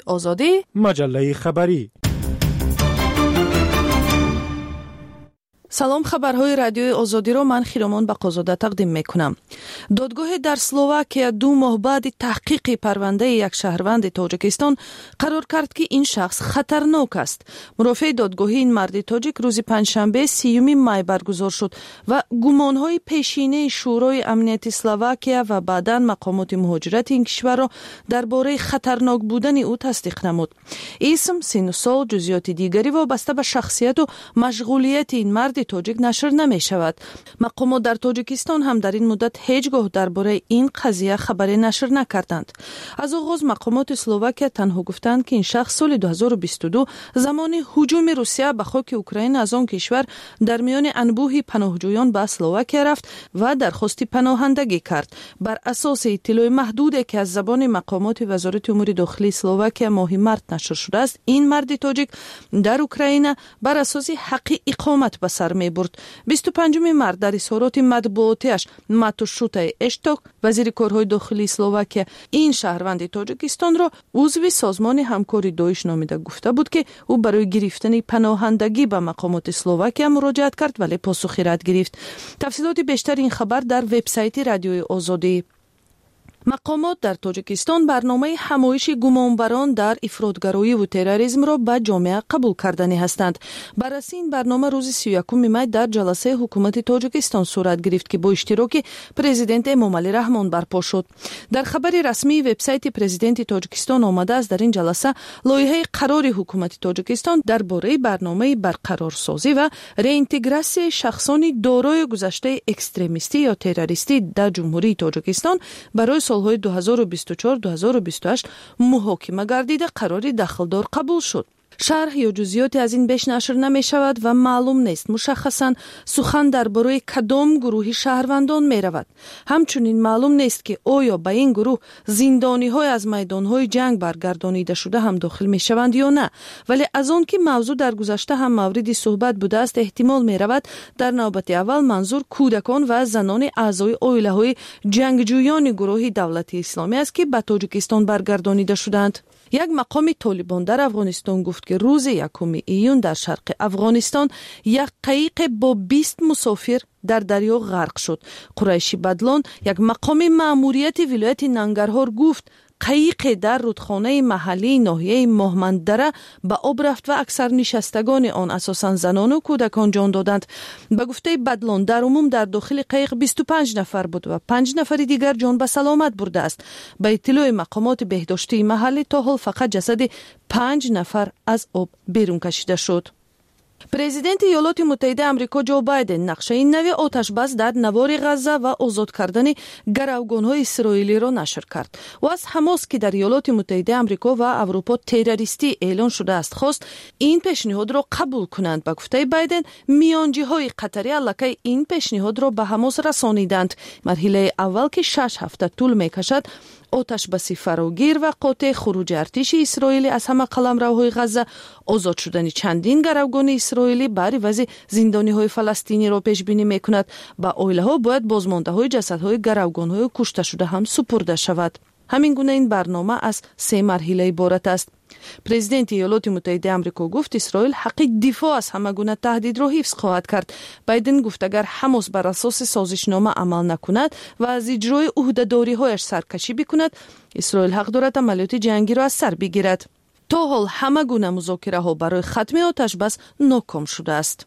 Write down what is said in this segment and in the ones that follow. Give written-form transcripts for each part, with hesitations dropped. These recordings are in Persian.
آزادی، مجله خبری. سلام، خبرهای رادیوی آزادی را من خیرامان بقازاده تقدیم میکنم. دادگاه در اسلواکیا 2 ماه بعد تحقیق پرونده یک شهروند تاجیکستان قرار کرد که این شخص خطرناک است. مرافع دادگاهی این مرد تاجیک روز پنجشنبه 30 می برگزار شد و گمانهای پیشینه شورای امنیت اسلواکیا و بعداً مقامات مهاجرت این کشور را درباره خطرناک بودن او تصدیق نمود. اسم، سن و سال، جزئیات دیگری وابسته به شخصیت و مشغولیت این مرد تاجیک نشر نمی شود. مقامات در تاجیکستان هم در این مدت هیچگاه درباره این قضیه خبری نشر نکردند. از آغاز مقامات اسلواکیا تنها گفتند که این شخص سال 2022 زمان هجوم روسیه به خاک اوکراین از آن کشور در میان انبوه پناهجویان به اسلواکیا رفت و درخواست پناهندگی کرد. بر اساس اطلاع محدودی که از زبان مقامات وزارت امور داخلی اسلواکیا ماه مارس نشر شده است، این مرد تاجیک در اوکراین بر اساس حق اقامت به سر می‌برد. 25 مارس در اظهارات مطبوعاتیش ماتوشوتا اشتوک، وزیر کارهای داخلی اسلواکیا، این شهروند تاجیکستان را عضو سازمان همکاری داعش نامیده گفته بود که او برای گرفتن پناهندگی به مقامات اسلواکیا مراجعت کرد ولی پاسخی رد گرفت. تفصیلات بیشتر این خبر در وبسایت رادیوی آزادی. مقامات در تاجیکستان برنامه حمایش گمانبران در افراطگرایی و تروریسم را به جامعه قبول کردنی هستند. بررسی این برنامه روز 31 می در جلسه حکومت تاجیکستان صورت گرفت که با اشتراک پرزیدنت امامعلی رحمان برپا شد. در خبر رسمی وبسایت پرزیدنت تاجیکستان آمده است در این جلسه لایحه قرار حکومت تاجیکستان درباره برنامه برقرارسازی و رeintegraسی شخصان دارای گذشته اکستریمیستی یا تروریستی در جمهوری تاجیکستان برای سالهای 2024-2028 محاکمه گردیده قرار دخلدار قبول شد. شرح یا جزئیاتی از این بیش نشر نمی شود و معلوم نیست مشخصاً سخن درباره کدام گروه شهروندان می رود. همچنین معلوم نیست که آیا به این گروه زندانی های از میدان های جنگ برگردانیده شده هم داخل می شوند یا نه. ولی از آن که موضوع در گذشته هم مورد صحبت بوده است احتمال می رود در نوبت اول منظور کودکان و زنان اعضای عائله های جنگجویان گروه دولت اسلامی است که به تاجیکستان برگردانیده شدند. یک مقام طالبان در افغانستان گفت که روز 1 ایون در شرق افغانستان یک قایق با 20 مسافر در دریا غرق شد. قریشی بدلان، یک مقام مأموریت ولایت ننگرهار گفت قایق در رودخانه محلی ناحیه ماهمندره به آب رفت و اکثر نشستگان آن اساساً زنان و کودکان جان دادند. به گفته بدلان در عموم در داخل قایق 25 نفر بود و 5 نفر دیگر جان به سلامت برده است. به اطلاع مقامات بهداشتی محلی تا حال فقط جسد 5 نفر از آب بیرون کشیده شد. پرزیدنت ایالات متحده آمریکا جو بایدن نقشه نوی آتش بس در نوار غزه و آزاد کردن گروگان‌های اسرائیلی را نشر کرد و از حماس که در ایالات متحده آمریکا و اروپا تروریستی اعلان شده است خواست این پیشنهاد را قبول کنند. به گفته بایدن میانجی‌های قطری الکی این پیشنهاد را به حماس رسانیدند. مرحله اول که 6 هفته طول می‌کشد آتش بسی فراگیر و قاطع خروج ارتش اسرائیلی از همه قلمروهای غزه، آزاد شدن چندین گروگان اسرائیلی بر عوض زندانی‌های فلسطینی را پیش بینی می‌کند. با عائله‌ها باید بازمانده‌های جسدهای گروگان‌های کشته شده هم سپرده شود. همین گونه این برنامه از 3 مرحله عبارت است. پرزیدنت ایالات متحده آمریکا گفت اسرائیل حق دفاع از همه گونه تهدید را حفظ خواهد کرد. بایدن گفت اگر حماس بر اساس سازشنامه عمل نکند و از اجرای عهده‌داری‌هایش سرکشی بکند، اسرائیل حق دارد عملیات جنگی را از سر بگیرد. تا حال همه گونه مذاکره‌ها برای ختم آتش بس ناکام شده است.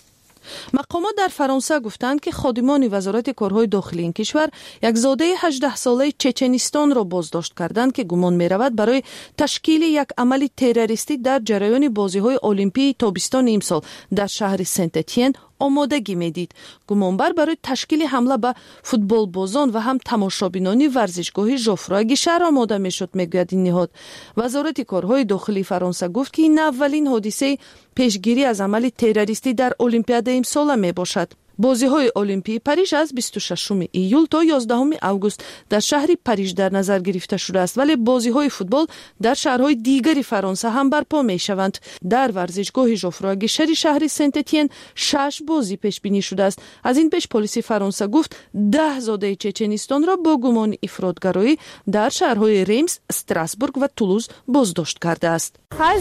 مقامات در فرانسه گفتند که خادمان وزارت کارهای داخلی این کشور یک زاده 18 ساله چچنستان را بازداشت کردند که گمان می رود برای تشکیل یک عمل تروریستی در جریان بازی‌های المپیک تابستان امسال در شهر سنت اتین آمادگی میدید. گمانبر برای تشکیل حمله به فوتبال بازان و هم تماشابینان ورزشگاه ژوفرا گیشر آماده میشد، میگوید این نهاد. وزارت کارهای داخلی فرانسه گفت که این اولین حادثه پیشگیری از عمل تروریستی در المپیاد امسال می باشد. بازی‌های المپی پاریژ از 26 ایول تا 11 آگوست در شهر پاریژ در نظر گرفته شده است، ولی بازی‌های فوتبال در شهرهای دیگری فرانسه هم برپا می‌شوند. در ورزشگاه ژوفروا گشری شهر سنت اتین 6 بازی پیش بینی شده است. از این پیش پلیس فرانسه گفت 10 زاده چچنستان را با گمان افراطگرایی در شهرهای ریمز، استراسبورگ و تولوز بازداشت کرده است.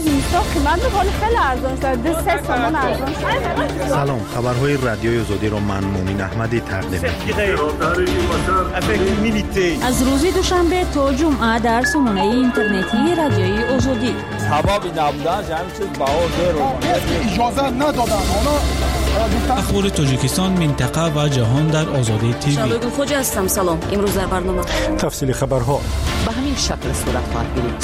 سلام، خبرهای رادیوی آزادی را من مومن احمدی تقدیم می‌کنم. از روز دوشنبه تا جمعه در سامانه اینترنتی رادیوی آزادی. سبب نبودن همین چیز اجازه ندادن. اخبار تاجیکستان، منطقه و جهان در آزادی تیوی. شبگون خوجا هستم. سلام. امروز در برنامه تفصیل خبرها به همین شکل صورت خواهد گرفت.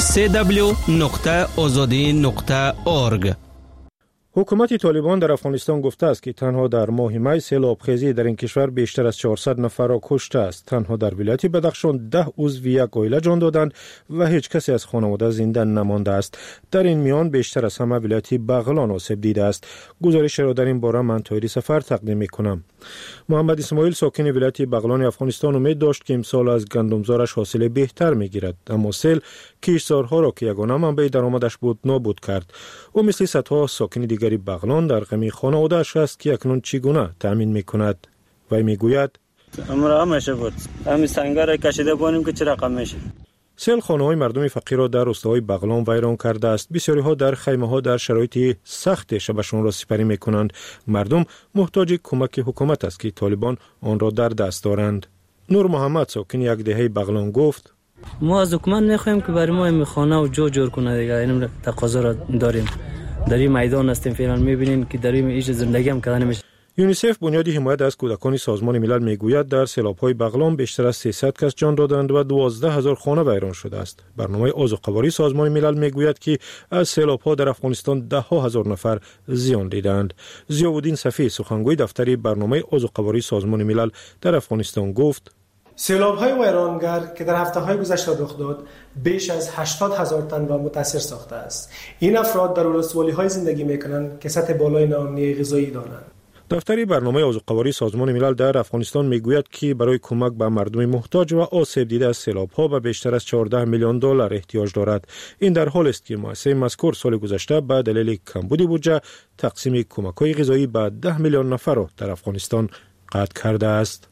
www.azadi.org. حکومت طالبان در افغانستان گفته است که تنها در ماه می سیلابخیزی در این کشور بیشتر از 400 نفر را کشته است. تنها در ولایت بدخشان 10 عضو یک عائله جان دادند و هیچ کسی از خانواده زنده نمانده است. در این میان بیشتر از همه ولایت بغلان آسیب دیده است. گزارش را در این باره من طاهری سفر تقدیم می‌کنم. محمد اسماعیل ساکن ولایت بغلان افغانستان امید داشت که امسال از گندمزارش حاصل بهتر می‌گیرد، اما سیل کشتزارها را که یگانه منبع درآمدش بود نابود کرد. او مثل صدها ساکن دیگری بغلان در غم خانواده‌اش است که اکنون چگونه تأمین می‌کند. وی می‌گوید امرا همیشه بود همین سنگر را کشیده بانیم که چه رقم میشه. سیل خانه‌های مردم فقیر را در روستاهای بغلان ویران کرده است. بسیاری‌ها در خیمه‌ها در شرایط سخت شبشان را سپری می‌کنند. مردم محتاج کمک حکومت است که طالبان آن را در دست دارند. نور محمد ساکن یک دهه بغلان گفت ما از حکومت می‌خوایم که برای ما این خانه و جور کنه دیگه. این تقاضا را داریم. در این میدان هستیم فعلا می‌بینین که در این ایج زندگی هم کردن نمیشه. یونیسف بنیادی حمایت از کودکان سازمان ملل میگوید در سیلاب‌های بغلان بیشتر از 300 کس جان دادند و 12000 خانه ویران شده است. برنامه آذوقه‌واری سازمان ملل میگوید که از سیلاب‌ها در افغانستان 10,000 نفر زیان دیدند. ضیاءالدین صفی سخنگوی دفتر برنامه آذوقه‌واری سازمان ملل در افغانستان گفت سیلاب‌های ویرانگر که در هفته‌های گذشته رخ داد بیش از 80,000 تن را متاثر ساخته است. این افراد در ولسوالی‌های زندگی می‌کنند که سطح بالای ناامنی غذایی دارند. دفتر برنامه آذوقه‌واری سازمان ملل در افغانستان میگوید که برای کمک به مردم محتاج و آسیب دیده از سیلاب‌ها به بیشتر از 14 میلیون دلار احتیاج دارد. این در حالی است که مؤسسه مذکور سال گذشته به دلیل کمبود بودجه تقسیم کمک‌های غذایی به 10 میلیون نفر را در افغانستان قطع کرده است.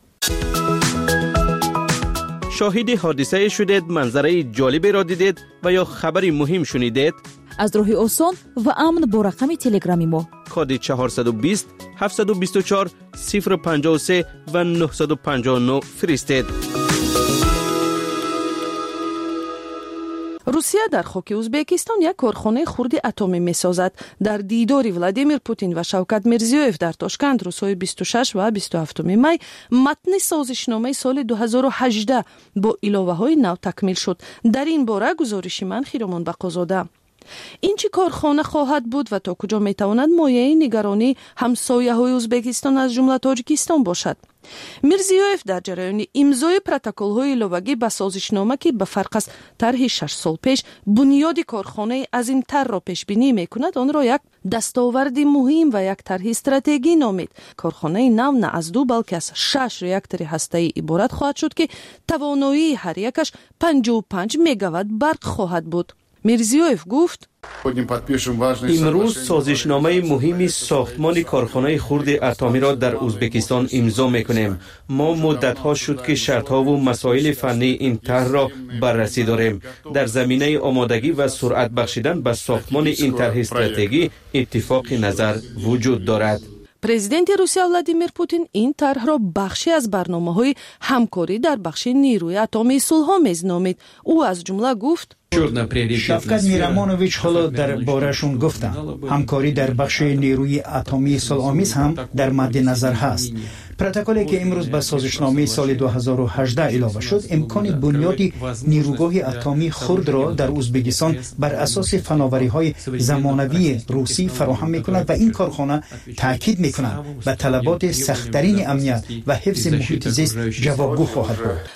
شاهد حادثه شدید، منظره جالبی را دیدید و یا خبری مهم شنیدید؟ از راه آسان و امن با رقم تلگرامی ما کد 420 724 053 و 959 فرستید. روسیه در خاک ازبکستان یک کارخانه خرد اتمی می‌سازد. در دیداری ولادیمیر پوتین و شوکت میرزیوف در تاشکند روزهای 26 و 27 می متن سازشنامه سال 2018 با علاوه‌های نو تکمیل شد. در این باره گزارش من خیرمان بقازاده. این چی کارخانه خواهد بود و تا کجا میتواند مایه نگرانی همسایه‌های ازبکستان از جمله تاجیکستان باشد؟ میرزیوف در جریان امضای پروتکل‌های لوگی به سازشنامه که به فرق از طرح 6 سال پیش بنیاد کارخانه عظیم‌تر را پیش بینی می‌کند، آن را یک دستاورد مهم و یک طرح استراتژی نامید. کارخانه نو نه از 2 بلکه از 6 راکتور هسته‌ای عبارت خواهد شد که توانایی هر یکش 55 مگاوات برق خواهد بود. میرزیوف گفت امروز سازشنامه مهمی ساختمان کارخانه خرد اتمی را در ازبکستان امضا می‌کنیم. ما مدت‌ها شد که شرط‌ها و مسائل فنی این طرح را بررسی داریم. در زمینه آمادگی و سرعت بخشیدن به ساختمان این طرح استراتژی اتفاق نظر وجود دارد. پرزیدنت روسیه ولادیمیر پوتین این طرح را بخشی از برنامه‌های همکاری در بخش نیروی اتمی صلح می‌نامید. او از جمله گفت شفقت میرامانویچ حالا در بارشون گفتم همکاری در بخش نیروی اتمی صلح‌آمیز هم در مد نظر هست. پروتکلی که امروز به سازشنامه سال 2018 علاوه شد امکان بنیاد نیروگاه اتمی خرد را در ازبکستان بر اساس فناوری‌های زمانوی روسی فراهم می‌کند و این کارخانه تاکید می‌کند به طلبات سخت‌ترین امنیت و حفظ محیط زیست جوابگو خواهد بود. ولی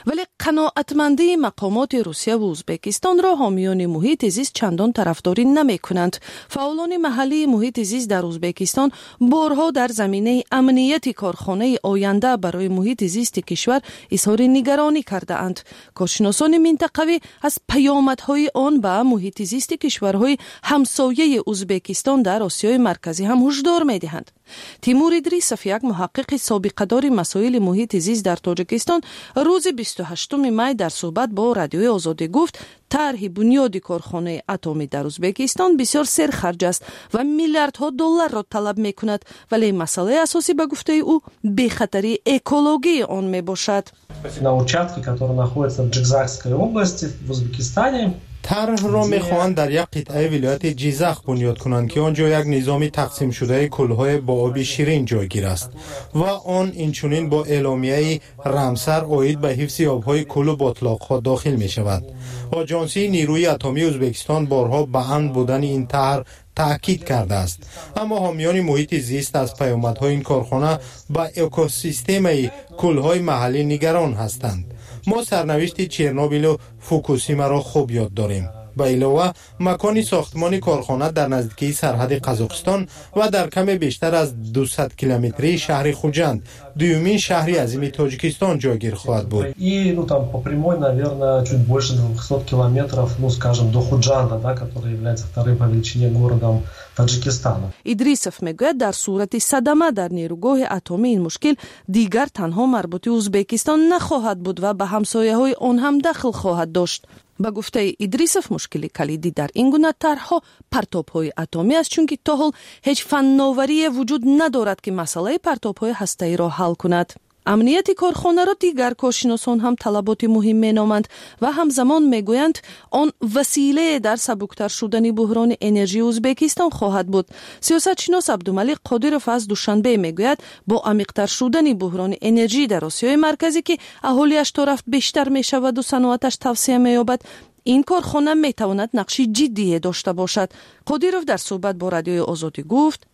قناعتمندی مقامات روسیه و ازبکستان را حامیان محیط زیست چندان طرفداری نمی‌کنند. فعالان محلی محیط زیست در ازبکستان بارها در زمینه امنیت کارخانه آینده برای محیط زیست کشور اظهار نگرانی کرده اند. کارشناسان منطقوی از پیامدهای آن به محیط زیست کشورهای همسایه ازبکستان در آسیای مرکزی هم هشدار می‌دهند. تیمور ادریسوف، یک محقق سابقه‌دار مسائل محیط زیست در تاجیکستان، روز 28 می در صحبت با رادیوی آزادی گفت طرح بنیاد کارخانه اتمی در ازبکستان بسیار سرخرج است و میلیاردها دلار را طلب می‌کند، ولی مسئله اساسی به گفته او بی‌خطری اکولوژی آن میباشد. На участке, который находится в Джигзакской области в Узбекистане, طرح را می‌خواهند در یک قطعه ولایت جیزخ بنیاد کنند که آنجا یک نظام تقسیم شده کلهای با آب شیرین جایگیر است و آن اینچنین با اعلامیه رامسر عاید به حفظ آبهای کل و بطلاق‌ها داخل می‌شود. آژانسی نیروی اتمی ازبکستان بارها به امن بودن این طرح تأکید کرده است، اما حامیان محیط زیست از پیامدهای این کارخانه به اکوسیستم کلهای محلی نگران هستند. ما سرنوشت چرنوبیل و فوکوشیما را خوب یاد داریم. به علاوه مکان ساختمان کارخانه در نزدیکی سرحد قزاقستان و در کم بیشتر از 200 کیلومتری شهر خوجند، دومین شهری عظیم تاجیکستان جایگیر خواهد بود. И там по прямой, наверное, чуть больше 200 километров, скажем, до Худжанда, да, который является вторым по величине городом Таджикистана. ادریسوف میگوید در صورت صدمه در نیروگاه اتمی این مشکل دیگر تنها مربوط ازبکستان نخواهد بود و به همسایه‌های آن هم دخل خواهد داشت. با گفته ادریسوف مشکلی کلیدی در این گونه طرح‌ها پرتاب‌های اتمی است، چون که تا حال هیچ فناوری وجود ندارد که مسئله پرتاب‌های هسته‌ای را حل کند. امنیت کارخانه را دیگر کارشناسان هم طلبات مهم مینامند و همزمان میگویند آن وسیله در سبکتر شدن بحران انرژی ازبکستان خواهد بود. سیاستشناس عبدالملک قادروف از دوشنبه میگوید با عمیق‌تر شدن بحران انرژی در آسیای مرکزی که اهالیش تا رفت بیشتر میشود و صنعتش توسعه مییابد، این کارخانه میتواند نقشی جدی داشته باشد. قادروف در صحبت با رادیوی آزادی گفت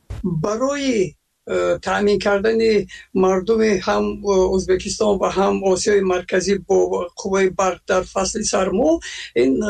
برای تامین کردن مردم هم ازبکستان و هم آسیای مرکزی با قوه برق در فصل سرما این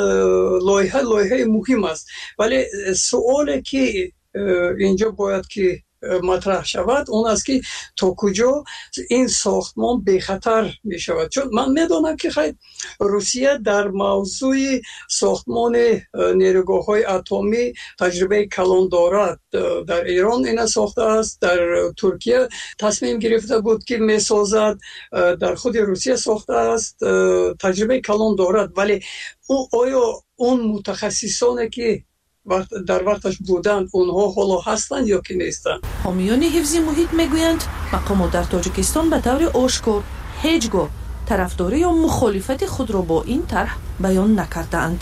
لایحه مهم است، ولی سوالی که اینجا باید که مطرح شود اون است که تا کجا این ساختمان بی خطر می شود. چون من میدونم که خیلی روسیه در موضوع ساختمان نیروگاه های اتمی تجربه کلان دارد. در ایران این ساخته است، در ترکیه تصمیم گرفته بود که می سازد، در خود روسیه ساخته است، تجربه کلان دارد، ولی آیا اون متخصصانی که در وقتش بودند اونها حالا هستند یا که نیستند؟ حامیان حفظ محیط میگویند مقامات در تاجیکستان به طور آشکار هیچگاه طرفداری یا مخالفت خود را با این طرح بیان نکردند.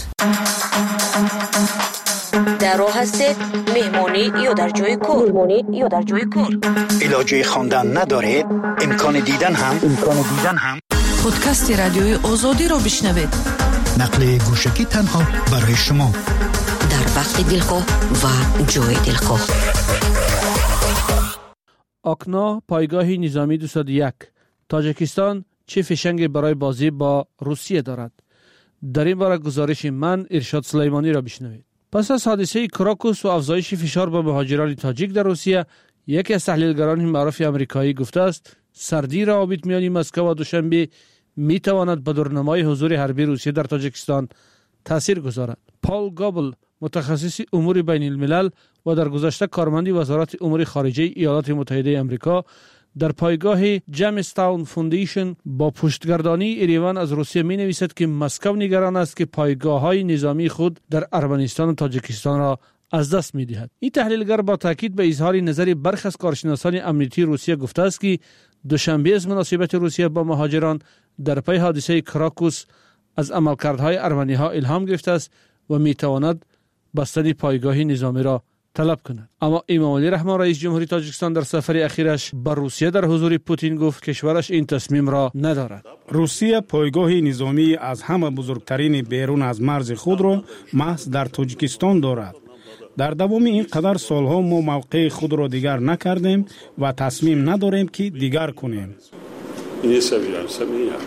در راه هستید مهمانی یا در جای کار؟ علاجه خواندن ندارید؟ امکان دیدن هم پادکست رادیوی آزادی را بشنوید. نقل گوشکی تنها برای شما در وقت دلخواه و جای دلخواه. آکنا پایگاه نظامی 201 تاجیکستان چه فشنگ برای بازی با روسیه دارد؟ در این باره گزارش من ارشاد سلیمانی را بشنوید. پس از حادثه کراکوس و افزایش فشار به مهاجران تاجیک در روسیه، یکی از تحلیلگران معروف آمریکایی گفته است سردی روابط میان مسکو و دوشنبه می تواند به دورنمای حضور حربی روسیه در تاجیکستان تاثیر گذارد. پال گابل، متخصص امور بین الملل و در گذشته کارمند وزارت امور خارجه ایالات متحده آمریکا، در پایگاه جیمستاون فوندیشن با پشتگردانی ایران از روسیه می نویسد که مسکو نگران است که پایگاه‌های نظامی خود در ارمنستان و تاجیکستان را از دست می دهد. این تحلیلگر با تاکید به اظهار نظر برخی از کارشناسان امنیتی روسیه گفته است که دوشنبه از مناسبت روسیه با مهاجران در پی حادثه کراکوس از عملکردهای ارمنی‌ها الهام گرفته است و می تواند بستن پایگاه نظامی را طلب کند. اما امامعلی رحمان رئیس جمهوری تاجیکستان در سفر اخیرش به روسیه در حضور پوتین گفت کشورش این تصمیم را ندارد. روسیه پایگاه نظامی از همه بزرگترین بیرون از مرز خود را محض در تاجیکستان دارد. در دوام این قدر سالها ما موقع خود را دیگر نکردیم و تصمیم نداریم که دیگر کنیم.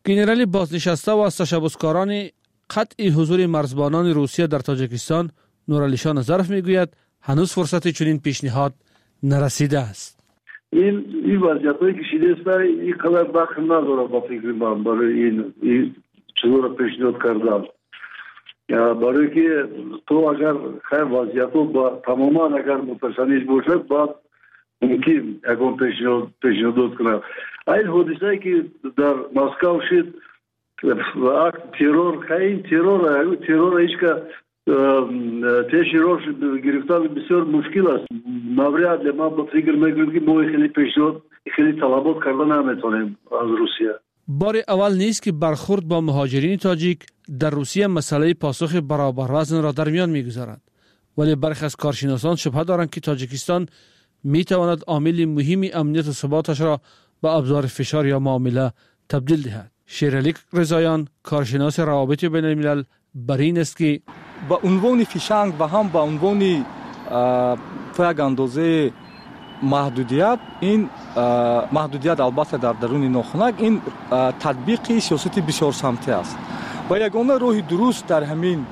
گنرالی بازنشسته و از تشبسکاران قطع حضور مرزبانان روسیه در تاجیکستان نورعلیشان ظرف میگوید هنوز فرصت چنین پیشنهاد نرسیده است. این وضعیتی که شده است این قدر وقت نداره با فکر من برای این چطور پیشنهاد کردم. برای که تو اگر خیر وضعیتو با تماما اگر متشنج باشد بعد ممکن اگر پیشنهاد کنم. این حادثه که در مسکو شد اکت ترور خیلی ترور هیچ که تشیروش گرفتن بسیار مشکل است. نباید ما با فکر میکنیم که ما خیلی پیشنهاد خیلی طلبات کردن نمیتونیم از روسیه. بار اول نیست که برخورد با مهاجرین تاجیک در روسیه مسئله پاسخ برابر وزن را در میان میگذارد، ولی برخی از کارشناسان شبهه دارند که تاجیکستان میتواند عامل مهمی امنیت و ثباتش را به ابزار فشار یا معامله تبدیل دهد. شیرعلی رضاییان کارشناس روابط بین الملل بر این است که با عنوان فیشنگ و هم با عنوان یک اندازه محدودیت، این محدودیت البته در درون ناخنک این تطبیق سیاست بسیار سمتی است و یگانه راه درست در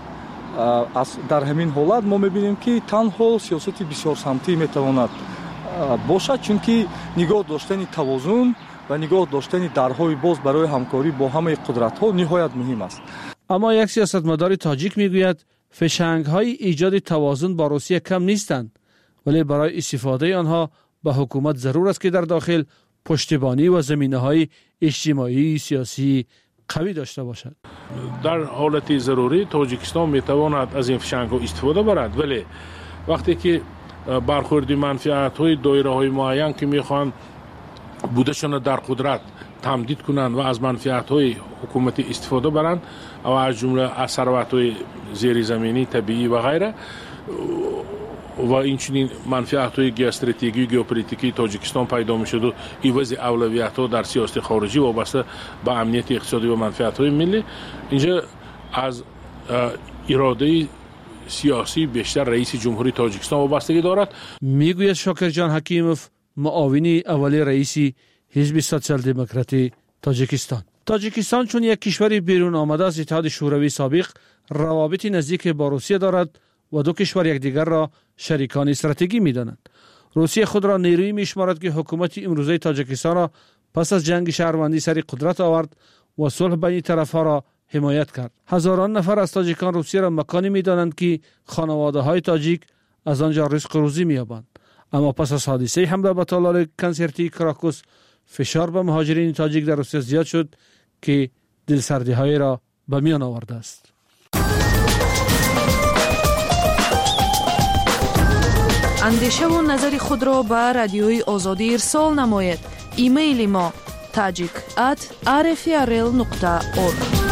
همین حالت ما میبینیم که تنها سیاست بسیار سمتی میتواند باشد، چون که نگاه داشتن توازن و نگاه داشتن درهای باز برای همکاری با همه قدرت‌ها نهایت مهم است. اما یک سیاستمدار تاجیک میگوید فشنگ‌های ایجاد توازن با روسیه کم نیستند، ولی برای استفاده آنها به حکومت ضرور است که در داخل پشتیبانی و زمینه‌های اجتماعی سیاسی قوی داشته باشد. در حالت ضروری تاجیکستان میتواند از این فشنگ‌ها استفاده برد، ولی وقتی که برخوردی منفعت‌های دایره‌های معین که میخوان بودشان در قدرت تمدید کنند و از منفعت‌های حکومتی استفاده برند و از جمله از ثروت‌های زیر زمینی طبیعی و غیره و این چنین منفعت‌های استراتژیکی و ژئوپلیتیکی تاجیکستان پیدا می‌شد و عوض اولویت‌ها در سیاست خارجی وابسته به امنیت اقتصادی و منفعت‌های ملی، اینجا از اراده سیاسی بیشتر رئیس جمهوری تاجیکستان وابستگی دارد. میگوید شاکرجان حکیموف معاون اولی رئیس حزب سوسیال دموکراتی تاجیکستان چون یک کشور بیرون آمده از اتحاد شوروی سابق روابط نزدیک با روسیه دارد و دو کشور یکدیگر را شریکان استراتژیکی می‌دانند. روسیه خود را نیرویی می‌شمارد که حکومت امروزه تاجیکستان را پس از جنگ شهروندی سر قدرت آورد و صلح بین طرف‌ها را حمایت کرد. هزاران نفر از تاجیکان روسیه را مکانی می‌دانند که خانواده‌های تاجیک از آنجا رزق روزی می‌یابند. اما پس از حادثه حمله به تالار کنسرتی کراکوس فشار به مهاجرین تاجیک در روسیه زیاد شد که دلسردی‌های را به میان آورده است. اندیشه و نظر خود را به رادیوی آزادی ارسال نمایید. ایمیل ما tajik@rfrl.org.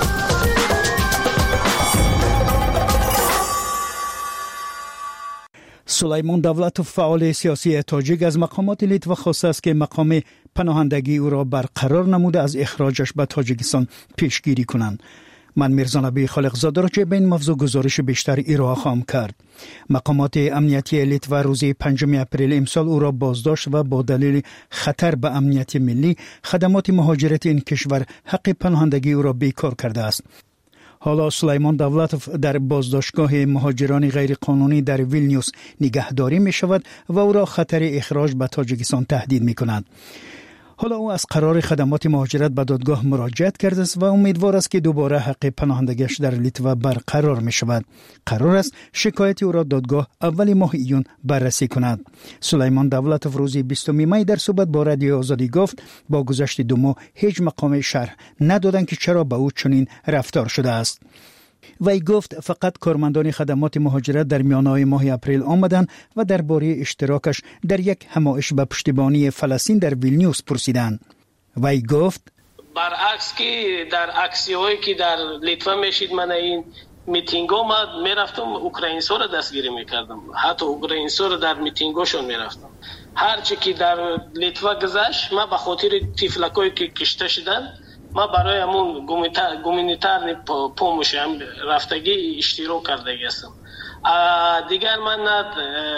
سلیمان دولتوف فعال سیاسی تاجیک از مقامات لیتوا خواسته است که مقام پناهندگی او را برقرار نموده از اخراجش به تاجیکستان پیشگیری کنند. من میرزا نبی خالقزاده را چه به این موضوع گزارش بیشتر ارائه خواهم کرد. مقامات امنیتی لیتوا روز 5 اپریل امسال او را بازداشت و با دلیل خطر به امنیت ملی خدمات مهاجرت این کشور حق پناهندگی او را بیکار کرده است. حالا سلیمان دولتوف در بازداشتگاه مهاجران غیرقانونی در ویلنیوس نگهداری می شود و او را خطر اخراج به تاجیکستان تهدید می کند. حالا او از قرار خدمات مهاجرت به دادگاه مراجعت کرده است و امیدوار است که دوباره حق پناهندگیش در لیتوا برقرار می شود. قرار است شکایت او را دادگاه اول ماه ایون بررسی کند. سلیمان دولتوف روز 20 می در صحبت با رادیو آزادی گفت با گذشت 2 ماه هیچ مقام شرح ندادند که چرا به او چنین رفتار شده است. وی گفت فقط کارمندان خدمات مهاجرت در میانه ماه اپریل آمدند و درباره اشتراکش در یک همایش به پشتیبانی فلسطین در ویلنیوس پرسیدند. وی گفت برعکس که در اکسی‌هایی که در لیتوا میشید من این میتینگ‌ها ما میرفتم اوکراینس‌ها را دستگیری میکردم، حتی اوکراینس‌ها را در میتینگ‌هاشون میرفتم. هرچی که در لیتوا گذشت ما به خاطر تیفلکایی که کشته شدن ما برای همون گومینیتار پومش هم رفتگی اشتراک کرده هستم. دیگر من نه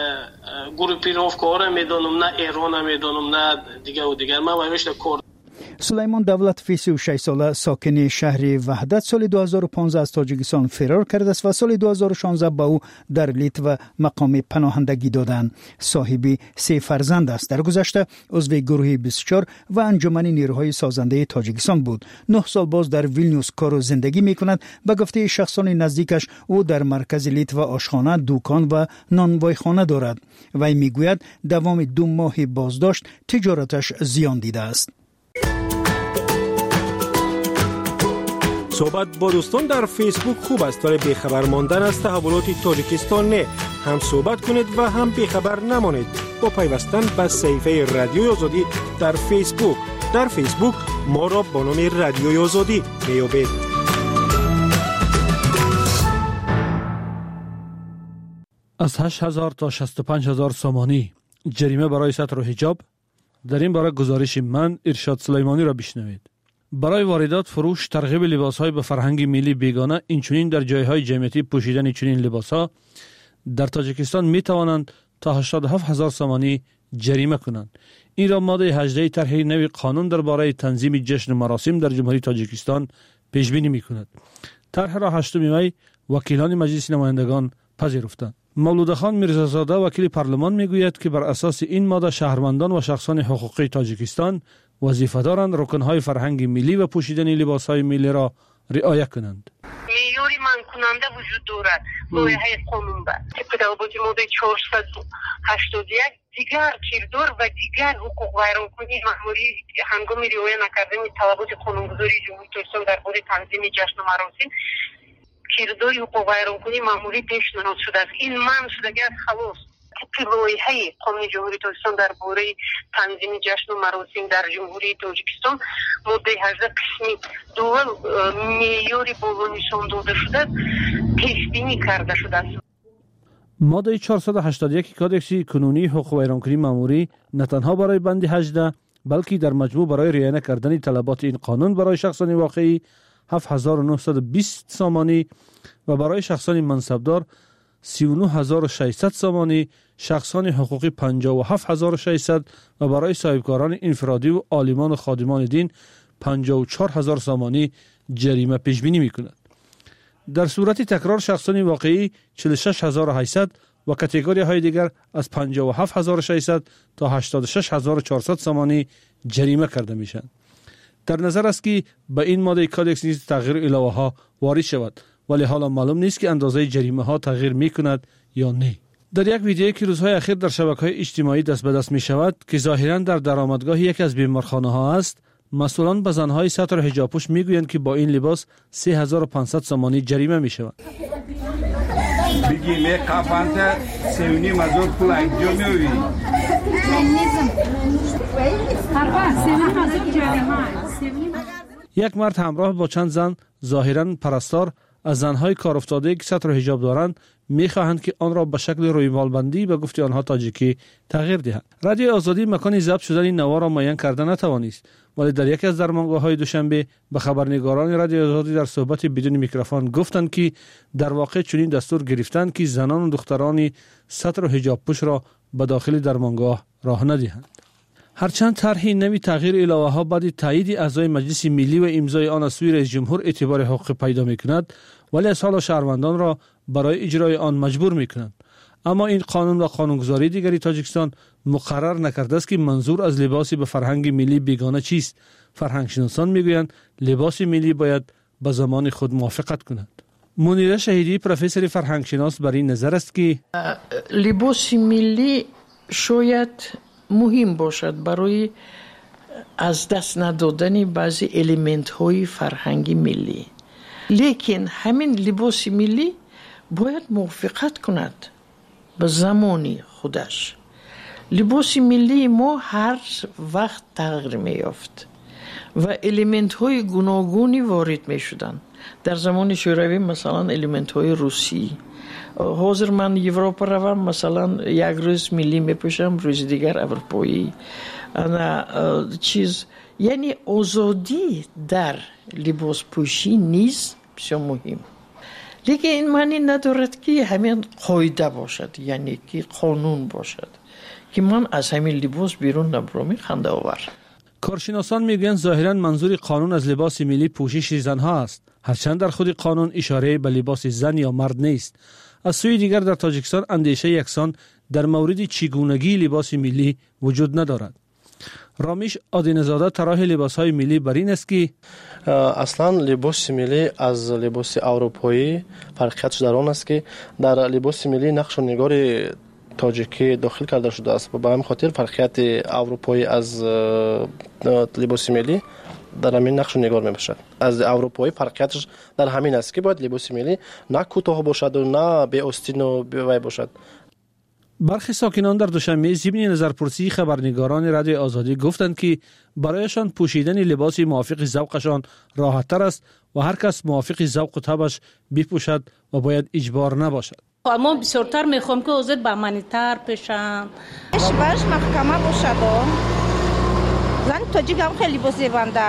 گروپیروفکا را میدونم، نه ایران میدونم، نه دیگر و دیگر. من باید کار. سلیمان دولت 36 ساله ساکن شهر وحدت سال 2015 از تاجیکستان فرار کرده است و سال 2016 به او در لیتو مقام پناهندگی دادند. صاحب 3 فرزند است. در گذشته عضو گروه 24 و انجمن نیروهای سازنده تاجیکستان بود. 9 سال باز در ویلنیوس کار و زندگی می‌کند. به گفته شخصان نزدیکش او در مرکز لیتو آشخانه، دکان و نانوایخانه دارد. وی میگوید دوام 2 ماه بازداشت تجارتش زیان دیده است. صحبت با دوستان در فیسبوک خوب است، ولی بیخبر ماندن از تحولات تاجیکستان نه. هم صحبت کنید و هم بیخبر نمانید با پیوستن به صفحه رادیوی آزادی در فیسبوک. در فیسبوک ما را با نام رادیوی آزادی میابید. از 8,000 تا 65,000 سامانی جریمه برای ستر و حجاب. در این باره گزارش من ارشاد سلیمانی را بشنوید. برای واردات، فروش، ترغیب لباس‌های به فرهنگ ملی بیگانه، اینچنین در جای‌های جمعیتی پوشیدن چنین لباس‌ها در تاجیکستان می‌توانند تا 87,000 سامانی جریمه کنند. این را ماده 18 طرح نوی قانون درباره تنظیم جشن و مراسم در جمهوری تاجیکستان پیش بینی می‌کند. طرح را 8 می وکیلان مجلس نمایندگان پذیرفتند. مولود خان میرزازاده وکیل پارلمان میگوید که بر اساس این ماده شهروندان و شخصان حقوقی تاجیکستان وظیفه دارند رکن‌های فرهنگ ملی و پوشیدن لباس‌های ملی را رعایت کنند. معیاری منع کننده وجود دارد. لایحه قانون با طبق ماده 481 دیگر کردار و دیگر حقوق ویرانکنی مأموری هنگام رعایت نکردن طلبات قانونگذاری جمهوری تاجیکستان درباره تنظیم جشن و مراسم کردار حقوق ویرانکنی مأموری پیشنهاد شده است. این منع شدگی است خلاص. طبق لایحه قانون جمهوری تاجیکستان درباره تنظیم جشن و مراسم در جمهوری تاجیکستان ماده 18 قسمی دول معیاری بالا نشان داده شده پیش بینی کرده شده است. ماده 481 کادکس کنونی حقوق ویرانکنی مأموری نه تنها برای بند 18 بلکه در مجموع برای رعایت کردن طلبات این قانون برای شخصان واقعی 7920 سامانی و برای شخصان منصبدار 39600 سامانی، شخصان حقوقی 57600 و برای صاحبکاران انفرادی و عالمان و خادمان دین 54000 سامانی جریمه پیش بینی می‌کند. در صورت تکرار شخصان واقعی 46800 و کاتگوری های دیگر از 57600 تا 86400 سامانی جریمه کرده میشند. در نظر است که به این ماده کادکس نیز تغییر علاوه ها وارد شود، ولی حالا معلوم نیست که اندازه جریمه ها تغییر می کند یا نه. در یک ویدیویی که روزهای اخیر در شبکه‌های اجتماعی دست به دست می شود که ظاهراً در درآمدگاه یکی از بیمارخانه ها است، مسئولان به زنهای ستر حجاب پوش می گویند که با این لباس 3500 سامانی جریمه می شود. بگیم کافانت سیونی مزور پول اینجا میوی. یک مرد همراه با چند زن ظاهراً پرستار از زنهای کار افتاده که ستر حجاب دارند می‌خواهند که آن را به شکل رویمالبندی به گفته آنها تاجیکی تغییر دهند. رادیو آزادی مکان ضبط شدن این نوا را معین کرده نتوانست، ولی در یکی از درمانگاه‌های دوشنبه به خبرنگاران رادیو آزادی در صحبت بدون میکروفون گفتند که در واقع چنین دستور گرفتند که زنان و دختران ستر و حجاب پوش را به داخل درمانگاه راه ندهند. هرچند طرح نوی تغییر علاوه ها بعد تایید اعضای مجلس ملی و امضای آن از سوی رئیس جمهور اعتبار حقوقی پیدا می‌کند، ولی از حال شهروندان را برای اجرای آن مجبور می‌کنند. اما این قانون و قانونگذاری دیگری تاجیکستان مقرر نکرده است که منظور از لباسی به فرهنگ ملی بیگانه چیست. فرهنگ شناسان میگویند لباس ملی باید به زمان خود موافقت کند. منیره شهیدی پروفسور فرهنگ شناس بر این نظر است که لباس ملی شاید مهم باشد برای از دست ندادن بعضی الیمنت های فرهنگی ملی، لیکن همین لباس ملی باید موافقت کند به زمانی خودش. لباس ملی ما هر وقت تغییر می یافت و الیمنت های گوناگونی وارد می شدن. در زمان شوروی مثلا الیمنت های روسی، حاضر من یوروپا روم مثلا یک روز ملی می پوشم، روز دیگر اروپایی چیز، یعنی آزادی در لباس پوشی نیز بسیار مهم. لیکن این معنی ندارد که همین قاعده باشد، یعنی که قانون باشد که من از همین لباس بیرون نبرم. خنده آور. کارشناسان میگویند ظاهراً منظور قانون از لباس ملی پوشش زنها است، هرچند در خود قانون اشاره به لباس زن یا مرد نیست. از سوی دیگر در تاجیکستان اندیشه یکسان در مورد چگونگی لباس ملی وجود ندارد. رامیش آدینزاده طراح لباس‌های ملی بر این است که اصلا لباس ملی از لباس اروپایی فرقیتش در آن است که در لباس ملی نقش و نگار تاجیکی داخل کرده شده است و به همین خاطر فرقیت اروپایی از لباس ملی در همین نقش و نگار میباشد. از اروپایی فرقیتش در همین است که باید لباس ملی نه کوتاه باشد و نه به آستین و به باشد. برخی ساکنان در دوشنبه ضمن نظرپرسی خبرنگاران رادیو آزادی گفتند که برایشان پوشیدن لباس موافق ذوقشان راحت‌تر است و هر کس موافق ذوق و طبعش بپوشد و باید اجبار نباشد. ما بسیارتر میخوام که اوزد با منیتر پیشن اشبارش محکمه باشد. زن تاجیک هم خیلی لباس زیبنده.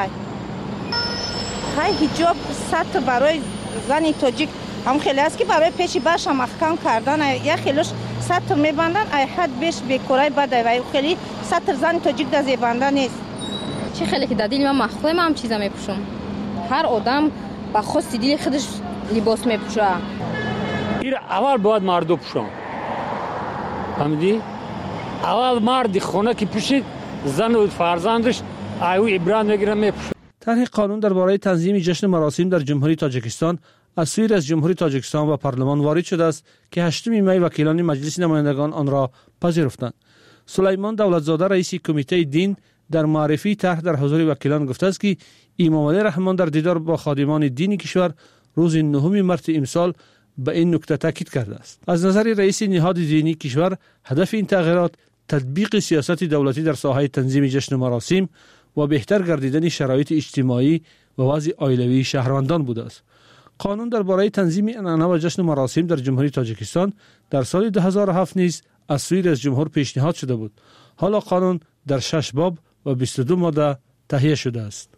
خیلی حجاب سطح برای زن تاجیک هم خیلی است که برای پیشی برش هم محکم کردن یا خیلیش سطر میبندن ای حد بیش بیکورای بده و خیلی سطر زن تاجیک در زیبنده نیست. چه خیلی که در دیل من مخلوق هم چیزا میپوشم. هر آدم با خواست دیل خودش لباس میپوشه. این اول باید مردو پوشن. فهمیدی؟ اول مرد خونه که پوشید زن و فرزندش ایو عبرت میگیره میپوشه. طرح قانون درباره تنظیم جشن مراسم در جمهوری تاجیکستان از سوی رئیس جمهوری تاجیکستان و پارلمان وارد شده است که 8 می وکیلان مجلس نمایندگان آن را پذیرفتند. سلیمان دولتزاده رئیس کمیته دین در معرفی طرح در حضور وکیلان گفته است که امام علی رحمان در دیدار با خادمان دینی کشور روز 9 مارس امسال به این نکته تاکید کرده است. از نظر رئیس نهاد دینی کشور هدف این تغییرات تطبیق سیاست دولتی در ساحه تنظیم جشن مراسم و بهتر گردیدن شرایط اجتماعی و وضع عائلوی شهروندان بوده است. قانون درباره تنظیم عنعنه و جشن مراسم در جمهوری تاجیکستان در سال 2007 نیز از سوی رئیس جمهور پیشنهاد شده بود. حالا قانون در 6 باب و 22 ماده تهیه شده است.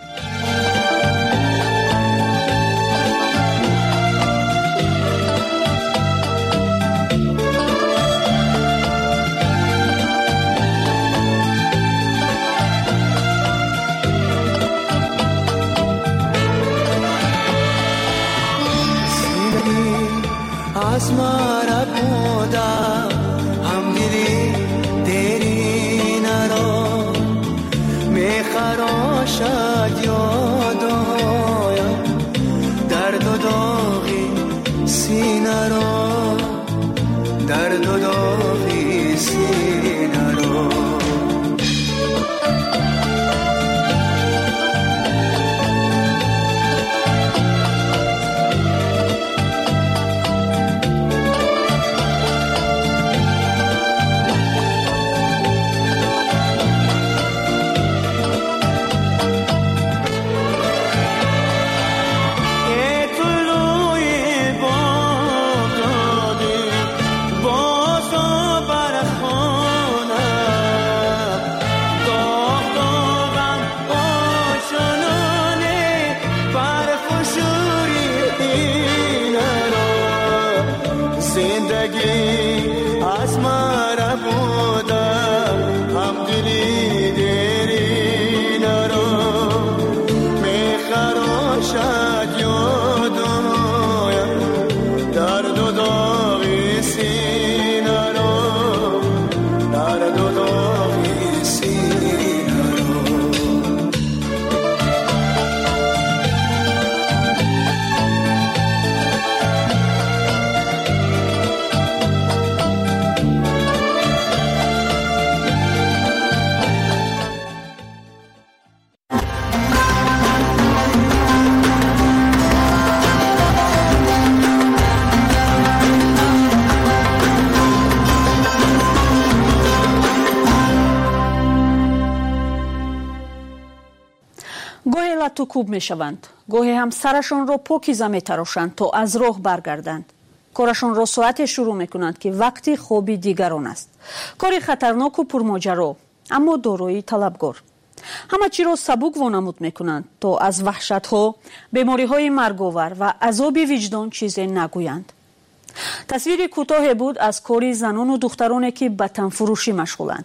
از مرا بودا هم دیدی دیری نرو میخراشد یادایم درد و داغی سینه رو درد و داغی سینه رو تو کوب می شوند. گاهی هم سرشان را پاکیزه می تراشند تا از راه برگردند. کارشان را ساعت شروع می کنند که وقتی خوابی دیگران است. کاری خطرناک و پرماجرا اما دارای طلبگار. همه چی را سبک وانمود می کنند تا از وحشت ها، بیماری های مرگاور و عذاب وجدان چیزی نگویند. تصویر کوتاه بود از کاری زنان و دخترانی که به تن فروشی مشغولند.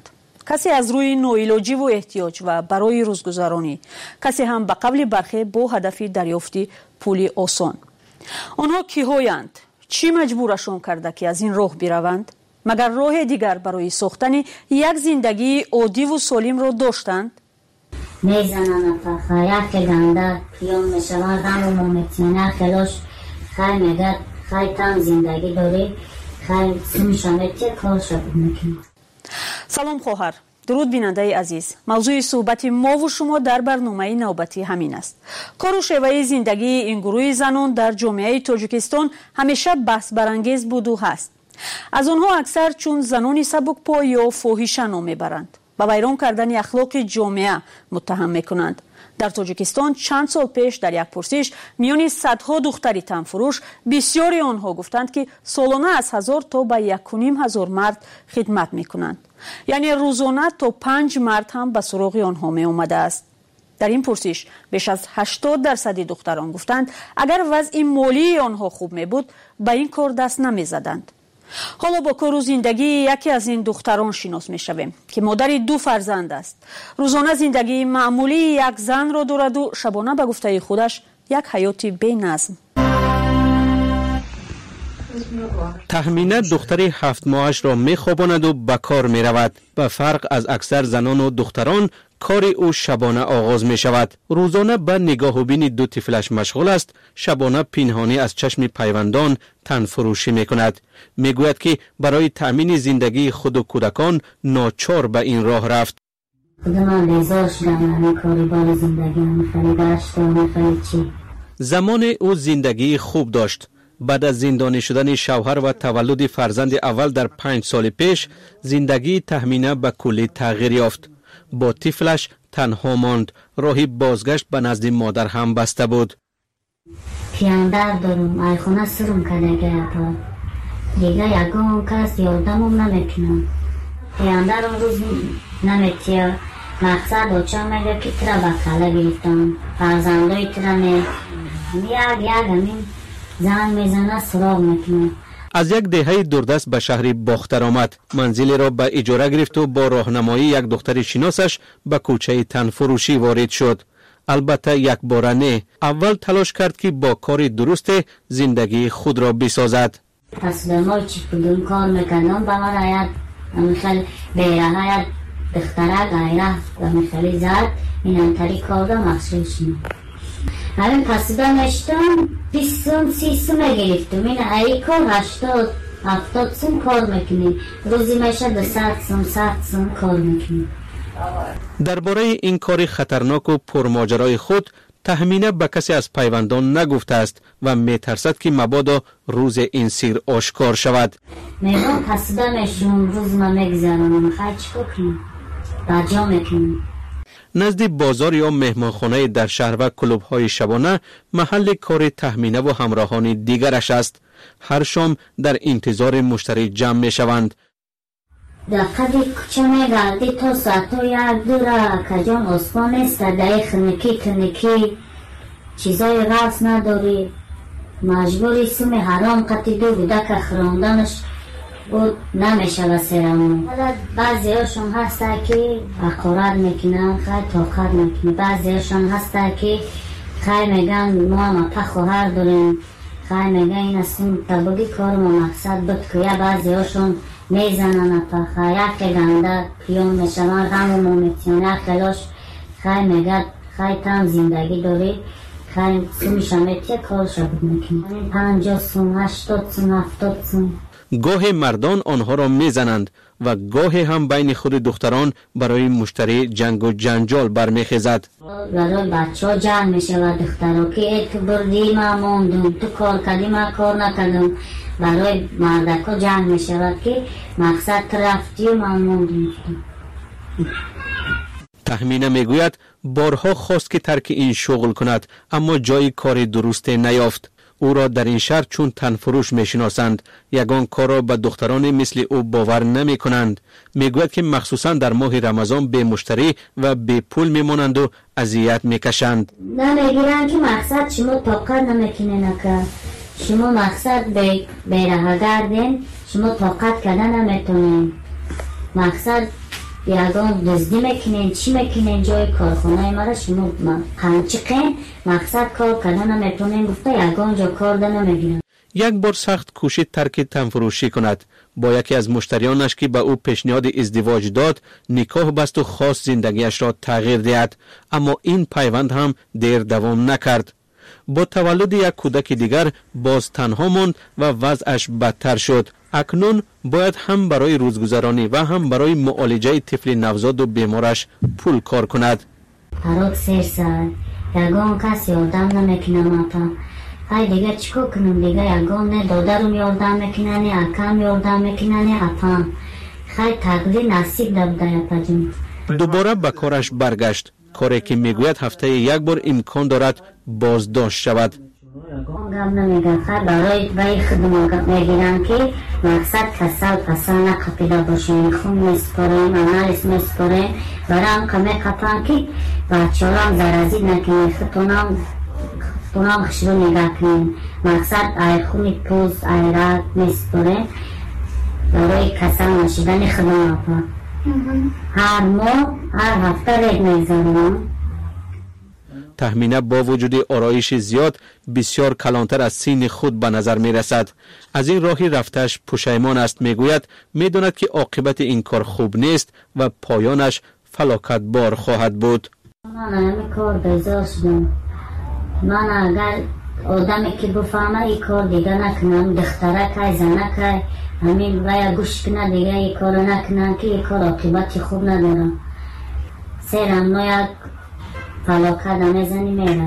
کسی از روی نوعلاجی و احتیاج و برای روزگذرانی، کسی هم به قبل برخی با هدف دریافت پول آسان. آنها کی‌هایند؟ چی مجبورشون کرده که از این راه بروند؟ مگر راه دیگر برای ساختن یک زندگی عادی و سالم را داشتند؟ میزنن فخایت که گنده پیام میشوند هم و ممتینه خلاش خیلی میگد خیلی تم زندگی داری خیلی سمیشانتی کار شد میکنه. سلام خواهر، درود بیننده عزیز. موضوع صحبت ما و شما در برنامه نوبتی همین است. کار و شیوه زندگی این گروه زنان در جامعه تاجیکستان همیشه بحث برانگیز بود و هست. از آنها اکثر چون زنان سبکپا یا فاحشه نام میبرند، با ویران کردن اخلاق جامعه متهم میکنند. در تاجیکستان چند سال پیش در یک پرسش میان صدها دختری تنفروش بسیاری آنها گفتند که سالانه از 1000 تا به 1500 مرد خدمت میکنند. یعنی روزانه تا 5 مرد هم به سراغ آنها می آمده است. در این پرسش بیش از 80% دختران گفتند اگر وضع مالی آنها خوب می بود به این کار دست نمی زدند. حالا با کار و زندگی یکی از این دختران شناس می شویم که مادر 2 فرزند است. روزانه زندگی معمولی یک زن را دارد و شبانه به گفته خودش یک حیات بی نظم. تهمینه دختری 7 ماهش را می خواباند و به کار می رود. به فرق از اکثر زنان و دختران کار او شبانه آغاز می شود. روزانه به نگاه و بین 2 طفلش مشغول است. شبانه پنهانی از چشم پیوندان تن فروشی می کند. می گوید که برای تأمین زندگی خود و کودکان ناچار به این راه رفت. زمان او زندگی خوب داشت. بعد از زندانی شدن شوهر و تولد فرزند اول در 5 سال پیش زندگی تهمینه به کلی تغییر یافت. با طفلش تنها ماند. راهی بازگشت به نزد مادر هم بسته بود. پیاندر دارم ایخونه سرم کدگه تا دیگه یکم کس یادمم نمیکنم. پیاندر اون روز نمیتیا مقصد اوچا میگه که ترا بکاله گرفتم فرزندای ترا یک همین زن میزنه سراغ میکنه. از یک دهه دوردست به شهر باختر آمد. منزلی را به اجاره گرفت و با راهنمایی یک دختر شناسش به کوچه تنفروشی وارد شد. البته یک بار نه. اول تلاش کرد که با کار درست زندگی خود را بسازد. پس به ما چی کدوم کار میکنم به من آید میخوال بیره های دختره غیره و میخوالی زد این انتری کار را مخصوص شنم. همین قصیده نشتم 20 سوم 30 سوم گرفتم. این ای کار 80-70 سوم کار میکنی. روزی میشه 200 سوم 100 سوم کار میکنی. درباره این کار خطرناک و پرماجرای خود تهمینه به کسی از پیوندان نگفته است و میترسد که مبادا روز این سیر آشکار شود. میگم قصیده میشم روز ما میگذرونم خواهی چی کنم بجا میکنم. نزد بازار یا مهمانخانه در شهر و کلوب‌های شبانه محل کار تهمینه و همراهان دیگرش است. هر شام در انتظار مشتری جمع میشوند. در قدی کچه میگردی تا ساعتو یک دوره کجان اسمان است در خنکی تنکی چیزای راست نداری مجبوری سوم حرام قطی دو بوده که خراندنش بود نمیشه وسیرمون. بعضی هاشون هسته که اقارت میکنن خیلی طاقت میکنه. بعضی هاشون هسته که خیلی میگن ما هم پخوهر داریم خیلی میگن این استون تباگی کار ما مقصد بود که یا بعضی هاشون میزنن پخه یک گنده پیون میشون غم و مومیتیونه خلاش خیلی میگن خیلی تم زندگی داری خیلی سومیش همیتی کار شد میکنه 50 سوم 80 سوم 70 سوم. گاه مردان آنها را میزنند و گاه هم بین خود دختران برای مشتری جنگ و جنجال برمیخیزد. برای بچه ها جنگ میشه و دخترها که تو بردی ما موندم تو کار کردی ما کار نکردم. برای مردک ها جنگ میشه که مقصد رفتی و ما موندم. تهمینه میگوید بارها خواست که ترک این شغل کند اما جای کار درست نیافت. او را در این شهر چون تنفروش میشناسند. یگان کار را به دختران مثل او باور نمی کنند. میگوید که مخصوصا در ماه رمضان به مشتری و به پول میمانند و اذیت میکشند. نمیگیرن که مقصد شما طاقت نمیکنه نکه. شما مقصد به راه گردین شما طاقت کردن نمیتونین. مقصد یگان دزدی میکنین چی میکنین جای کارخانه ما را شما قنچقین مقصد کار کردن نمیتونین گفته یگان جا کار ده نمیگیرن. یک بار سخت کوشید ترک تنفروشی کند. با یکی از مشتریانش که به او پیشنهاد ازدواج داد نکاح بست و خواست زندگیش را تغییر دهد، اما این پیوند هم دیر دوام نکرد. با تولد یک کودک دیگر باز تنها ماند و وضعش بدتر شد. اکنون باید هم برای روزگذرانی و هم برای معالجه طفل نوزاد و بیمارش پول کار کند. هر سر سر یگان کسی آدم نمیکنه ماتا. های دیگه چیکار کنم دیگه یگان نه دادرم یاردم میکنه نه اکم یاردم میکنه نه اپام. خیلی تقدیر نصیب دبده پجم. دوباره به کارش برگشت. کاری که میگوید هفته یک بار امکان دارد بازداشت شود. گم نمیگه خیلی برای خدمت میگیرن که مقصد کسل نقفیده باشه. خون میسپاریم انالیز میسپاریم برام کمی کپان که بچه هم زرازی نکنی خطونام خشرو نگه کنیم. مقصد ای خونی پوز ای رد میسپاریم برای کسل نشیدن خدمت ها. هر ماه هر هفته رید میزنم. تهمینه با وجود آرایش زیاد بسیار کلانتر از سین خود به نظر می رسد. از این راهی رفتش پشیمان است. میگوید میداند که عاقبت این کار خوب نیست و پایانش فلاکت بار خواهد بود. من همه کار بیزار شدم. من اگر آدمی که بفهمه این کار دیگه نکنم، دختره که زنه که همین باید گوش کنه دیگه این کار نکنم که این کار عاقبت خوب نداره. سیرم نوید فلاکت نمیزنی میره.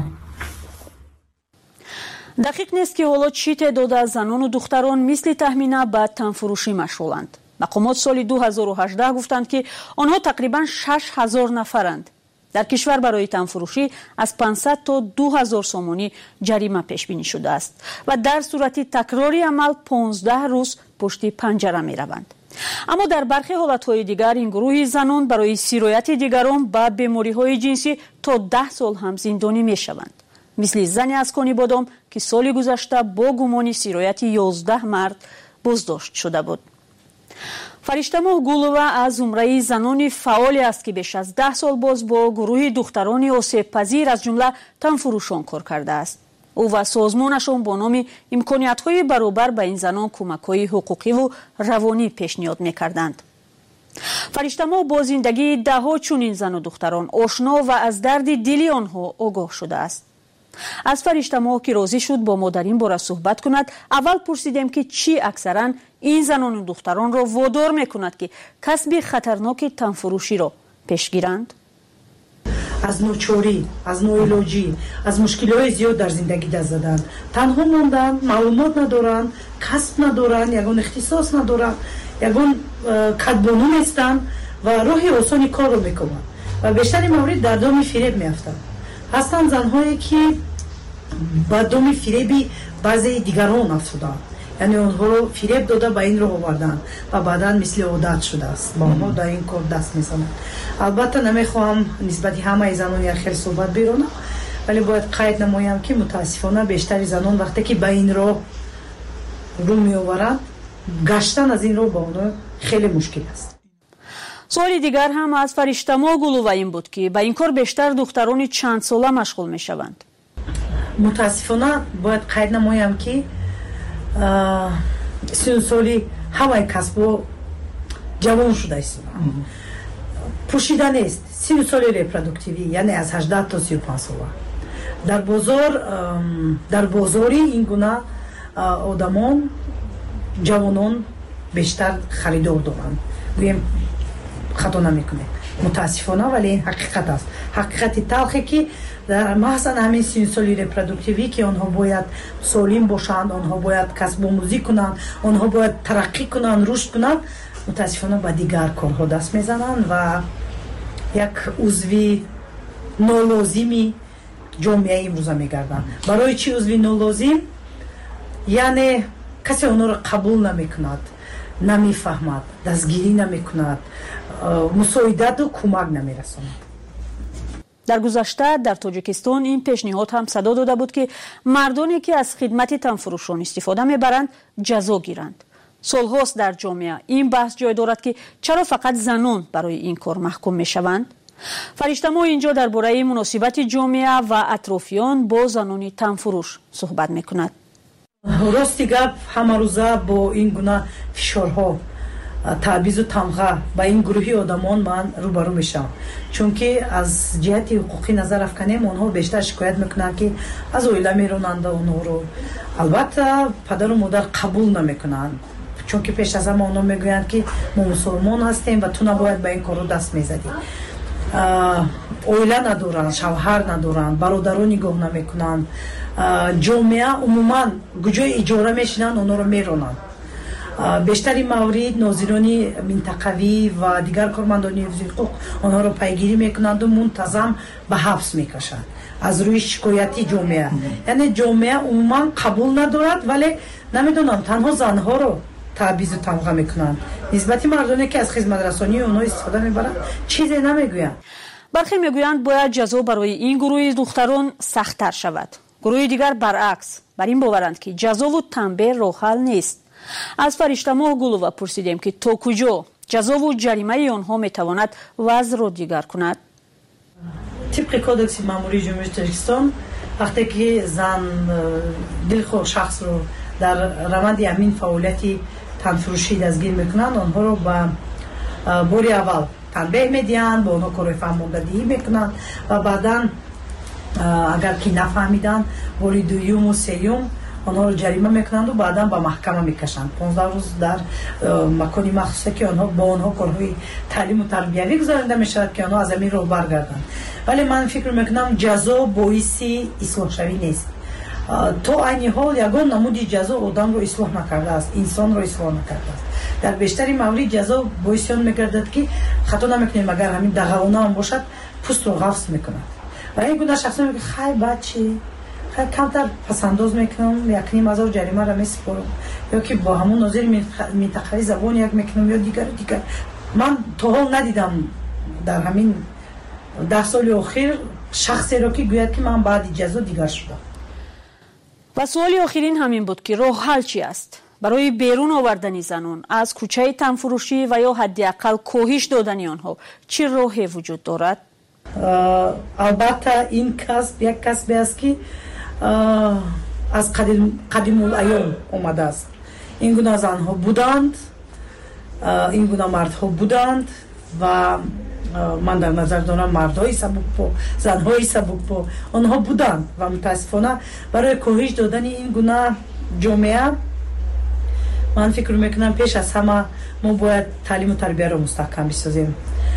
دقیق نیست که حالا چی تعداد از زنان و دختران مثل تهمینه به تنفروشی مشغولند. مقامات سال 2018 گفتند که آنها تقریبا 6000 نفرند. در کشور برای تنفروشی از 500 تا 2000 سومانی جریمه پیش بینی شده است و در صورت تکراری عمل 15 روز پشت پنجره می روند. اما در برخی حالتهای دیگر این گروه زنان برای سیرایت دیگران به بیماری‌های جنسی تا 10 سال هم زندانی می شوند. مثل زنی از کانی بادام که سال گذشته با گمان سیرایت 11 مرد بازداشت شده بود. فرشته‌ماه گولووا از زمره زنان فعالی است که بیش از 10 سال باز با گروه دختران آسیب پذیر از جمله تنفروشان کار کرده است. او و سازمانشان با نام امکانیت‌های برابر به این زنان کمک‌های حقوقی و روانی پیشنهاد می‌کردند. فرشته‌ماه با زندگی ده‌ها چنین زن و دختران آشنا و از درد دلی آنها آگاه شده است. از فرشته‌ماه که راضی شد با ما در این باره صحبت کند، اول پرسیدیم که چی اکثرا این زنان و دختران را وادار می‌کند که کسب خطرناک تنفروشی را پیش گیرند. از نوچوری، از نوعلاجی، از مشکلات زیاد در زندگی دست زدند. تنها ماندن، معلومات ندارند، کسب ندارند، یگان اختصاص ندارند، یگان کدبانو نیستند و راه آسانی کار رو میکنند و بیشتر مورد در دام فریب میافتند. هستند زنهایی که با دام فریبی بعضی دیگران افتادند. یعنی آنها رو فریب داده به این راه آوردن و بعدا مثل عادت شده است با ما در این کار دست میزنند. البته نمیخواهم نسبت همه زنان یک خیلی صحبت بیرونم، ولی باید قید نمایم که متاسفانه بیشتر زنان وقتی که به این راه رو میآورند گشتن از این راه با اونها خیلی مشکل است. سوال دیگر هم از فرشته‌ماه گولووا این بود که به این کار بیشتر دختران چند ساله مشغول میشوند. متاسفانه باید قید نمایم که 30 سالی همه کسب جوان شده است. پوشیده نیست. 30 سالی ریپرودوکتیوی یعنی از 18 تا 35 ساله. در بازاری این گونه آدمان جوانان بیشتر خریدار دارند. ویم خطا نمیکنه متاسفانه، ولی این حقیقت است. حقیقت تلخی که در محض همین 30 سالی ریپرودوکتیوی که آنها باید سالم باشند، آنها باید کسب آموزی کنند، آنها باید ترقی کنند، رشد کنند، متاسفانه با دیگر کارها دست میزنند و یک عضوی نالازمی جامعه امروزه میگردند. برای چی عضوی نالازم؟ یعنی کسی آنها را قبول نمیکند، نمیفهمد، دستگیری نمیکند، مساعدت و کمک نمیرساند. در گذشته در تاجیکستان این پیشنهاد هم صدا داده بود که مردانی که از خدمت تنفروشان استفاده میبرند جزا گیرند. سالهاست در جامعه این بحث جای دارد که چرا فقط زنان برای این کار محکوم میشوند. فرشته ما اینجا درباره مناسبت جامعه و اطرافیان با زنان تنفروش صحبت میکند. راستی گپ همه روزه با این گونه فشارها، تعویض و تمغه با این گروهی آدمان من روبرو میشم، چون که از جهت حقوقی نظر افکنیم اونها بیشتر شکایت میکنن که از اویله میرونند اونها رو. البته پدر و مادر قبول نمیکنن، چون که پیش از همه اونها میگویند که ما مسلمان هستیم و تو نباید به این کارو دست میزدی. اویله ندارن، شوهر ندارن، برادران نگاه نمیکنن. جامعه عموما گوجای اجاره میشنن اونها رو میرونن. بیشتری مورد ناظران منطقوی و دیگر کارمندان حقوق آنها را پیگیری میکنند و منتظم به حبس میکشند از روی شکایتی جامعه. یعنی جامعه عموما قبول ندارد، ولی نمیدونم تنها زنها رو تعویض و تمغه میکنند. نسبت مردانی که از خدمت رسانی اونها استفاده میبرند چیزی نمیگویند. برخی میگویند باید جزا برای این گروه دختران سخت‌تر شود. گروه دیگر برعکس بر این باورند که جزا و تنبیه راه حل نیست. از فرشته ماه گلووا پرسیدیم که تا کجا جزا و جریمه آنها میتواند وضع را دیگر کند. طبق کودکس ماموری جمهوری تاجیکستان وقتی که زن دلخواه شخص رو در روند همین فعالیتی تنفروشی دستگیر میکنند، آنها رو به باری اول تنبیه میدین، با آنها کار فرماندهی میکنند و بعدا اگر که نفهمیدن باری دوم و سیوم آنها رو جریمه میکنند و بعدا به محکمه میکشند. 15 روز در مکانی مخصوصی که آنها با آنها کارهای تعلیم و تربیوی گذارنده میشود که آنها از همین رو برگردند. ولی من فکر میکنم جزا باعث اصلاح شوی نیست. تو عین حال یگان نمودی جزا آدم رو اصلاح نکرده است، انسان رو اصلاح نکرده است. در بیشتری موارد جزا باعث آن میگردد که خطا نمیکنیم اگر همین دغونه هم باشد پوست رو قفس میکند. و این گونه شخصا میگه خیر بچه کمتر پسنداز میکنم، 1,500 جریمه را میسپارم، یا که با همون ناظر منطقه‌ای زبان یک میکنم یا دیگر. من تا حال ندیدم در همین 10 سال اخیر شخصی را که گوید که من بعد جزا دیگر شدم. و سوال آخرین همین بود که راه حل چی است برای بیرون آوردن زنان از کوچه تنفروشی و یا حداقل کاهش دادن آنها؟ چه راهی وجود دارد؟ البته این کسب یک کسبی است که از قدیم الایام اومده است. این گونه زنها بودند، این گونه مردها بودند و من در نظر دارم مردهای سبک‌پا، زنهای سبک‌پا آنها بودند و متاسفانه برای کاهش دادن این گونه جامعه من فکر میکنم پیش از همه ما باید تعلیم و تربیه را مستحکم بسازیم.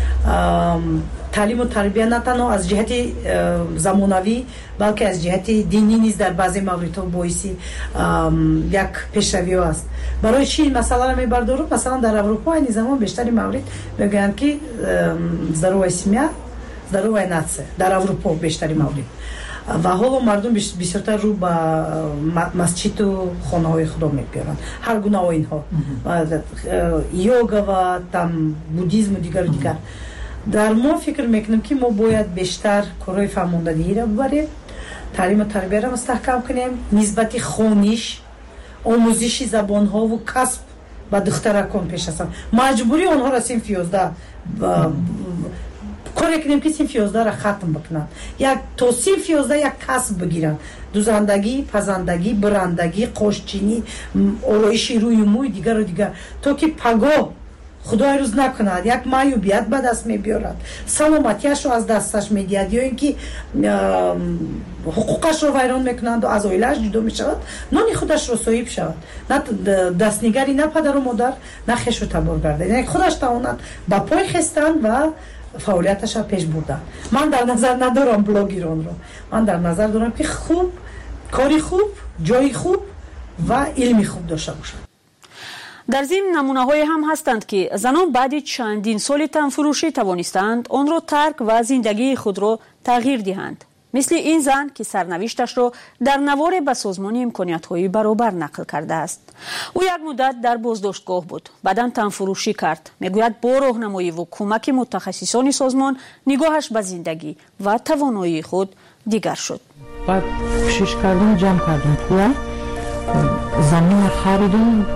تعلیم و تربیه نه تنها از جهت زمانوی بلکه از جهت دینی نیز در بعضی موردها باعث یک پیشروی است. برای چی مثلا را میبردارم؟ مثلا در اروپا این زمان بیشتری موارد میگن که здоровая семья, здоровая нация در اروپا بیشتری موارد و حالا مردم بسیارتر رو به مسجد و خانه های خدا میگیرند. هر گونه اینها یوگا و بودیزم و دیگر. در ما فکر میکنم که ما باید بیشتر کارهای فرماندهی را ببریم، تعلیم و تربیه را مستحکم کنیم، نسبت خوانش، آموزش زبان ها و کسب و دخترکان پیش از مجبوری آنها را صنف 11 کاری کنیم که صنف 11 را ختم بکنن. یک تا صنف 11 یک کسب بگیرن، دوزندگی، پزندگی، برندگی، قاشچینی، آرایش روی موی دیگر و دیگر، تا که پگاه خدای روز نکند یک معیوبیت به دست میبیارد، سلامتیش رو از دستش میدهد یا اینکه حقوقش رو ویران میکنند و از عائله‌اش جدا میشود، نان خودش رو صاحب شود، نه دستنگری، نه پدر و مادر، نه خویش و تبار گردد. یعنی خودش تواند با پای خستن و فعالیتش را پیش بردن. من در نظر ندارم بلاگران رو، من در نظر دارم که خوب کاری خوب، جای خوب و علمی خوب داشته باشند. در ضمن نمونه‌های هم هستند که زنان بعد چندین سال تنفروشی توانستند آن را ترک و زندگی خود را تغییر دهند. مثل این زن که سرنوشتش را در نوار به سازمان امکانیت‌های برابر نقل کرده است. او یک مدت در بازداشتگاه بود، بعداً تنفروشی کرد. میگوید با راهنمایی و کمک متخصصان سازمان نگاهش به زندگی و توانایی خود دیگر شد. بعد کوشش کردم، جمع کردم پول، زمین خریدم،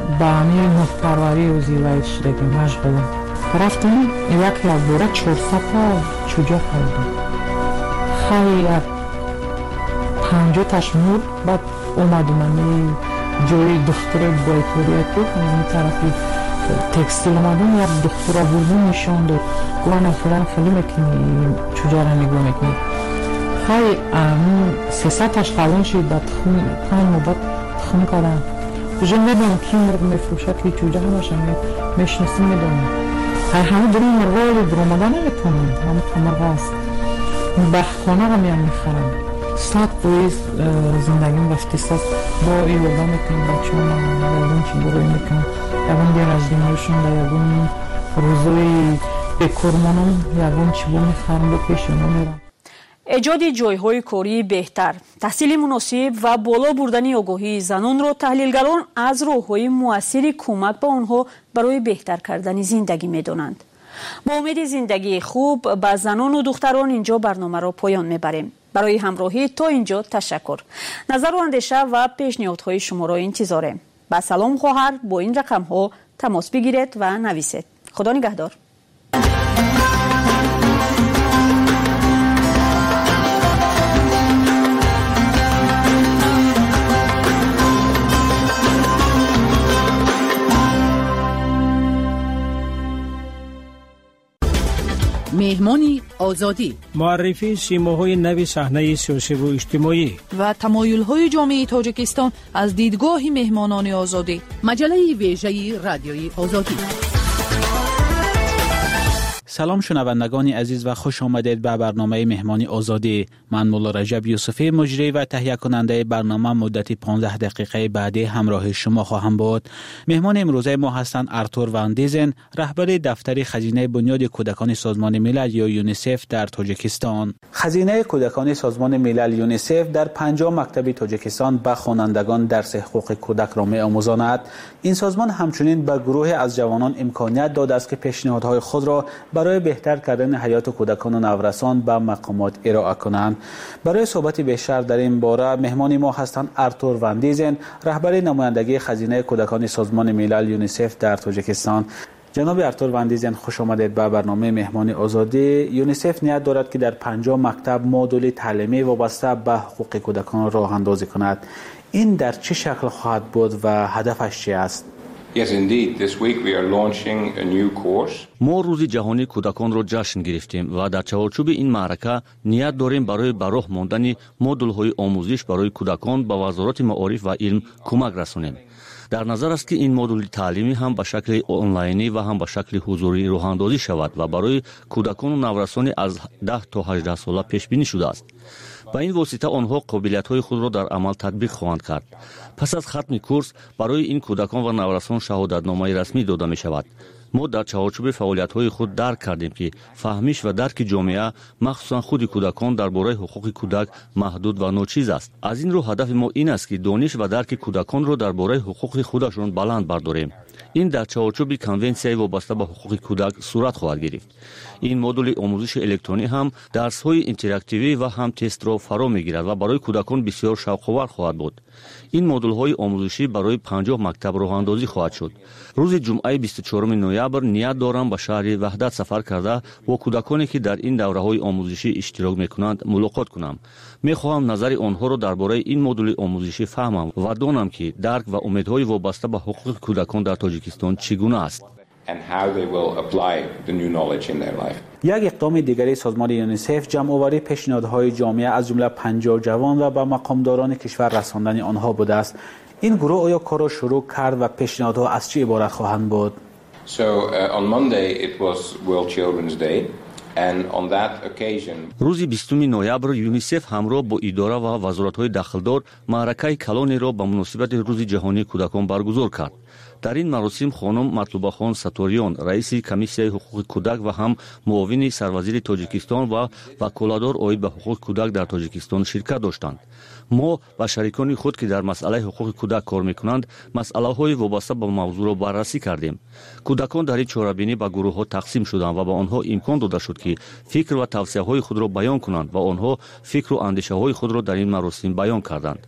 با همین محتواری و زیوایش دیگه مشغله رفتم یک بوره 400 چوجه خریدم خیلی 50 تشمور بعد اومدم جوی دختر بایکوریت بود این طرفی تکستیل اومدم یک دختر بردم نشان داد گوانه فلان خیلی میکنی چوجه را نگاه میکنی خیلی 300 تاش خلون شد بعد خون مدت خون کردم کجا میدونم کی مرد میفروشد که چوجه همشم میشناسیم میدونم همه داریم مرغای درامده نمیتونم همه تو مرغ هست بخخانه هم میخرم ساعت بویز زندگیم رفتی ساعت با ایوگا میکنیم بچه هم یادون چی بروی میکنم یادون دیر از دیمایشون دا یادون روزوی بکرمانم یادون چی بو میخرم با پیشونو میرم ایجاد جایهای کاری بهتر، تحصیل مناسب و بالا بردن آگاهی زنان را تحلیلگران از راه‌های مؤثر کمک به آنها برای بهتر کردن زندگی می‌دانند. با امید زندگی خوب به زنان و دختران اینجا برنامه را پایان می‌بریم. برای همراهی تا اینجا تشکر. نظر و اندیشه و پیشنهادهای شما را انتظاریم. با سلام خواهر با این رقم‌ها تماس بگیرید و نویسید. خدا نگهدار. مهمانی آزادی، معرفی سیماهای نو صحنه سیاسی و اجتماعی و تمایل‌های جامعه تاجیکستان از دیدگاه مهمانان آزادی. مجله ویژه رادیوی آزادی. سلام شنوندگان عزیز و خوش آمدید به برنامه مهمانی آزادی. من مولا رجب یوسفی مجری و تهیه کننده برنامه مدت 15 دقیقه بعدی همراه شما خواهم بود. مهمان امروزه ما هستند آرتور وان دیزن، رهبر دفتر خزینه بنیاد کودکان سازمان ملل یا یونیسف در تاجیکستان. خزینه کودکان سازمان ملل یونیسف در 50 مکتب تاجیکستان به خوانندگان درس حقوق کودک را می‌آموزاند. این سازمان همچنین به گروه از جوانان امکانیت داده است که پیشنهادهای خود را برای بهتر کردن حیات کودکان و نوجوانان به مقامات ارائه کنند. برای صحبت بیشتر در این باره مهمان ما هستند آرتور وان دیزن، رهبر نمایندگی خزینه کودکان سازمان ملل یونیسف در تاجیکستان. جناب آرتور وان دیزن، خوش آمدید به برنامه مهمانی آزادی. یونیسف نیت دارد که در 50 مکتب مدل تعلیمی وابسته به حقوق کودکان راه اندازی کند. این در چه شکل خواهد بود و هدفش چی است؟ Yes, indeed. This week we are launching a new course. ما روز جهانی کودکان را جشن گرفتیم و در چارچوب این معرکه نیت داریم برای به راه ماندن مدل‌های آموزش برای کودکان به وزارت معارف و علم کمک رسانیم. در نظر است که این مدل تعلیمی هم به شکل آنلاینی و هم به شکل حضوری راه اندازی شود و برای کودکان و نوجوانان از 10 تا 18 ساله پیش بینی شده است. با این واسطه آنها قابلیت‌های خود را در عمل تطبیق خواهند کرد. پس از ختم کورس برای این کودکان و نوجوانان شهادتنامه رسمی داده می شود. ما در چارچوب فعالیت‌های خود درک کردیم که فهمیش و درک جامعه مخصوصا خود کودکان درباره حقوق کودک محدود و ناچیز است. از این رو هدف ما این است که دانش و درک کودکان را درباره حقوق خودشان بلند برداریم. این در چارچوب کنونسیای وابسته به حقوق کودک صورت خواهد گرفت. این مدل آموزش الکترونی هم درس‌های اینتراکتیوی و هم تست را فرا می‌گیرد و برای کودکان بسیار شوق‌آور خواهد بود. این مدل‌های آموزشی برای 50 مکتب راه اندازی خواهد شد. روز جمعه 24 نوامبر نیت دارم به شهر وحدت سفر کرده با کودکانی که در این دوره‌های آموزشی اشتراک می‌کنند ملاقات کنم. می‌خواهم نظر آنها را درباره این مدل آموزشی فهمم و دانم که درک و امیدهای وابسته به حقوق کودکان در تاجیکستان چگونه است. And how they will apply the new knowledge in their life. یک اقدام دیگری سازمان یونیسف جمع‌آوری پیشنهادهای جامعه از جمله 50 جوان و به مقامداران کشور رساندن آنها بوده است. این گروه آیا کار را شروع کرد و پیشنهادها از چه عبارت خواهند بود؟ So on Monday it was World Children's Day. And on that occasion روز 20 نوامبر یونیسف همراه با اداره و وزارت‌های داخلدار معرکه کلانی را به مناسبت روز جهانی کودکان برگزار کرد. در این مراسم خانم مطلوبه خان ساتوریان رئیس کمیسیای حقوق کودک و هم معاون سروزیر تاجیکستان و وکالتدار عاید به حقوق کودک در تاجیکستان شرکت داشتند. ما و شریکان خود که در مسئله حقوق کودک کار میکنند مسئله‌های وابسته به موضوع را بررسی کردیم. کودکان در این چهاربینی به گروه‌ها تقسیم شدند و به آنها امکان داده شد که فکر و توصیه‌های خود را بیان کنند و آنها فکر و اندیشه‌های خود را در این مراسم بیان کردند.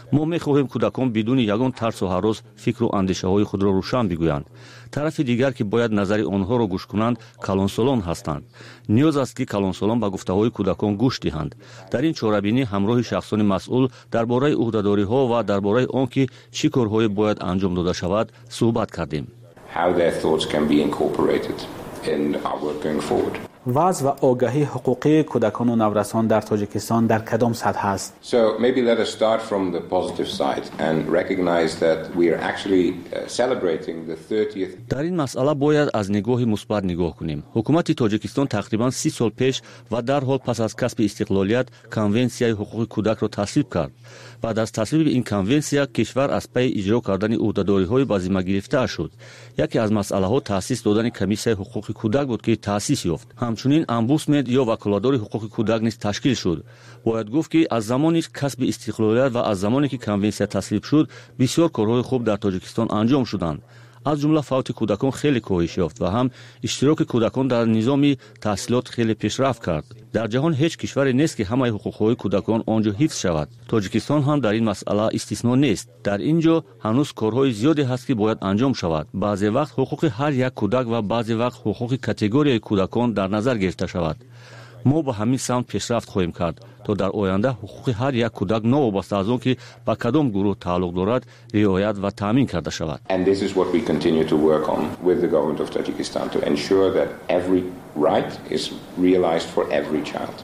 мо мехоҳем кӯдакон бидуни ягон тарсу ҳарос фикру андешаҳои худро рӯшан бигӯянд. тарафи дигар ки бояд назари онҳоро гӯш кунанд калонсолон ҳастанд. ниёз аст ки калонсолон ба гуфтаҳои кӯдакон гӯш диҳанд. дар ин чорабинӣ ҳамроҳи шахсони масъул дар бораи уҳдадориҳо ва дар бораи он ки чӣ корҳое бояд анҷом дода шавад суҳбат кардем. How their thoughts can be incorporated in our work going forward. وضع و آگاهی حقوقی کودکان و نورسان در تاجیکستان در کدام سطح است؟ So maybe let us start from the positive side and recognize that we are actually celebrating the 30th. در این مسئله باید از نگاهی مثبت نگاه کنیم. حکومت تاجیکستان تقریباً 30 سال پیش و در حال پس از کسب استقلالیت کنونسیای حقوق کودک را تصویب کرد. بعد از تصویب این کنونسیا کشور از پی اجرا کردن عهده‌داری‌های به ذمه گرفته شد. یکی از مسئله‌ها تأسیس دادن کمیسیای حقوق کودک بود که تأسیس یافت. همچنین امبودسمن یا وکالتدار حقوق کودک نیز تشکیل شد. باید گفت که از زمانی کسب استقلالیت و از زمانی که کنونسیا تصویب شد بسیار کارهای خوب در تاجیکستان انجام شدند. از جمله فوت کودکان خیلی کاهش یافت و هم اشتراک کودکان در نظام تحصیلات خیلی پیشرفت کرد. در جهان هیچ کشوری نیست که همه حقوق‌های کودکان آنجا حفظ شود. تاجیکستان هم در این مسئله استثنا نیست. در اینجا هنوز کارهای زیادی هست که باید انجام شود. بعضی وقت حقوق هر یک کودک و بعضی وقت حقوق کاتگوری کودکان در نظر گرفته شود. ما به همین سمت پیشرفت خواهیم کرد تا در آینده حقوق هر یک کودک نوابسته از آن که به کدام گروه تعلق دارد رعایت و تامین کرده شود. And this is what we continue to work on with the government of Tajikistan to ensure that every right is realized for every child.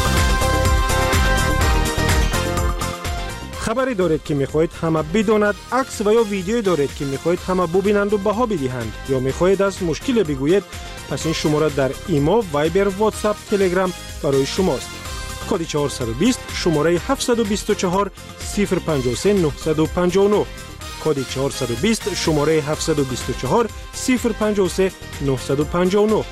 خبری دارید که میخواهید همه بداند، عکس و یا ویدیویی دارید که میخواهید همه ببینند و بها بدهند یا میخواهید از مشکل بگویید، پس این شماره در ایما، وایبر، واتساپ، تلگرام برای شماست. کد 420 شماره 724 053 959. کد 420 شماره 724 053 959.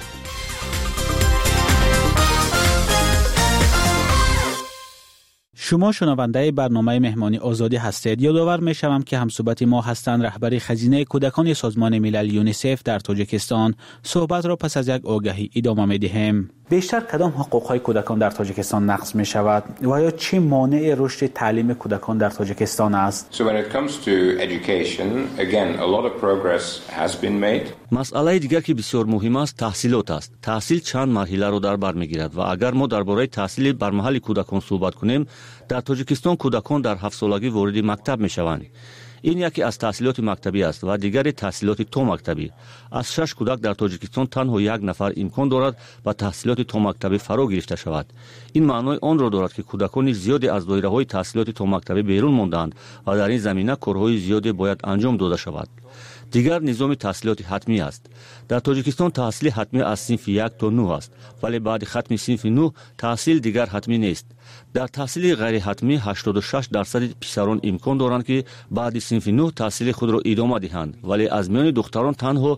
شما شنونده برنامه مهمانی آزادی هستید. یادآور می‌شوم که همصحبت ما هستند رهبر خزینه کودکان سازمان ملل یونیسف در تاجیکستان. صحبت را پس از یک آگهی ادامه می‌دهیم. بیشتر کدام حقوق‌های کودکان در تاجیکستان نقض می‌شود و یا چه مانع رشد تعلیم کودکان در تاجیکستان است؟ So when it comes to education, again a lot of progress has been made. مسئله دیگر که بسیار مهم است تحصیلات است. تحصیل چند مرحله را در بر می‌گیرد و اگر ما درباره تحصیل بر محل کودکان صحبت کنیم، در تاجیکستان کودکان در 7 سالگی وارد مکتب می‌شوند. این یکی از تحصیلات مکتبی است و دیگری تحصیلات تو مکتبی. از 6 کودک در تاجیکستان تنها یک نفر امکان دارد با تحصیلات تو مکتبی فرا گرفته شود. این معنای آن را دارد که کودکان زیادی از دایره‌های تحصیلات تو مکتبی بیرون ماندند و در این زمینه کارهای زیادی باید انجام داده شود. دیگر نظام تحصیلات حتمی است. در تاجیکستان تحصیل حتمی از صنف 1 تا 9 است، ولی بعد ختم صنف 9 تحصیل دیگر حتمی نیست. در تحصیل غیر حتمی 86% پسران امکان دارند که بعد صنف 9 تحصیل خود را ادامه دهند، ولی از میان دختران تنها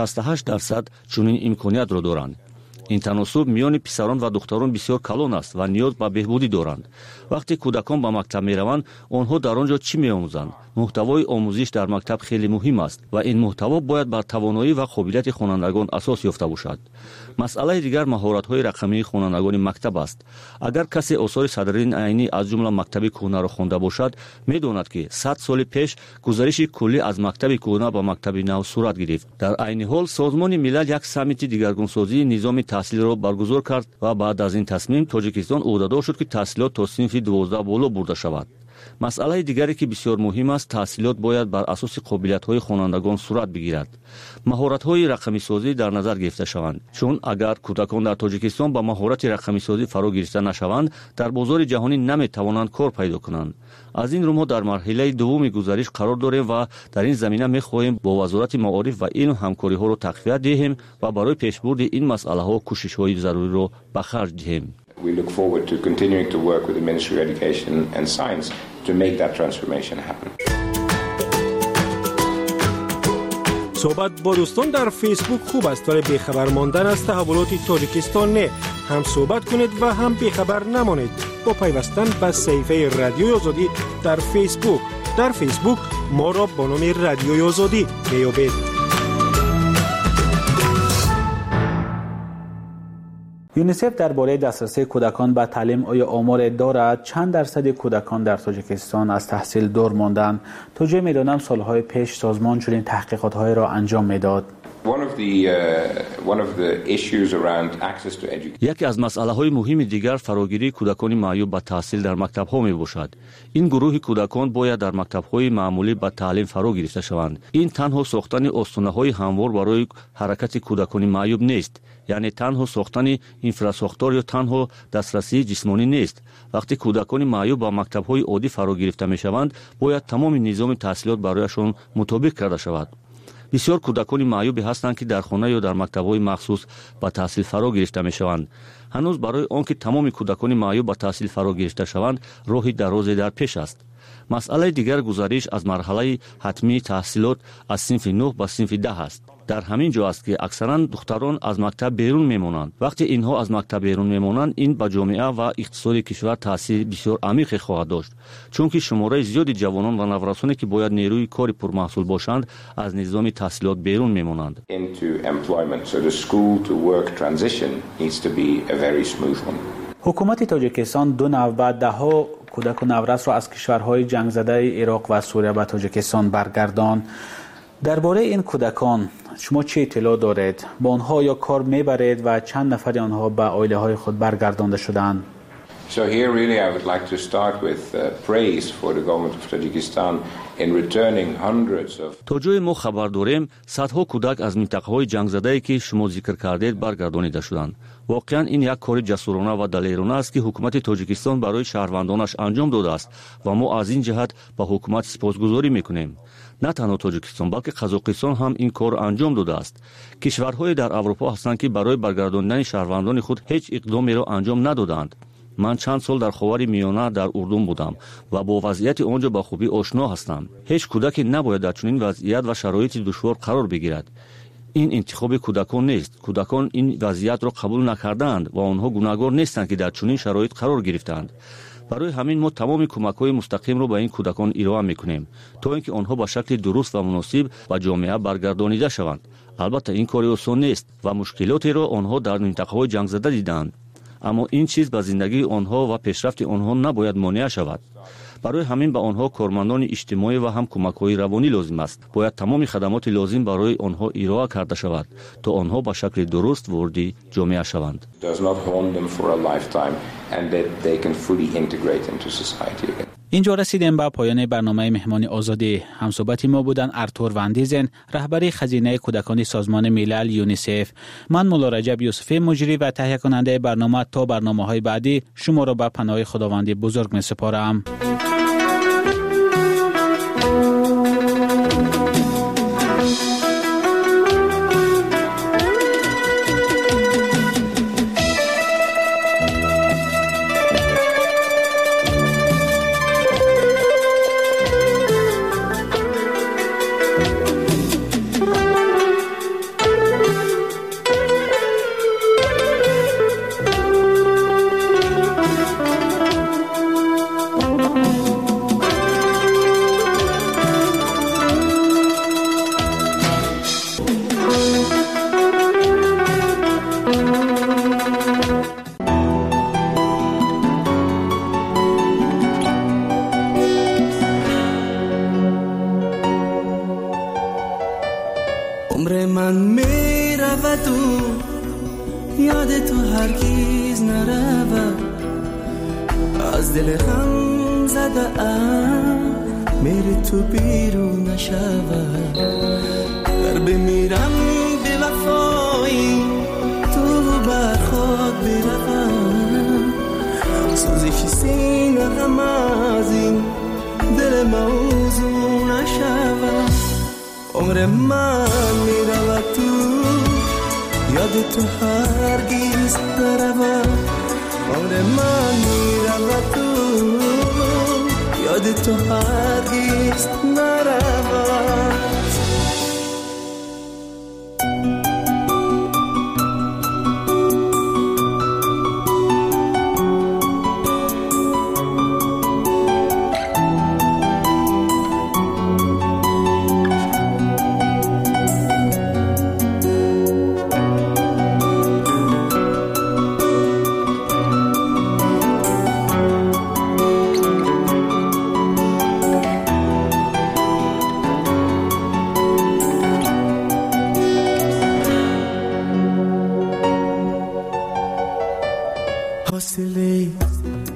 68% چنین امکانیت را دارند. این تناسب میان پسران و دختران بسیار کلان است و نیاز به بهبودی دارند. وقتی کودکان به مکتب میروند، آنها در آنجا چی میآموزند؟ محتوای آموزش در مکتب خیلی مهم است و این محتوا باید بر توانایی و قابلیت خوانندگان اساس یافته باشد. مسئله دیگر مهارت‌های رقمی خوانندگان مکتب است. اگر کسی آثار صدرالدین عینی از جمله مکتب کهنه را خوانده باشد، می‌داند که 100 سال پیش گزارش کلی از مکتب کهنه به مکتب نو صورت گرفت. در عین حال سازمان ملل یک سمیت دیگرگونسازی نظام تحصیل را برگزار کرد و بعد از این تصمیم تاجیکستان عهده‌دار شد که تحصیلات تا صنف 12 بالا برده شود. مسئله دیگری که بسیار مهم است تحصیلات باید بر اساس قابلیت‌های خوانندگان صورت بگیرد. مهارت‌های رقمی سازی در نظر گرفته شوند، چون اگر کودکان در تاجیکستان با مهارت رقمی سازی فرا گرفته نشوند، در بازار جهانی نمی‌توانند کار پیدا کنند. از این رو ما در مرحله دوم گزارش قرار داریم و در این زمینه می‌خواهیم با وزارت معارف و علم همکاری‌ها را تقویت دهیم و برای پیشبرد این مسئله‌ها کوشش‌های ضروری را به خرج دهیم. We look forward to continuing to work with the Ministry of Education and Science to make that transformation happen. صحبت با دوستان در فیسبوک خوب است، ولی بیخبر ماندن از تحولات تاجیکستان نه. هم صحبت کنید و هم بیخبر نمانید با پیوستن به صفحه رادیوی آزادی در فیسبوک. در فیسبوک ما را با نام رادیوی آزادی میابید. یونیسف درباره دسترسی کودکان به تعلیم آیا آمار دارد؟ چند درصد کودکان در تاجیکستان از تحصیل دور ماندند؟ تا جای میدانم سالهای پیش سازمان چنین تحقیقات‌های را انجام میداد. یکی از مسئله‌های مهم دیگر فراگیری کودکان معیوب به تحصیل در مکتب‌ها میباشد. این گروه کودکان باید در مکتب‌های معمولی به تعلیم فرا گرفته شوند. این تنها ساختن آستانه‌های هموار برای حرکت کودکان معیوب نیست. یعنی تنها ساختن اینفراساختار یا تنها دسترسی جسمانی نیست. وقتی کودکان معیوب با مکتب‌های عادی فرا گرفته می‌شوند، باید تمام نظام تحصیلات برایشان مطابق کرده شود. بسیار کودکان معیوبی هستند که در خانه یا در مکتب‌های مخصوص با تحصیل فرا گرفته می‌شوند. هنوز برای آنکه تمام کودکان معیوب با تحصیل فرا گرفته شوند، راهی درازی در پیش است. مسئله دیگر گزارش از مرحله حتمی تحصیلات از صنف 9 به صنف 10 است. در همین جا است که اکثرا دختران از مکتب بیرون میمانند. وقتی اینها از مکتب بیرون میمانند، این به جامعه و اقتصاد کشور تاثیر بسیار عمیق خواهد داشت، چون که شماره زیادی جوانان و نورسانی که باید نیروی کاری پرمحصول باشند از نظام تحصیلات بیرون میمانند. حکومت تاجیکستان 2 نوع بعد دهها کودک و نورس را از کشورهای جنگ زده عراق و سوریه به تاجیکستان برگرداند. درباره این کودکان شما چه اطلاع دارید؟ با آنها یا کار میبرید و چند نفر آنها به عائله های خود برگردانده شدند؟ So here really I would like to start with praise for the government of Tajikistan in returning hundreds of تا جای ما خبر داریم صدها کودک از منطقه‌های جنگ زده‌ای که شما ذکر کردید برگردانیده شدند. واقعا این یک کار جسورانه و دلیرانه است که حکومت تاجیکستان برای شهروندانش انجام داده است و ما از این جهت به حکومت سپاسگزاری می‌کنیم. نه تنها تاجیکستان بلکه قزاقستان هم این کار انجام داده است. کشورهای در اروپا هستند که برای برگرداندن شهروندان خود هیچ اقدامی را انجام ندادند. من چند سال در خاور میانه در اردن بودم و با وضعیت آنجا با خوبی آشنا هستم. هیچ کودکی نباید در چنین وضعیت و شرایط دشوار قرار بگیرد. این انتخاب کودکان نیست. کودکان این وضعیت را قبول نکردند و آنها گناهکار نیستند که در چنین شرایط قرار گرفتند. برای همین ما تمام کمک‌های مستقیم را به این کودکان ارائه می‌کنیم تا اینکه آنها به شکل درست و مناسب به جامعه برگردانیده شوند. البته این کار آسان نیست و مشکلاتی را آنها در منطقه‌های جنگ زده دیدند. اما این چیز به زندگی آنها و پیشرفت آنها نباید مانع شود. برای همین به آنها کارمندان اجتماعی و هم کمک‌های روانی لازم است. باید تمام خدمات لازم برای آنها ارائه کرده شود تا آنها به شکل درست وارد جامعه شوند. اینجا رسیدیم به پایان برنامه مهمانی آزادی. همصحبت ما بودن ارتور وندیزن، رهبری خزینه کودکان سازمان ملل یونیسف. من مولا رجب یوسفی، مجری و تهیه کننده برنامه. تا برنامه‌های بعدی شما را به پناه خداوند بزرگ می‌سپارم. عمر من می رود و یاد تو هرگیز نرود، از دل غم زده ام میری تو بیرون نشود. در بمیرم به وفایی تو بر خود بروم، سوزش سینه غم از این دل موضوع نشود. عمر من میرود تو یاد تو هرگیز نرود. عمر من میرود تو یاد تو هرگیز نرود.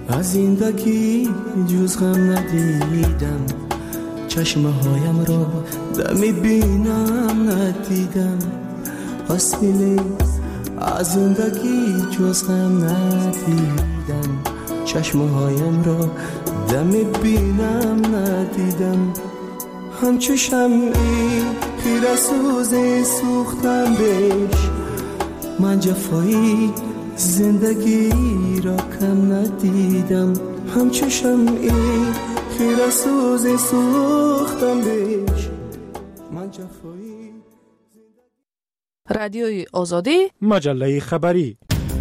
از زندگی جز غم ندیدم چشمه هایم را دمی بینم ندیدم وسیله از زندگی جز غم ندیدم چشمه هایم را دمی بینم ندیدم همچو شمعی خیره سوزی سوختم بهش من جفایی زندگی را کم ندیدم همچو شمعی خیره سوزی سوختم بهش من جفایی رادیوی آزادی مجله خبری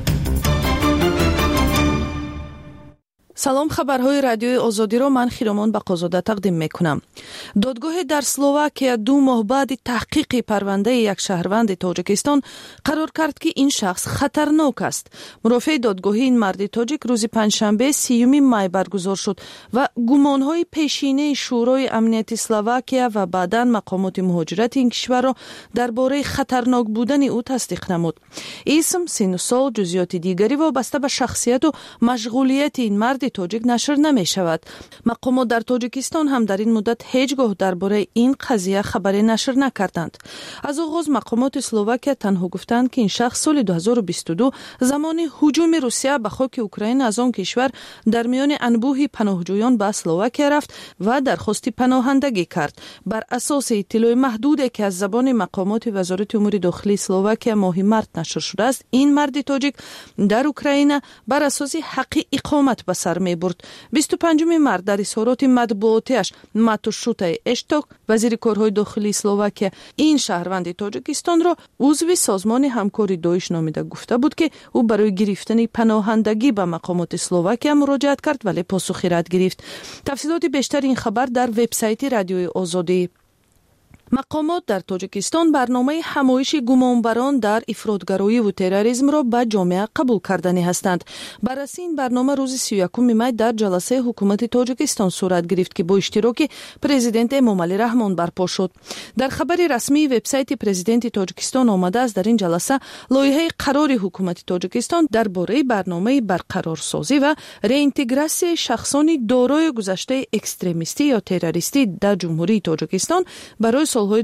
салом, хабарҳои радиои озодиро ман хиромон бақозода тақдим мекунам. додгоҳе дар Словакия 2 моҳ баъди таҳқиқи парвандаи як шаҳрванди Тоҷикистон қарор кард ки ин шахс хатарнок аст. мурофиаи додгоҳи ин марди тоҷик рӯзи панҷшанбе 30 май баргузор шуд ва гумонҳои пешинаи шӯрои амнияти Словакия ва баъдан мақомоти муҳоҷирати ин кишварро дар бораи хатарнок будани ӯ тасдиқ намуд. исм, сину сол, ҷузъиёти дигари вобаста ба шахсияту машғулияти ин марди тоҷик нашр намешавад. мақомот дар Тоҷикистон ҳам дар ин муддат ҳеҷ гоҳ дар бораи ин қазия хабаре нашр накарданд. аз оғоз мақомоти Словакия танҳо гуфтанд ки ин шахс соли 2022 замони ҳуҷуми Русия ба хоки Украина аз он кишвар дар миёни анбӯҳи паноҳҷӯён ба Словакия рафт ва дархости паноҳандагӣ кард. бар асоси иттилои маҳдуде ки аз забони мақомоти вазорати умури дохилии Словакия моҳи март нашр шудааст, ин марди тоҷик дар Украина бар асоси ҳаққи иқомат ба сар мебурд. 25 март дар изҳороти матбуотиаш Матушутай Эшток, вазири корҳои дохилии Словакия, ин шаҳрванди Тоҷикистонро узви созмони ҳамкори Доиш номида гуфта буд ки ӯ барои гирифтани паноҳандагӣ ба мақомоти Словакия муроҷиат кард, вале посухи рад гирифт. тафсилоти бештари ин хабар дар вебсайти радиои Озодӣ. мақомот дар Тоҷикистон барномаи ҳамоиши гумонбарон дар ифротгароиву терроризмро ба ҷомеа қабул карданӣ ҳастанд. барраси ин барнома рӯзи 31 май дар ҷаласаи ҳукумати Тоҷикистон сурат гирифт ки бо иштироки президент Эмомалӣ Раҳмон барпо шуд. дар хабари расмии вебсайти президенти Тоҷикистон омадааст, дар ин ҷаласа лоиҳаи қарори ҳукумати Тоҷикистон дар бораи барномаи барқарорсозӣ ва реинтеграсияи шахсони дорои гузаштаи экстремистӣ ё террористӣ дар ҷумҳурии Тоҷикистон барои солҳои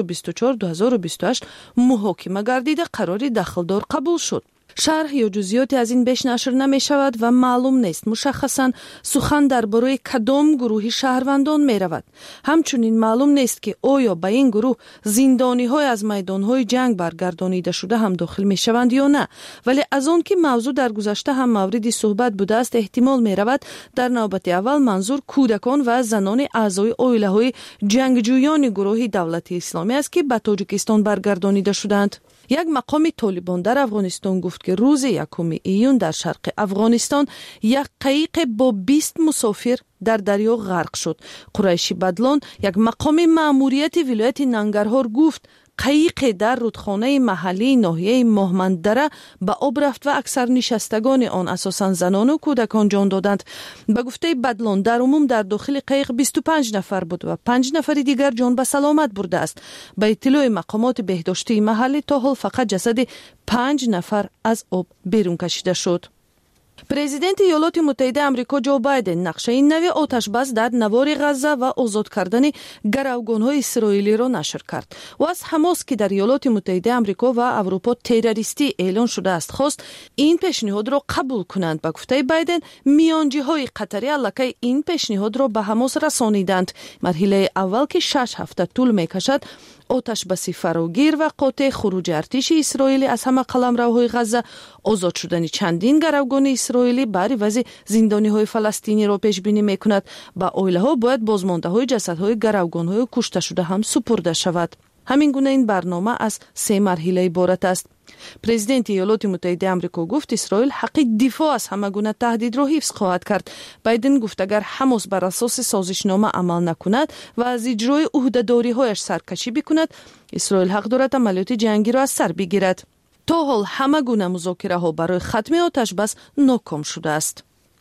2024-2028 муҳокима гардида қарори дахлдор қабул шуд. шарҳ ё ҷузъиёте аз ин беш нашр намешавад ва маълум нест мушаххасан сухан дар бораи кадом гурӯҳи шаҳрвандон меравад. ҳамчунин маълум нест ки оё ба ин гурӯҳ зиндониҳое аз майдонҳои ҷанг баргардонида шуда ҳам дохил мешаванд ё на. вале аз он ки мавзӯъ дар гузашта ҳам мавриди суҳбат будааст, эҳтимол меравад дар навбати аввал манзур кӯдакон ва занони аъзои оилаҳои ҷангҷӯёни гурӯҳи давлати исломӣ аст ки ба Тоҷикистон баргардонида шуданд. як мақоми толибон дар Афғонистон гуфт ки рӯзи 1 июн дар шарқи Афғонистон як қаиқе бо 20 мусофир дар дарё ғарқ шуд. Қурайши Бадлон, як мақоми маъмурияти вилояти Нангарҳор гуфт қаиқе дар рудхонаи маҳаллии ноҳияи Моҳманддара ба об рафт ва аксар нишастагони он асосан занону кӯдакон ҷон доданд. ба гуфтаи Бадлон, дар умум дар дохили қаиқ 25 нафар буд ва 5 нафари дигар ҷон ба саломат бурдааст. ба иттилои мақомоти беҳдоштии маҳаллӣ то ҳол фақат ҷасади 5 нафар аз об берун кашида шуд. президенти Иёлоти Муттаҳидаи Амрико Ҷо Байден нақшаи нави оташбас дар навори Ғазза ва озод кардани гаравгонҳои исроилиро нашр кард. ӯ аз ҳамос ки дар Иёлоти Муттаҳидаи Амрико ва Аврупо террористӣ эълон шудааст хост ин пешниҳодро қабул кунанд. ба гуфтаи Байден, миёнҷиҳои қатарӣ аллакай ин пешниҳодро ба ҳамос расониданд. марҳилаи аввал ки 6 ҳафта тӯл мекашад, оташбаси фарогир ва қотеъ хуруҷи артиши Исроилӣ аз ҳама қаламравҳои Ғазза, озод шудани чандин гаравгони Исроилӣ бар ивази зиндониҳои фаластиниро пешбинӣ мекунад. ба оилаҳо бояд бозмондаҳои ҷасадҳои гаравгонҳои кушташуда ҳам супурда шавад. ҳамин гуна ин барнома аз 3 марҳила иборат аст. президенти Иёлоти Муттаҳидаи Амрико гуфт Исроил ҳаққи дифоъ аз ҳама гуна таҳдидро ҳифз хоҳад кард. Байден гуфт агар ҳамос бар асоси созишнома амал накунад ва аз иҷрои уҳдадориҳояш саркашӣ бикунад, Исроил ҳақ дорад амалиёти ҷангиро аз сар бигирад. то ҳол ҳама гуна музокираҳо барои хатми оташбас ноком шудааст.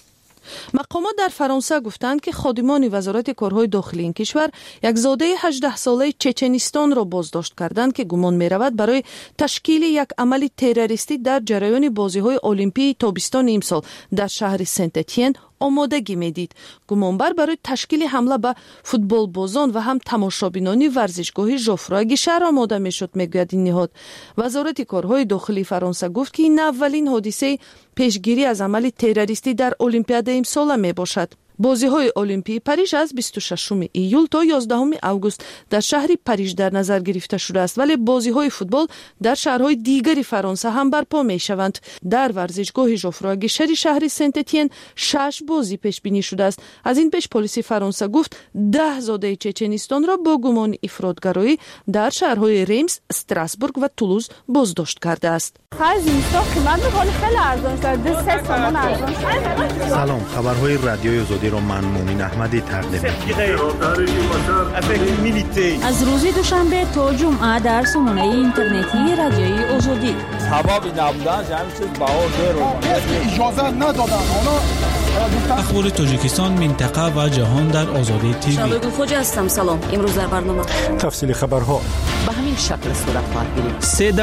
мақомот дар Фаронса гуфтанд ки ходимони вазорати корҳои дохилии ин кишвар як зодаи 18-солаи Чеченистонро боздошт карданд ки гумон меравад барои ташкили як амали террористӣ дар ҷараёни бозиҳои олимпии тобистони имсол дар шаҳри Сент-Этьен آمادگی میدید. گمانبر برای تشکیل حمله به فوتبال بازان و هم تماشابینانی ورزشگاه ژوفرای شهر آماده میشد، میگوید این نهاد. وزارت کارهای داخلی فرانسه گفت که این اولین حادثه پیشگیری از عمل تروریستی در المپیاد امسال می باشد. بازی‌های المپیایی پاریژ از 26 ایول تا 11 آگوست در شهر پاریژ در نظر گرفته شده است، ولی بازی‌های فوتبال در شهرهای دیگری فرانسه هم برپا می‌شوند. در ورزشگاه ژوفرای گشری شهر سنت اتین 6 بازی پیش بینی شده است. از این پیش پلیس فرانسه گفت 10 زاده چچنستان را با گمان افراطگرایی در شهرهای ریمز، استراسبورگ و تولوز بازداشت کرده است. سلام، خبرهای رادیوی آزادی رو من مومن احمدی تقدیم می‌کنم. از روز دوشنبه تا جمعه در سامانه اینترنتی رادیوی آزادی. سبب نبودن همین چیز اجازه ندادن. اخبار تاجیکستان، منطقه و جهان در آزادی تیوی. شالوی گلخوج هستم. سلام. امروز در برنامه تفصیل خبرها به همین شکل صورت خواهد گرفت.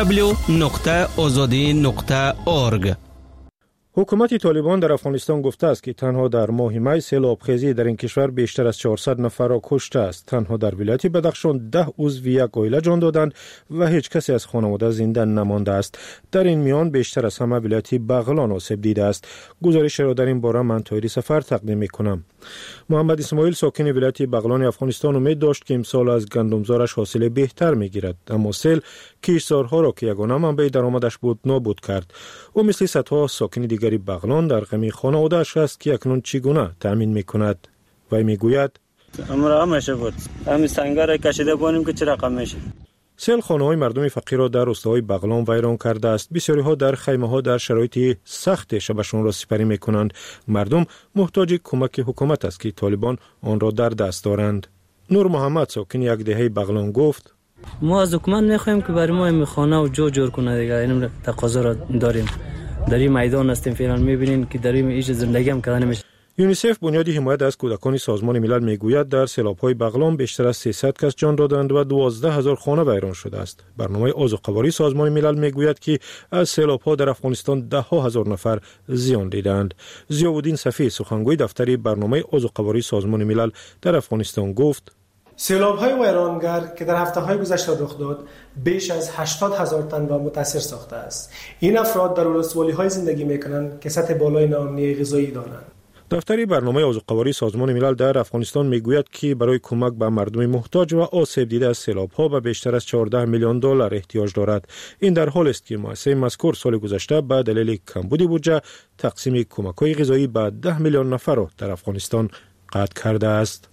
www.azadi.org. حکومت طالبان در افغانستان گفته است که تنها در ماه می سیلابخیزی در این کشور بیشتر از 400 نفر را کشته است. تنها در ولایت بدخشان 10 عضو یک عائله جان دادند و هیچ کسی از خانواده زنده نمانده است. در این میان بیشتر از همه ولایت بغلان آسیب دیده است. گزارش را در این باره من طاهری سفر تقدیم می‌کنم. محمد اسماعیل ساکن ولایت بغلان افغانستان امید داشت که امسال از گندمزارش حاصل بهتر می‌گیرد، اما سیل کشتزارها را که یگانه منبع درآمدش بود نابود کرد. او مثل صدها ساکن دیگری بغلان در غم خانواده‌اش است که اکنون چگونه تأمین می‌کند. وی می‌گوید امرا همیشه بود همین سنگر کشیده بونیم که چه رقم میشه. سیل خانه‌های مردم فقیر را در روستاهای بغلان ویران کرده است. بسیاری‌ها در خیمه‌ها در شرایط سخت شبشون را سپری می‌کنند. مردم محتاج کمک حکومت است که طالبان آن را در دست دارند. نور محمد ساکن یک دهه بغلان گفت ما از حکومت می‌خوایم که برای ما این خانه و جور کنه دیگه. این تقاضا را داریم. در این میدان هستیم فعلا می‌بینین که در این ایش زندگی هم کردن نمیشه. یونیسف بنیاد حمایت از کودکان سازمان ملل میگوید در سیلاب‌های بغلان بیشتر از 300 کس جان دادند و 12000 خانه ویران شده است. برنامه آذوقه‌واری سازمان ملل میگوید که از سیلاب‌ها در افغانستان 10,000 نفر زیان دیدند. ضیاءالدین صفی سخنگوی دفتر برنامه آذوقه‌واری سازمان ملل در افغانستان گفت سیلاب‌های ویرانگر که در هفته‌های گذشته رخ داد بیش از 80,000 تن را متاثر ساخته است. این افراد در ولسوالی‌های زندگی می‌کنند که سطح بالای ناامنی غذایی دارند. دفتر برنامه آذوقه‌واری سازمان ملل در افغانستان میگوید که برای کمک به مردم محتاج و آسیب دیده از سیلاب‌ها به بیشتر از 14 میلیون دلار احتیاج دارد. این در حالی است که مؤسسه مذکور سال گذشته به دلیل کمبود بودجه تقسیم کمک‌های غذایی به 10 میلیون نفر را در افغانستان قطع کرده است.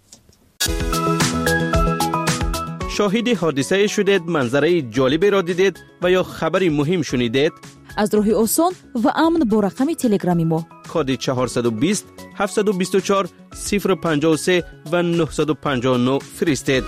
شاهد حادثه شدید، منظره جالبی را دیدید و یا خبری مهم شنیدید؟ از راه آسان و امن با رقم تلگرامی ما کد 420 724 053 و 959 فرستید.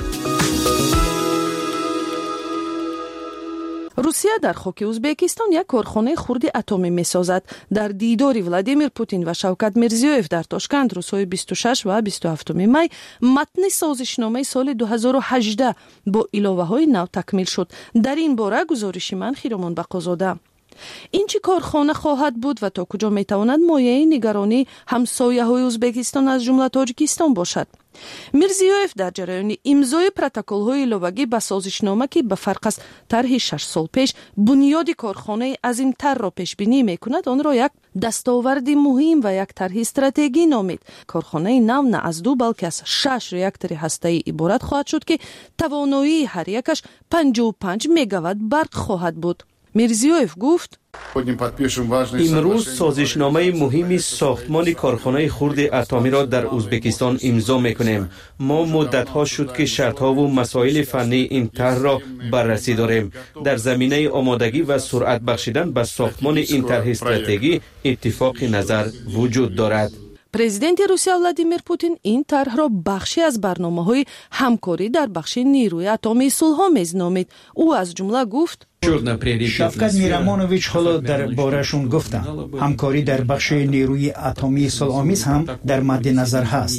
روسیه در خاک ازبکستان یک کارخانه خرد اتمی می‌سازد. در دیداری ولادیمیر پوتین و شوکت میرزیویف در تاشکند روزهای 26 و 27 می متن سازشنامه سال 2018 با الهه‌های نو تکمیل شد. در این باره گزارش من خیرمان بقازاده. این چه کارخانه خواهد بود و تا کجا میتواند مایه نگرانی همسایه‌های ازبکستان از جمله تاجیکستان باشد؟ میرزیویف در جریان امضای پروتکل‌های الهه‌ای به سازشنامه که به فرق از طرح 6 سال پیش بنیاد کارخانه عظیم‌تر را پیش بینی می‌کند، آن را یک دستاورد مهم و یک طرح استراتژی نامید. کارخانه نو نه از 2 بلکه از 6 ریاکتور هسته‌ای عبارت خواهد شد که توانایی هر یکش 55 مگاوات برق خواهد بود. میرزیویف گفت امروز سازشنامه مهمی ساختمان کارخانه خرد اتمی را در ازبکستان امضا میکنیم. ما مدت‌ها شد که شرط‌ها و مسائل فنی این طرح را بررسی داریم. در زمینه آمادگی و سرعت بخشیدن به ساختمان این طرح استراتژی اتفاق نظر وجود دارد. پرزیدنت روسیه ولادیمیر پوتین این طرح را بخشی از برنامه‌های همکاری در بخش نیروی اتمی صلح‌آمیز نامید. او از جمله گفت شفقت میرامانویچ حالا در بارشون گفتن همکاری در بخش نیروی اتمی صلح‌آمیز هم در مد نظر هست.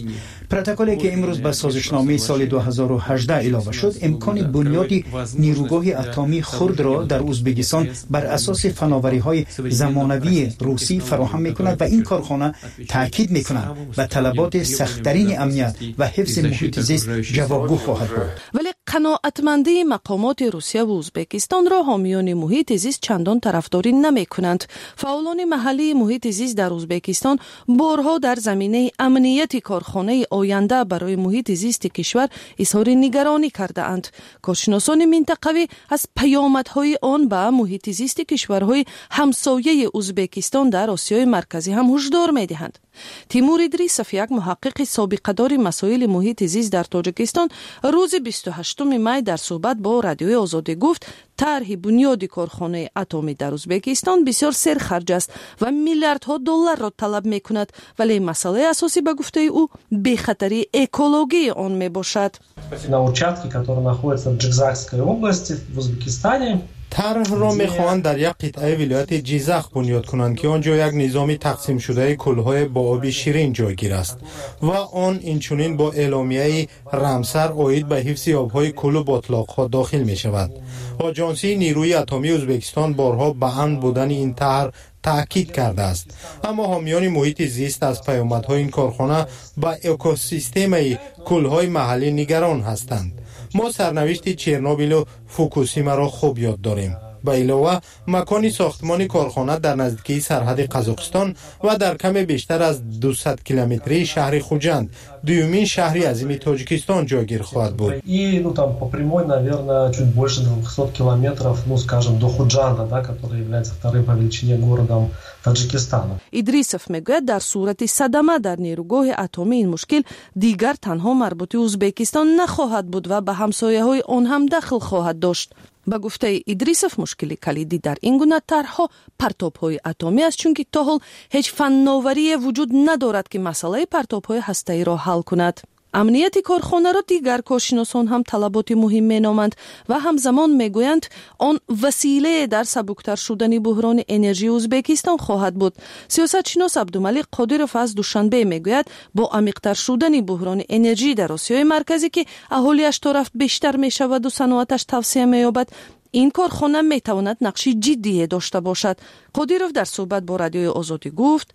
پروتکلی که امروز به سازشنامه سال 2018 علاوه شد امکان بنیاد نیروگاه اتمی خرد را در ازبکستان بر اساس فناوری‌های زمانوی روسی فراهم می‌کند و این کارخانه تاکید می‌کند به طلبات سخت‌ترین امنیت و حفظ محیط زیست جوابگو خواهد بود. ولی قناعتمندی مقامات روسیه و ازبکستان را حامیان محیط زیست چندان طرفداری نمی‌کنند. فعالان محلی محیط زیست در ازبکستان بارها در زمینه امنیت کارخانه آینده برای محیط زیست کشور اظهار نگرانی کرده اند. کارشناسان منطقوی از پیامدهای آن به محیط زیست کشورهای همسایه ازبکستان در آسیای مرکزی هم هشدار می‌دهند. تیمور ادریسوف یک محقق سابقه دار مسائل محیط زیست در تاجیکستان روز 28 می در صحبت با رادیوی آزادی گفت طرح بنیاد کارخانه اتمی در ازبکستان بسیار سرخرج است و میلیاردها دلار را طلب می‌کند، ولی مسئله اساسی به گفته او بی‌خطری اکولوژی آن میباشد. На участке, который находится в Джигзахской области в Узбекистане, طرح را می‌خواهند در یک قطعه ولایت جیزخ بنیاد کنند که آنجا یک نظام تقسیم شده کل‌های با آب شیرین جایگیر است و آن اینچنین با اعلامیه رامسر عاید به حفظ آب‌های کل و بطلاق‌ها داخل می‌شود. آژانسی نیروی اتمی ازبکستان بارها به امن بودن این طرح تأکید کرده است، اما حامیان محیط زیست از پیامدهای این کارخانه به اکوسیستم کل‌های محلی نگران هستند. ما سرنوشت چرنوبیل و فوکوشیما را خوب یاد داریم. به علاوه مکان ساختمان کارخانه در نزدیکی سرحد قزاقستان و در کم بیشتر از 200 کیلومتری شهر خوجند، دومین شهری عظیم تاجیکستان جایگیر خواهد بود. И там по прямой, наверное, чуть больше 200 километров, скажем, до Худжанда, да, который является вторым по величине городом Таджикистана. ادریسوف میگوید در صورت صدمه در نیروگاه اتمی این مشکل دیگر تنها مربوط به ازبکستان نخواهد بود و به همسایه‌های آن هم دخل خواهد داشت. به گفته ادریسوف مشکل کلیدی در این گونه طرح‌ها پرتاب‌های اتمی است، چون که تا حال هیچ فناوری وجود ندارد که مسئله پرتاب‌های هسته‌ای را حل کند. امنیت کارخانه را دیگر کارشناسان هم طلبات مهم مینامند و همزمان میگویند آن وسیله در سبکتر شدن بحران انرژی ازبکستان خواهد بود. سیاستشناس عبدالملک قادروف از دوشنبه میگوید با عمیق‌تر شدن بحران انرژی در آسیای مرکزی که اهالیش طرف بیشتر میشود و صنعتش توسعه مییابد، این کارخانه میتواند نقشی جدی داشته باشد. قادروف در صحبت با رادیوی آزادی گفت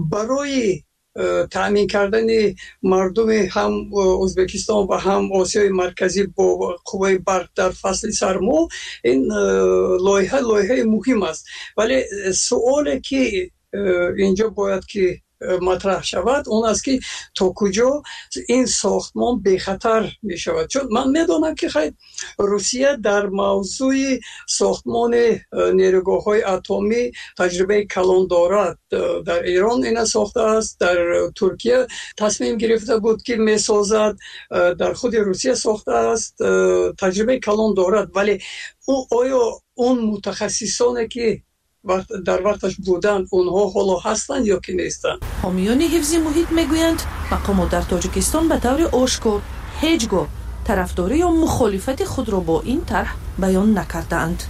برای تامین کردن مردم هم ازبکستان و هم آسیای مرکزی با قوه برق در فصل سرما این لایحه مهم است، ولی سوالی که اینجا باید که مطرح شود اون است که تا کجا این ساختمان بی خطر می شود. چون من میدونم که خیلی روسیه در موضوع ساختمان نیروگاه های اتمی تجربه کلان دارد. در ایران این ساخته است، در ترکیه تصمیم گرفته بود که می سازد، در خود روسیه ساخته است، تجربه کلان دارد، ولی آیا اون متخصصانی که در وقتش بودند اونها حالا هستند یا که نیستند؟ حامیان حفظ محیط میگویند مقامات در تاجیکستان به طور آشکار هیچگاه طرفداری یا مخالفت خود را با این طرح بیان نکردند.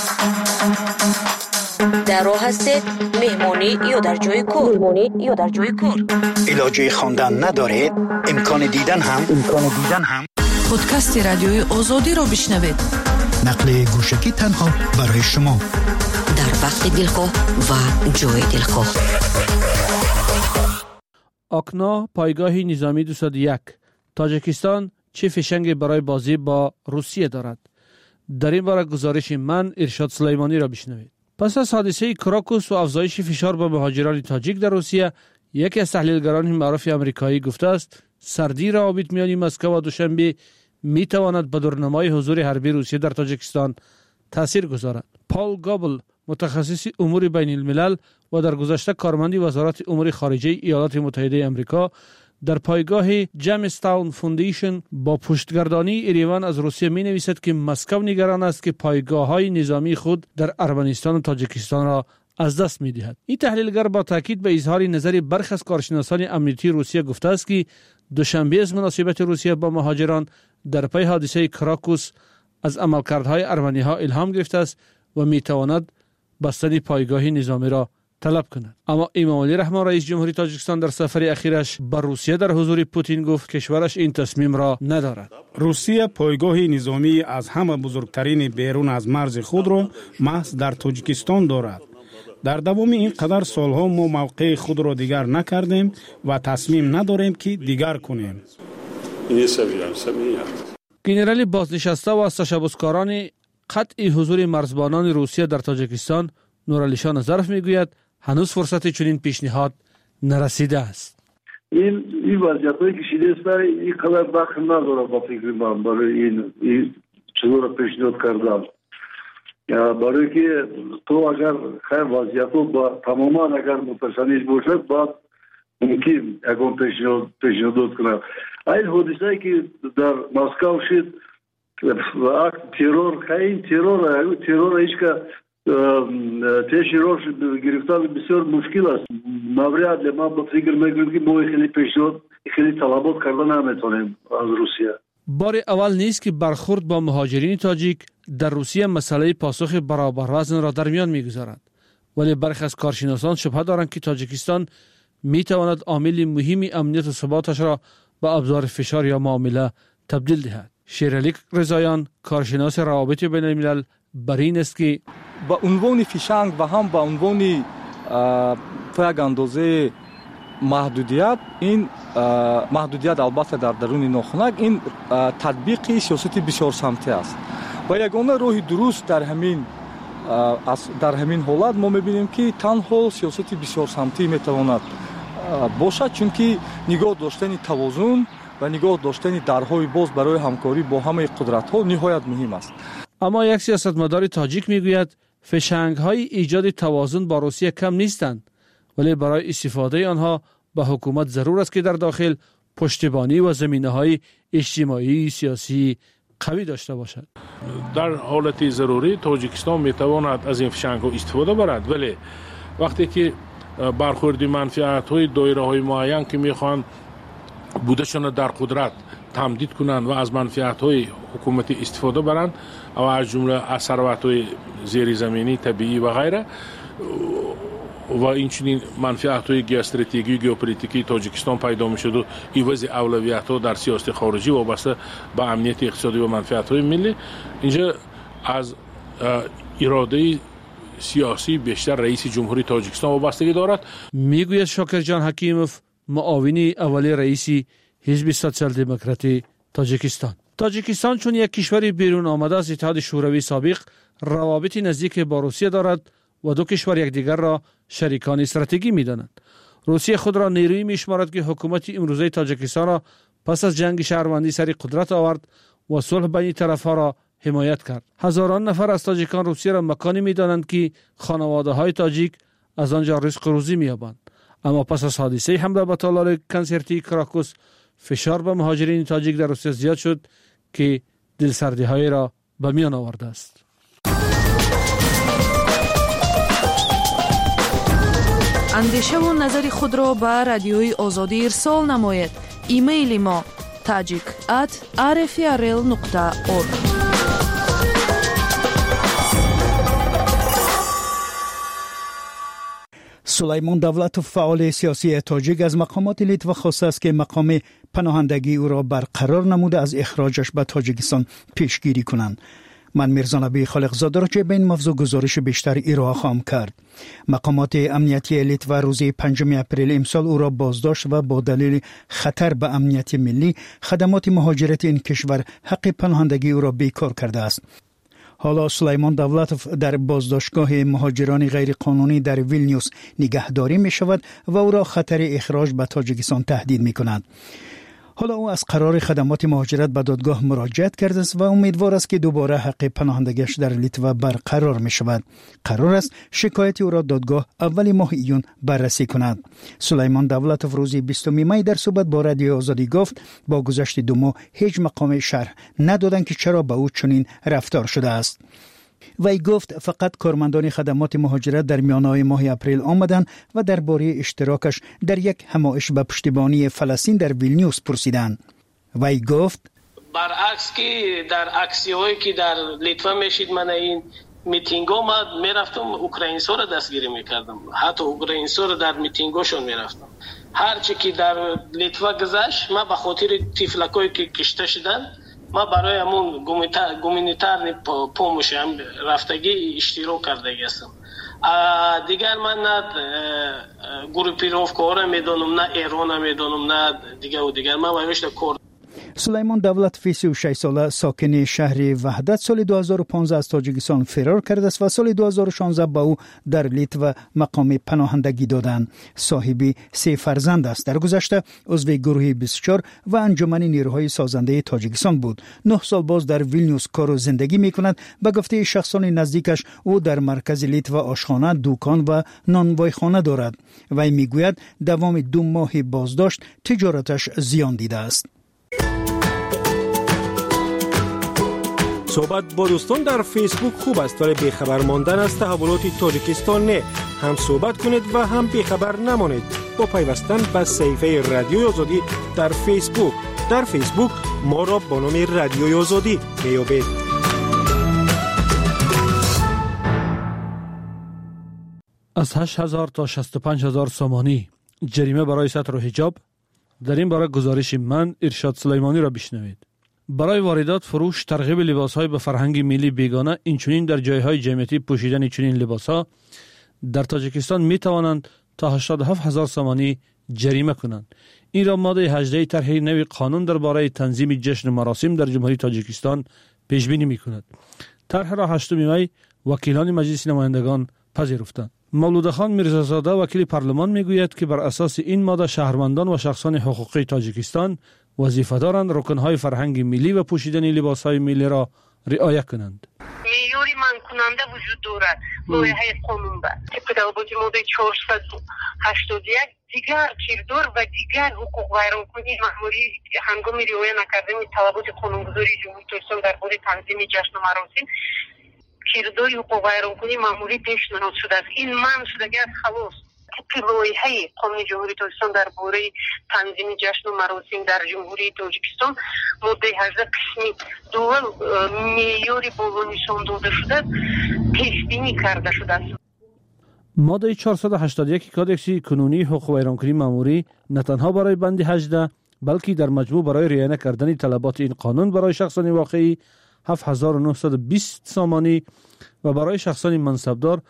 در راه هستید مهمانی یا در جای کار؟ علاجه خواندن ندارید؟ امکان دیدن هم پادکست رادیوی آزادی را بشنوید. نقل گوشکی تنها برای شما در وقت دلخواه و جای دلخواه. آکنا پایگاه نظامی 201 تاجیکستان چه فشنگ برای بازی با روسیه دارد؟ در این باره گزارش من ارشاد سلیمانی را بشنوید. پس از حادثه کراکوس و افزایش فشار به مهاجران تاجیک در روسیه، یکی از تحلیلگران معروف آمریکایی گفته است سردی روابط میان مسکو و دوشنبه می تواند به دورنمای حضور حربی روسیه در تاجیکستان تاثیر گذارد. پال گابل متخصص امور بین الملل و در گذشته کارمند وزارت امور خارجه ایالات متحده آمریکا در پایگاه جیمستاون فوندیشن با پشتگردانی ایران از روسیه می نویسد که مسکو نگران است که پایگاه‌های نظامی خود در ارمنستان و تاجیکستان را از دست می دهد. این تحلیلگر با تاکید به اظهار نظر برخی از کارشناسان امنیتی روسیه گفته است که دوشنبه از مناسبت روسیه با مهاجران در پی حادثه کراکوس از عملکردهای ارمنی‌ها الهام گرفته است و می تواند بستن پایگاه نظامی را طلب کند. اما امامعلی رحمان رئیس جمهوری تاجیکستان در سفر اخیرش به روسیه در حضور پوتین گفت کشورش این تصمیم را ندارد. روسیه پایگاه نظامی از همه بزرگترین بیرون از مرز خود را محض در تاجیکستان دارد. در دوام این قدر سالها ما موقع خود را دیگر نکردیم و تصمیم نداریم که دیگر کنیم. گنرالی بازنشسته و از تشبثکاران قطع حضور مرزبانان روسیه در تاجیکستان نورعلیشان ظرف میگوید هنوز فرصت چنین پیشنهاد نرسیده است. این وضعیت‌هایی که شده است این قدر دخل نداره با فکر من برای این چطور پیشنهاد کردم. برای که تو اگر خیر وضعیت‌ها با تماما اگر متشنج باشد بعد ممکن اگر پیشنهاد کنم. این حادثه‌ای که در مسکو شد اکت ترور خیلی ترور هیچ که تشی روش گرفتن بسیار مشکل است. مورد ما با فکر می‌کنیم که ما خیلی پیشنهاد خیلی طلبات کردن نمیتونیم از روسیه. بار اول نیست که برخورد با مهاجرین تاجیک در روسیه مسئله پاسخ برابر وزن را در میان میگذارد، ولی برخی از کارشناسان شبهه دارند که تاجیکستان میتواند عامل مهمی امنیت و ثباتش را به ابزار فشار یا معامله تبدیل دهد. شیرعلی رضاییان کارشناس روابط بین الملل بر این است که با عنوان فیشنگ و هم با عنوان تا یک اندازه محدودیت، این محدودیت البته در درون ناخنک این تطبیق سیاست بسیار سمتی است و یگانه راه درست در همین حالت ما میبینیم که تنها سیاست بسیار سمتی میتواند باشد، چون که نگاه داشتن توازن و نگاه داشتن درهای باز برای همکاری با همه قدرت‌ها نهایت مهم است. اما یک سیاستمدار تاجیک میگوید فشنگ‌های ایجاد توازن با روسیه کم نیستند، ولی برای استفاده آنها به حکومت ضرور است که در داخل پشتیبانی و زمینه‌های اجتماعی سیاسی قوی داشته باشد. در حالت ضروری تاجیکستان میتواند از این فشنگ‌ها استفاده برد، ولی وقتی که برخوردی منفعت‌های دایره‌های معین که میخوان بودشان در قدرت تمدید کنند و از منفعت‌های حکومتی استفاده برند و از جمله از ثروت‌های زیرزمینی طبیعی و غیره و این چنین منفعت‌های استراتژیکی و ژئوپلیتیکی تاجیکستان پیدا می‌شد و عوض اولویت‌ها در سیاست خارجی وابسته به امنیت اقتصادی و منفعت‌های ملی، اینجا از اراده سیاسی بیشتر رئیس جمهوری تاجیکستان وابستگی دارد. میگوید شاکرجان حکیموف معاون اولی رئیس حزب سوسیال دموکراتی تاجیکستان چون یک کشور بیرون آمده از اتحاد شوروی سابق روابط نزدیک با روسیه دارد و دو کشور یکدیگر را شریکان استراتژیکی می‌دانند. روسیه خود را نیرویی می‌شمارد که حکومت امروزه تاجیکستان را پس از جنگ شهروندی سر قدرت آورد و صلح بین طرف‌ها را حمایت کرد. هزاران نفر از تاجیکان روسیه را مکانی می‌دانند که خانواده‌های تاجیک از آنجا رزق و روزی می‌یابند. اما پس از حادثه حمله به تالار کنسرتی کراکوس فشار به مهاجرین تاجیک در روسیه زیاد شد که دلسردی‌های را به میان آورده است. اندیشه و نظر خود را به رادیوی آزادی ارسال نمایید. ایمیل ما tajik@rfrl.org. سلیمان دولتوف فعال سیاسی تاجیک از مقامات لیتوا خواسته است که مقام پناهندگی او را برقرار نموده از اخراجش به تاجیکستان پیشگیری کنند. من میرزا نبی خالقزاده را که به این موضوع گزارش بیشتر ارائه خواهم کرد. مقامات امنیتی لیتوا روز 5 اپریل امسال او را بازداشت و با دلیل خطر به امنیت ملی خدمات مهاجرت این کشور حق پناهندگی او را بیکار کرده است. حالا سلیمان دولتوف در بازداشتگاه مهاجران غیر قانونی در ویلنیوس نگهداری می شود و او را خطر اخراج به تاجیکستان تهدید می کند. حالا او از قرار خدمات مهاجرت به دادگاه مراجعت کرده است و امیدوار است که دوباره حق پناهندگیش در لیتوا برقرار می شود. قرار است شکایت او را دادگاه اول ماه ایون بررسی کند. سلیمان دولتوف روز 20 می در صحبت با رادیو آزادی گفت با گذشت 2 ماه هیچ مقام شرح ندادند که چرا به او چنین رفتار شده است. وی گفت فقط کارمندان خدمات مهاجرت در میانه ماه اپریل آمدند و درباره اشتراکش در یک همایش به پشتیبانی فلسطین در ویلنیوس پرسیدند. وی گفت برعکس که در عکسی‌هایی که در لیتوا میشید من این میتینگا ما میرفتم اوکراینسا رو دستگیری میکردم، حتی اوکراینسا رو در میتینگاشون میرفتم. هرچی که در لیتوا گذشت ما به خاطر تیفلکایی که کشته شدن ما برای همون گومینیتار پومش هم رفتگی اشتراک کرده هستم. دیگر من نه گروپیروفکا را میدونم، نه ایران میدونم، نه دیگر و دیگر. من وایشت کار. سلیمان دولت 36 ساله ساکن شهر وحدت سال 2015 از تاجیکستان فرار کرده است و سال 2016 به او در لیتوا مقام پناهندگی دادند. صاحب 3 فرزند است. در گذشته عضو گروه 24 و انجمن نیروهای سازنده تاجیکستان بود. 9 سال باز در ویلنیوس کار و زندگی می‌کند. به گفته شخصان نزدیکش او در مرکز لیتوا آشخانه، دکان و نانوایخانه دارد. وی میگوید دوام 2 ماه بازداشت تجارتش زیان دیده است. صحبت با دوستان در فیسبوک خوب است ولی بیخبر ماندن از تحولات تاجیکستان نه. هم صحبت کنید و هم بیخبر نمانید با پیوستن به صفحه رادیوی آزادی در فیسبوک. در فیسبوک ما را با نام رادیوی آزادی میابید. از 8,000 تا 65,000 سامانی جریمه برای ستر و حجاب. در این باره گزارش من ارشاد سلیمانی را بشنوید. برای واردات، فروش، ترغیب لباس‌های به فرهنگ ملی بیگانه، اینچنین در جای‌های جمعیتی پوشیدن چنین لباس‌ها در تاجیکستان می‌توانند تا 87,000 سامانی جریمه کنند. این را ماده 18 طرح نوی قانون درباره تنظیم جشن و مراسم در جمهوری تاجیکستان پیش بینی می‌کند. طرح را 8 می وکیلان مجلس نمایندگان پذیرفتند. مولود خان میرزازاده وکیل پارلمان میگوید که بر اساس این ماده شهروندان و شخصان حقوقی تاجیکستان وظیفه دارند رکنهای فرهنگ ملی و پوشیدن لباسهای ملی را رعایت کنند. معیاری منع کننده وجود دارد. لایحه قانون به طبق ماده 481 دیگر کردار و دیگر حقوق ویرانکنی مأموری هنگام رعایت نکردن طلبات قانونگذاری جمهوری تاجیکستان درباره تنظیم جشن و مراسم کردار حقوق ویرانکنی مأموری پیشنهاد شده است. این منع شدگی است. خلاص لایحه قانون جمهوری تاجیکستان درباره تنظیم جشن و مراسم در جمهوری تاجیکستان ماده 18 قسمی دول معیاری بالا نشان داده شده پیش بینی کرده شده است. ماده 481 کادکس کنونی حقوق ویرانکنی مأموری نه تنها برای بند 18 بلکه در مجموع برای رعایت کردن طلبات این قانون برای شخصان واقعی 7920 سامانی و برای شخصان منصبدار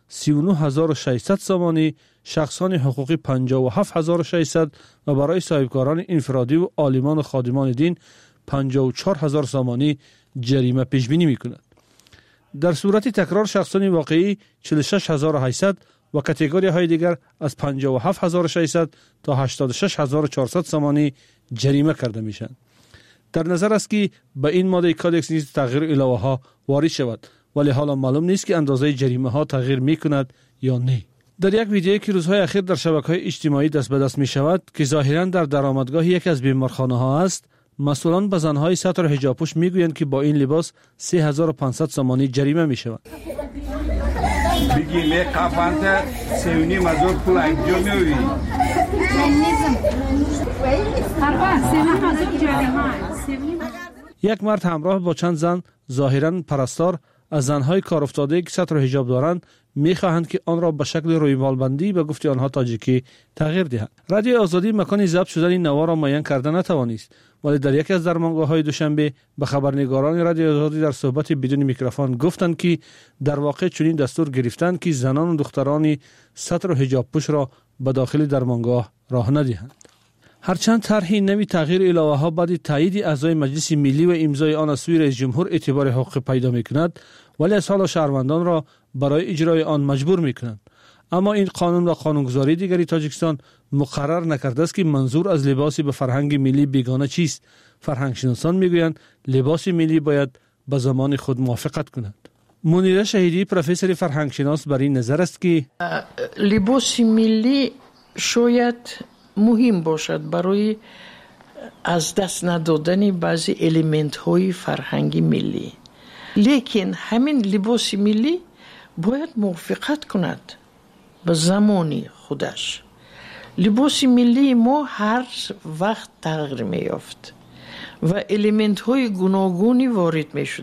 39600 سامانی، شخصان حقوقی 57600 و برای صاحبکاران انفرادی و عالمان و خادمان دین 54000 سامانی جریمه پیش بینی می‌کند. در صورت تکرار شخصان واقعی 46800 و کاتگوری های دیگر از 57600 تا 86400 سامانی جریمه کرده میشن. در نظر است که به این ماده کادکس نیز تغییر علاوه ها وارد شود، ولی حالا معلوم نیست که اندازه جریمه ها تغییر می کند یا نه. در یک ویدیویی که روزهای اخیر در شبکه‌های اجتماعی دست به دست می شود که ظاهراً در درآمدگاه یکی از بیمارخانه ها است، مسئولان به زنهای ستر و حجاب پوش می گویند که با این لباس 3500 سامانی جریمه می شود. بگی قفانت سیونی مزور پول انجام میوی. یک مرد همراه با چند زن ظاهراً پرستار از زنهای کار افتاده که ستر و حجاب دارند می‌خواهند که آن را به شکل رویمالبندی به گفته آنها تاجیکی تغییر دهند. رادیو آزادی مکان ضبط شدن این نوا را معین کرده نتوانست، ولی در یکی از درمانگاه‌های دوشنبه به خبرنگاران رادیو آزادی در صحبت بدون میکروفون گفتند که در واقع چنین دستور گرفتند که زنان و دختران ستر و حجاب پوش را به داخل درمانگاه راه ندهند. هرچند طرح نوی تغییر علاوه ها بعد تایید اعضای مجلس ملی و امضای آن از سوی رئیس جمهور اعتبار حقوقی پیدا می‌کند، ولی از حال شهروندان را برای اجرای آن مجبور می‌کنند. اما این قانون و قانونگذاری دیگری تاجیکستان مقرر نکرده است که منظور از لباسی به فرهنگ ملی بیگانه چیست. فرهنگ شناسان می‌گویند لباس ملی باید به زمان خود موافقت کند. منیره شهیدی پروفسور فرهنگ شناس بر این نظر است که لباس ملی شاید مهم باشد برای از دست ندادن بعضی الیمنت های فرهنگی ملی، لیکن همین لباس ملی باید موافقت کند به زمانی خودش. لباس ملی ما هر وقت تغییر می یافت و الیمنت های گوناگونی وارد می شدن.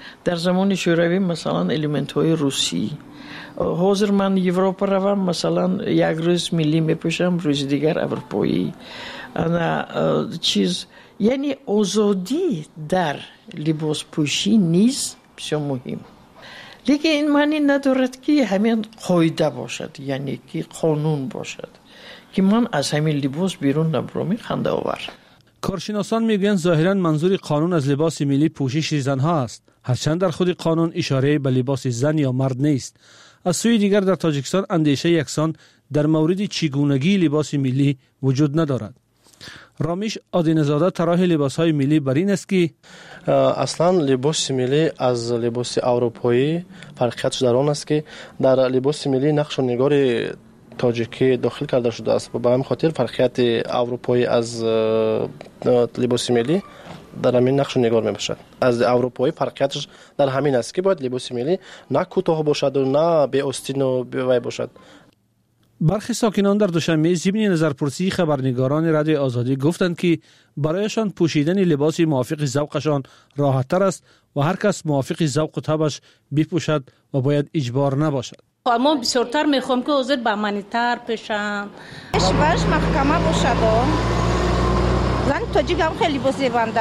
در زمان شوروی مثلا الیمنت های روسی. حاضر من یوروپا روم مثلا یک روز ملی میپوشم، روز دیگر اروپایی. انا چیز یعنی آزادی در لباس پوشی نیز بسیار مهم. لیکن این معنی ندارد که همین قاعده باشد، یعنی که قانون باشد که من از همین لباس بیرون نبرم. خنده آور. کارشناسان میگویند ظاهرا منظور قانون از لباس ملی پوشش زنها است، هرچند در خود قانون اشاره به لباس زن یا مرد نیست. از سوی دیگر در تاجیکستان اندیشه یکسان در مورد چگونگی لباس ملی وجود ندارد. رامیش آدینزاده طراح لباس‌های ملی بر این است که اصلا لباس ملی از لباس اروپایی فرقیتش در آن است که در لباس ملی نقش و نگار تاجیکی داخل کرده شده است. به همین خاطر فرقیت اروپایی از لباس ملی در همین نقش و نگار میباشد. از اروپایی فرقیتش در همین است که باید لباس ملی نه کوتاه باشد و نه بی آستین و بی وی باشد. برخی ساکنان در دوشنبه ضمن نظرپرسی خبرنگاران رادیو آزادی گفتند که برایشان پوشیدن لباس موافق ذوقشان راحت‌تر است و هر کس موافق ذوق و طبعش بپوشد و باید اجبار نباشد. ما بسیارتر میخوام که حاضر به منیتر پیشم اشوارش محکمه باشد. زن تاجیک هم خیلی لباس زیبنده.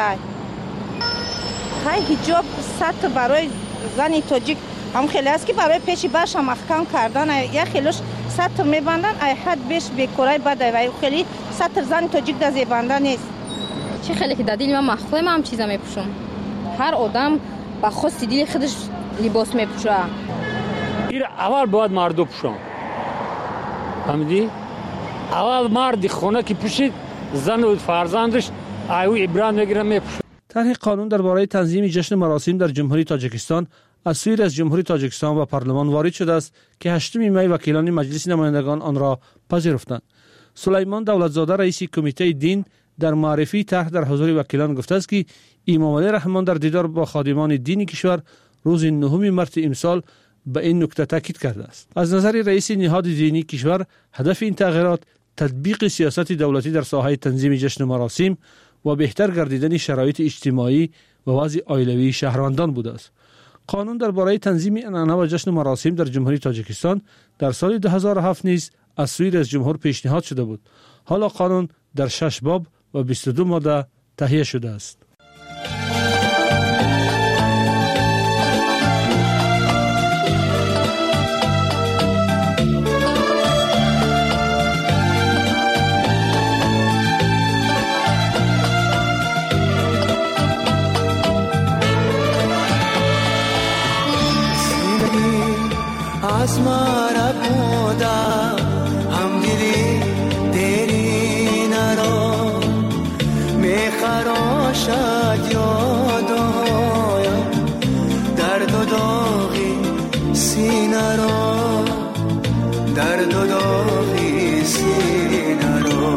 های حجاب سطح برای زن تاجیک هم خیلی است که برای پیشی برش هم محکم کردن. یا خیلیش سطر میبندن ای حد بیش بیکورای بده و خیلی سطر زن تاجیک در زیبنده نیست. چه خیلی که دادیل من مخفی هم چیزا میپوشم. هر آدم با خود دیل خودش لباس میپوشه. این اول باید مردو پوشم. فهمیدی؟ اول مرد خونه که پوشید زن و فرزندش ایو ابران میگیره میپوشه. طرح قانون درباره تنظیم جشن مراسم در جمهوری تاجیکستان از سوی رئیس جمهوری تاجیکستان و پارلمان وارد شده است که 8 می وکیلان مجلس نمایندگان آن را پذیرفتند. سلیمان دولتزاده رئیس کمیته دین در معرفی طرح در حضور وکیلان گفته است که امام علی رحمان در دیدار با خادمان دینی کشور روز 9 مارس امسال به این نکته تاکید کرده است. از نظر رئیس نهاد دینی کشور هدف این تغییرات تطبیق سیاست دولتی در ساحه تنظیم جشن مراسم و بهتر گردیدن شرایط اجتماعی و وضع عائلوی شهروندان بوده است. قانون درباره تنظیم عنعنه و جشن مراسم در جمهوری تاجیکستان در سال 2007 نیز از سوی رئیس جمهور پیشنهاد شده بود. حالا قانون در 6 باب و 22 ماده تهیه شده است. از مرا بودا هم دیدی تیری نرا میخراشد یادایم درد و داغی سینه را درد و داغی سینه را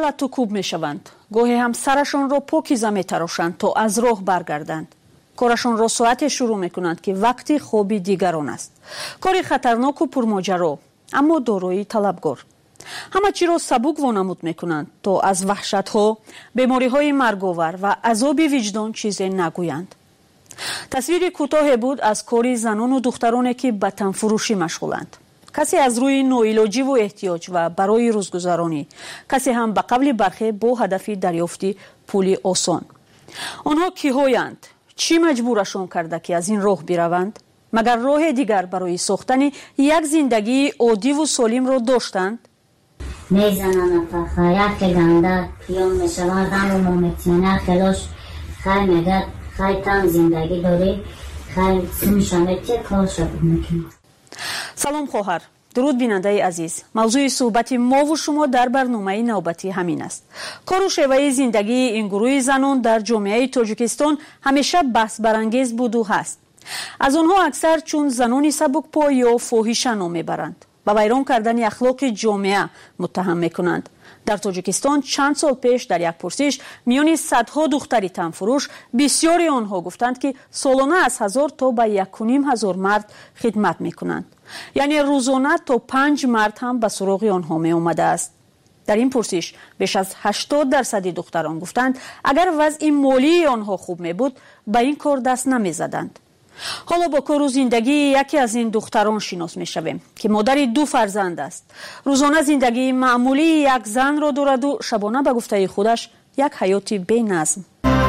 رتوکوب می شوند. گاهی هم سرشان را پاکیزه می تراشند تا از راه برگردند. کارشان را ساعت شروع می کنند که وقتی خوابی دیگران است. کاری خطرناک و پرماجرا، اما دارایی طلبگار. همه چی را سبک وانمود می کنند تا از وحشت ها، بیماری های مرگاور و عذاب وجدان چیزی نگویند. تصویر کوتاه بود از کاری زنان و دخترانی که به تن فروشی مشغولند. کسی از روی نوعلاجی و احتیاج و برای روزگذرانی، کسی هم به قبل برخی با هدف دریافتی پولی آسان. آنها کی‌هایند؟ چی مجبورشان کرده که از این راه بروند؟ مگر راه دیگر برای ساختن یک زندگی عادی و سالم را داشتند؟ میزنن فخایت که گنده پیام میشوند هم و ممتینه خلاش خیلی میگه خیلی تم زندگی داری خیلی سمیشانه کار شد میکنه. سلام خواهر، درود بیننده عزیز. موضوع صحبت ما و شما در برنامه نوبتی همین است. کار و شیوه زندگی این گروه زنان در جامعه تاجیکستان همیشه بحث برانگیز بود و هست. از آنها اکثر چون زنان سبک‌پا یا فاحشه نام میبرند، با ویران کردن اخلاق جامعه متهم میکنند. در تاجیکستان چند سال پیش در یک پرسش میان صدها دختری تنفروش بسیاری آنها گفتند که سالانه از 1000 تا به 1500 مرد خدمت میکنند. یعنی روزانه تا 5 مرد هم به سراغ آنها می آمده است. در این پرسش بیش از 80% دختران گفتند اگر وضع مالی آنها خوب می بود به این کار دست نمی زدند. حالا با کار و زندگی یکی از این دختران شناس می شویم که مادر 2 فرزند است. روزانه زندگی معمولی یک زن را دارد و شبانه به گفته خودش یک حیات بی نظم.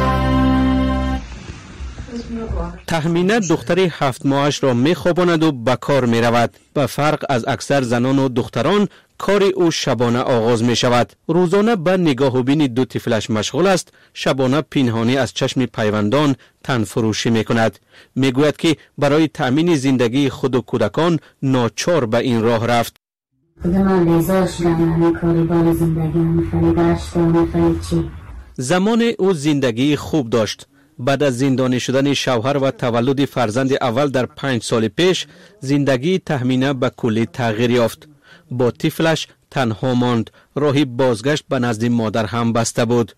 تهمینه دختری 7 ماهش را می خواباند و به کار می رود. به فرق از اکثر زنان و دختران کار او شبانه آغاز می شود. روزانه به نگاه و بین 2 طفلش مشغول است. شبانه پنهانی از چشم پیوندان تن فروشی می کند. می گوید که برای تأمین زندگی خود و کودکان ناچار به این راه رفت. زمان او زندگی خوب داشت. بعد از زندانی شدن شوهر و تولد فرزند اول در 5 سال پیش زندگی تهمینه به کلی تغییر یافت. با طفلش تنها ماند. راهی بازگشت به نزد مادر هم بسته بود.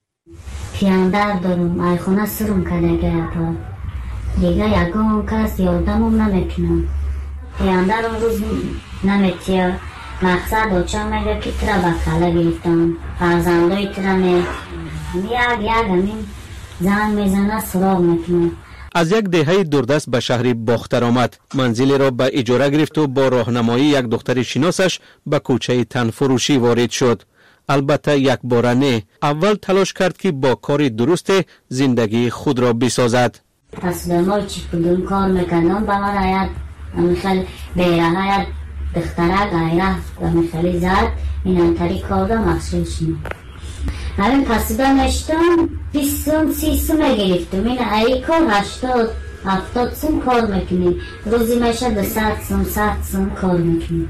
پیاندر دارم ایخونه سرم کدگه اپا دیگه یکان کس یادمم نمیکنم. پیاندر اون روز نمیتیا مقصد اوچا میگه که ترا بکاله گرفتم فرزندای ترا یک همین زن میزنه سراغ میکنه. از یک دهه دوردست به شهر باختر آمد. منزلی را به اجاره گرفت و با راهنمایی یک دختر شناسش به کوچه تنفروشی وارد شد. البته یک بار نه. اول تلاش کرد که با کار درست زندگی خود را بسازد. پس به ما چی کدوم کار میکنم به من آید میخوال بیره های دختره غیره و میخوالی زد این انتری کار را مخصوص شد. همین پسیده نشتم 20 سوم 30 سوم گرفتم. این ای کار 80 70 سوم کار میکنی. روزی میشه 200 سوم 100 سوم کار میکنی.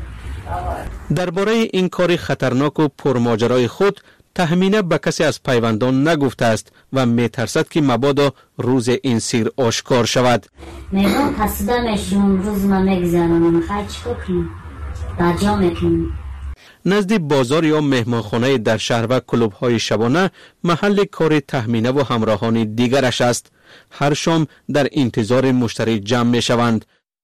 درباره این کار خطرناک و پرماجرای خود تهمینه به کسی از پیوندان نگفته است و میترسد که مبادا روز این سیر آشکار شود. میگم پسیده میشم روز ما میگذارم خیلی چکو کنم بجا میکنم. نزد بازار یا مهمانخانه در شهر و کلوب‌های شبانه محل کار تهمینه و همراهان دیگرش است. هر شام در انتظار مشتری جمع میشوند.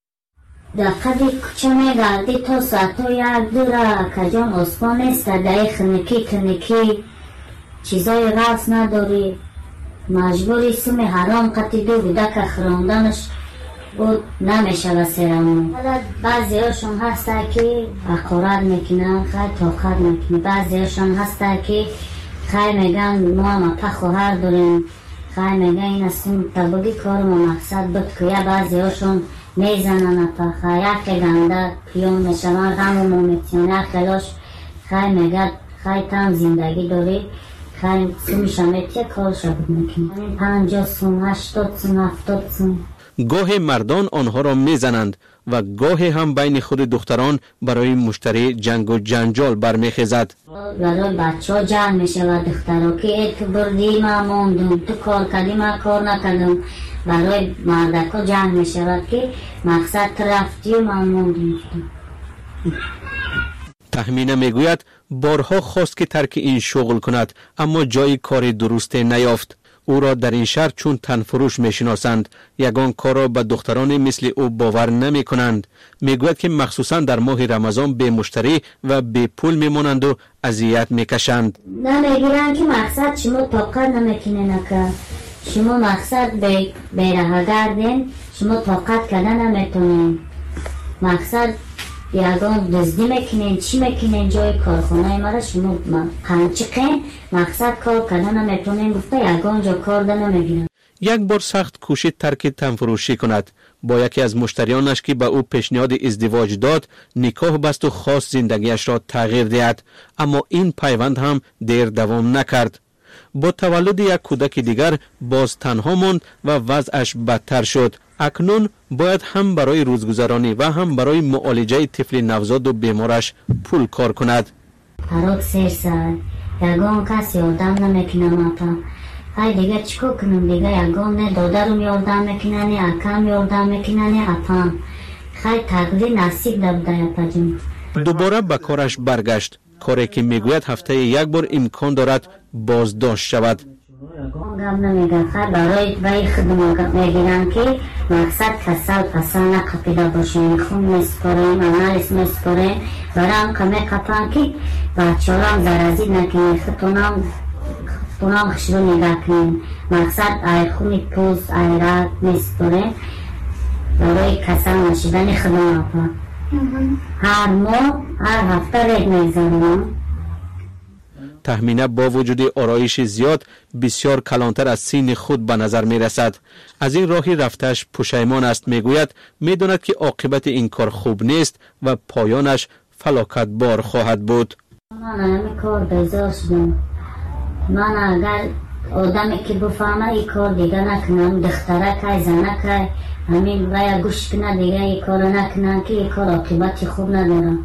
در قدر کچه میگردی تا ساعتو یک دوره کجان اسپان نیست در خنکی چیزای راست نداری مجبوری سومی حرام قطی دو بوده که خراندنش بود نمیشه وسیرمون. بعضی هاشون هسته که اقارت میکنن خیلی طاقت میکنن. بعضی هاشون هسته که خیلی میگن ما هم پخوهر داریم خیلی میگن این اصلا طبقی کار ما مقصد بود که یا بعضی هاشون میزنن پخه یک گنده پیون میشون غم و مومیتیانه خلاش خیلی میگن خیلی تم زندگی داری خیلی سمیشمیتی کار شد میکنن 50 سون 80 سون 70 سون. گاه مردان آنها را میزنند و گاه هم بین خود دختران برای مشتری جنگ و جنجال برمیخیزد. برای بچه ها جنگ میشه و دخترها که تو بردی ما موندم تو کار کردی ما کار نکردم. برای مردک ها جنگ میشه که مقصد رفتی و ما موندم. تهمینه میگوید بارها خواست که ترک این شغل کند اما جای کار درست نیافت. او را در این شهر چون تنفروش میشناسند. یگان کار را به دختران مثل او باور نمی کنند. میگوید که مخصوصا در ماه رمضان به مشتری و به پول میمانند و اذیت میکشند. نمیگیرن که مقصد شما طاقت نمیکنه نکن. شما مقصد به رها گردین، شما طاقت کردن نمیتونین. مقصد یگان دزدی میکنین، چی میکنین جای کارخانه ما را شما قنچقین، مقصد کار کردن نمیتونین. گفته یگان جا کار ده نمیگیرن. یک بار سخت کوشید ترک تنفروشی کند. با یکی از مشتریانش که به او پیشنهاد ازدواج داد نکاح بست و خواست زندگیش را تغییر دهد، اما این پیوند هم دیر دوام نکرد. با تولد یک کودک دیگر باز تنها ماند و وضعش بدتر شد. اکنون باید هم برای روزگذرانی و هم برای معالجه طفل نوزاد و بیمارش پول کار کند. پراک 3 ساعت یگان کسی یاردم نمیکنه ماتا. های دیگه چیکار کنم دیگه؟ یگان نه دادرم یاردم میکنه نه اکم یاردم میکنه نه اپام. خیلی تقدیر نصیب دبده یپجم. دوباره به کارش برگشت. کاری که میگوید هفته یک بار امکان دارد بازداشت شود. گم نمیگه خیلی برای بای خدمات میگیرن که مقصد کسل نقپیده باشه. خون میسپاریم، انالیز میسپاریم، برام کمی کپان که بچه هم زرازی نکنیم. خطونام خشرو نگه کنیم. مقصد ای خونی پوز ای رد میسپاریم برای کسل نشیدن خدمات. هر ماه هر هفته رید میگذاریم. تهمینه با وجود آرایش زیاد بسیار کلانتر از سین خود به نظر می رسد. از این راهی رفتش پشیمان است. میگوید میداند که عاقبت این کار خوب نیست و پایانش فلاکت بار خواهد بود. من همین کار بیزار شدم. من اگر آدمی که بفهمه این کار دیگه نکنم، دختره که زنه که همین باید گوش کنه دیگه این کار نکنم که این کار عاقبت خوب نداره.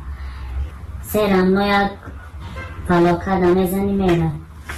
سرم ناید فلاکت میزنی میره.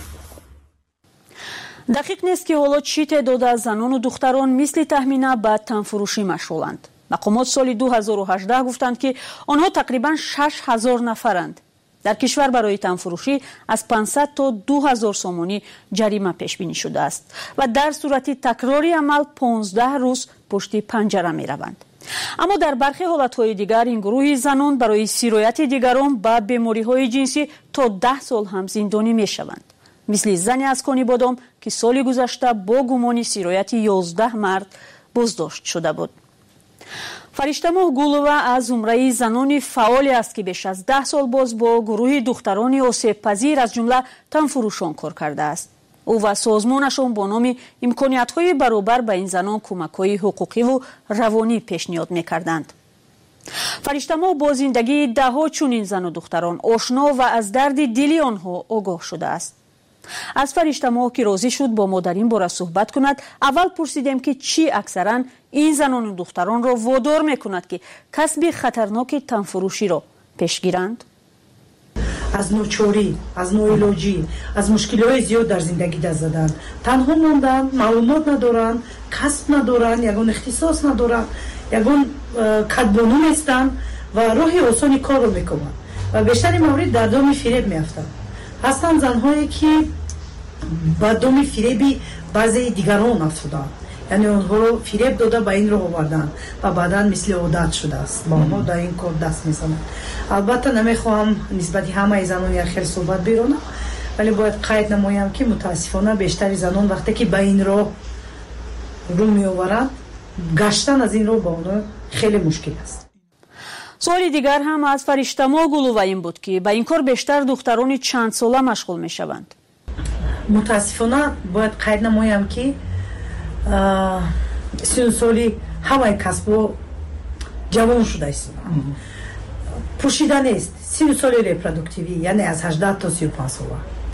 دقیق نیست که حالا چی تعداد از زنان و دختران مثل تهمینه به تنفروشی مشغولند. مقامات سال 2018 گفتند که آنها تقریبا 6000 نفرند. در کشور برای تنفروشی از 500 تا 2000 سومانی جریمه پیش بینی شده است و در صورت تکراری عمل 15 روز پشت پنجره می روند. اما در برخی حالتهای دیگر این گروه زنان برای سیرایت دیگران با بیماری‌های جنسی تا 10 سال هم زندانی می شوند. مثل زنی از کانی بادام که سال گذشته با گمان سیرایت 11 مرد بازداشت شده بود. فرشته‌ماه گولووا از زمره زنان فعالی است که بیش از 10 سال باز با گروه دختران آسیب پذیر از جمله تنفروشان کار کرده است. او و سازمانشان با نام امکانیت‌های برابر به این زنان کمک‌های حقوقی و روانی پیشنهاد می‌کردند. فرشته‌ماه با زندگی ده‌ها چنین زن و دختران آشنا و از درد دلی آنها آگاه شده است. از فرشته‌ماه که راضی شد با ما در این باره صحبت کند، اول پرسیدیم که چی اکثرا این زنان و دختران را وادار می‌کند که کسب خطرناک تنفروشی را پیش گیرند. از نوچوری، از نوعلاجی، از مشکل‌های زیاد در زندگی دست زدن. تنها موندن، معلومات ندارن، کسب ندارن، یگان اختصاص ندارن، یگان کدبانو نیستن و راه آسانی کار رو میکنن و بیشتر مورد در دام فریب میافتن. هستن زنهایی که با دام فریبی بعضی دیگران افتادن، یعنی اونها رو فریب داده به این رو آوردن و بعداً مثل عادت شده است با ما در این کار دست میزنن. البته نمیخوام نسبت همه زنان یک خیلی صحبت بیرونم، ولی باید قید نمایم که متاسفانه بیشتر زنان وقتی که به این راه رو میآورند گشتن از این راه با اونها خیلی مشکل است. سوالی دیگر هم از فرشته‌ماه گولووا این بود که به این کار بیشتر دختران چند ساله مشغول میشوند. متاسفانه باید قید نمایم که 30 سالی همه کسب جوان شده است. پوشیده نیست. 30 سالی ریپرودوکتیوی یعنی از 18 تا 35 سال.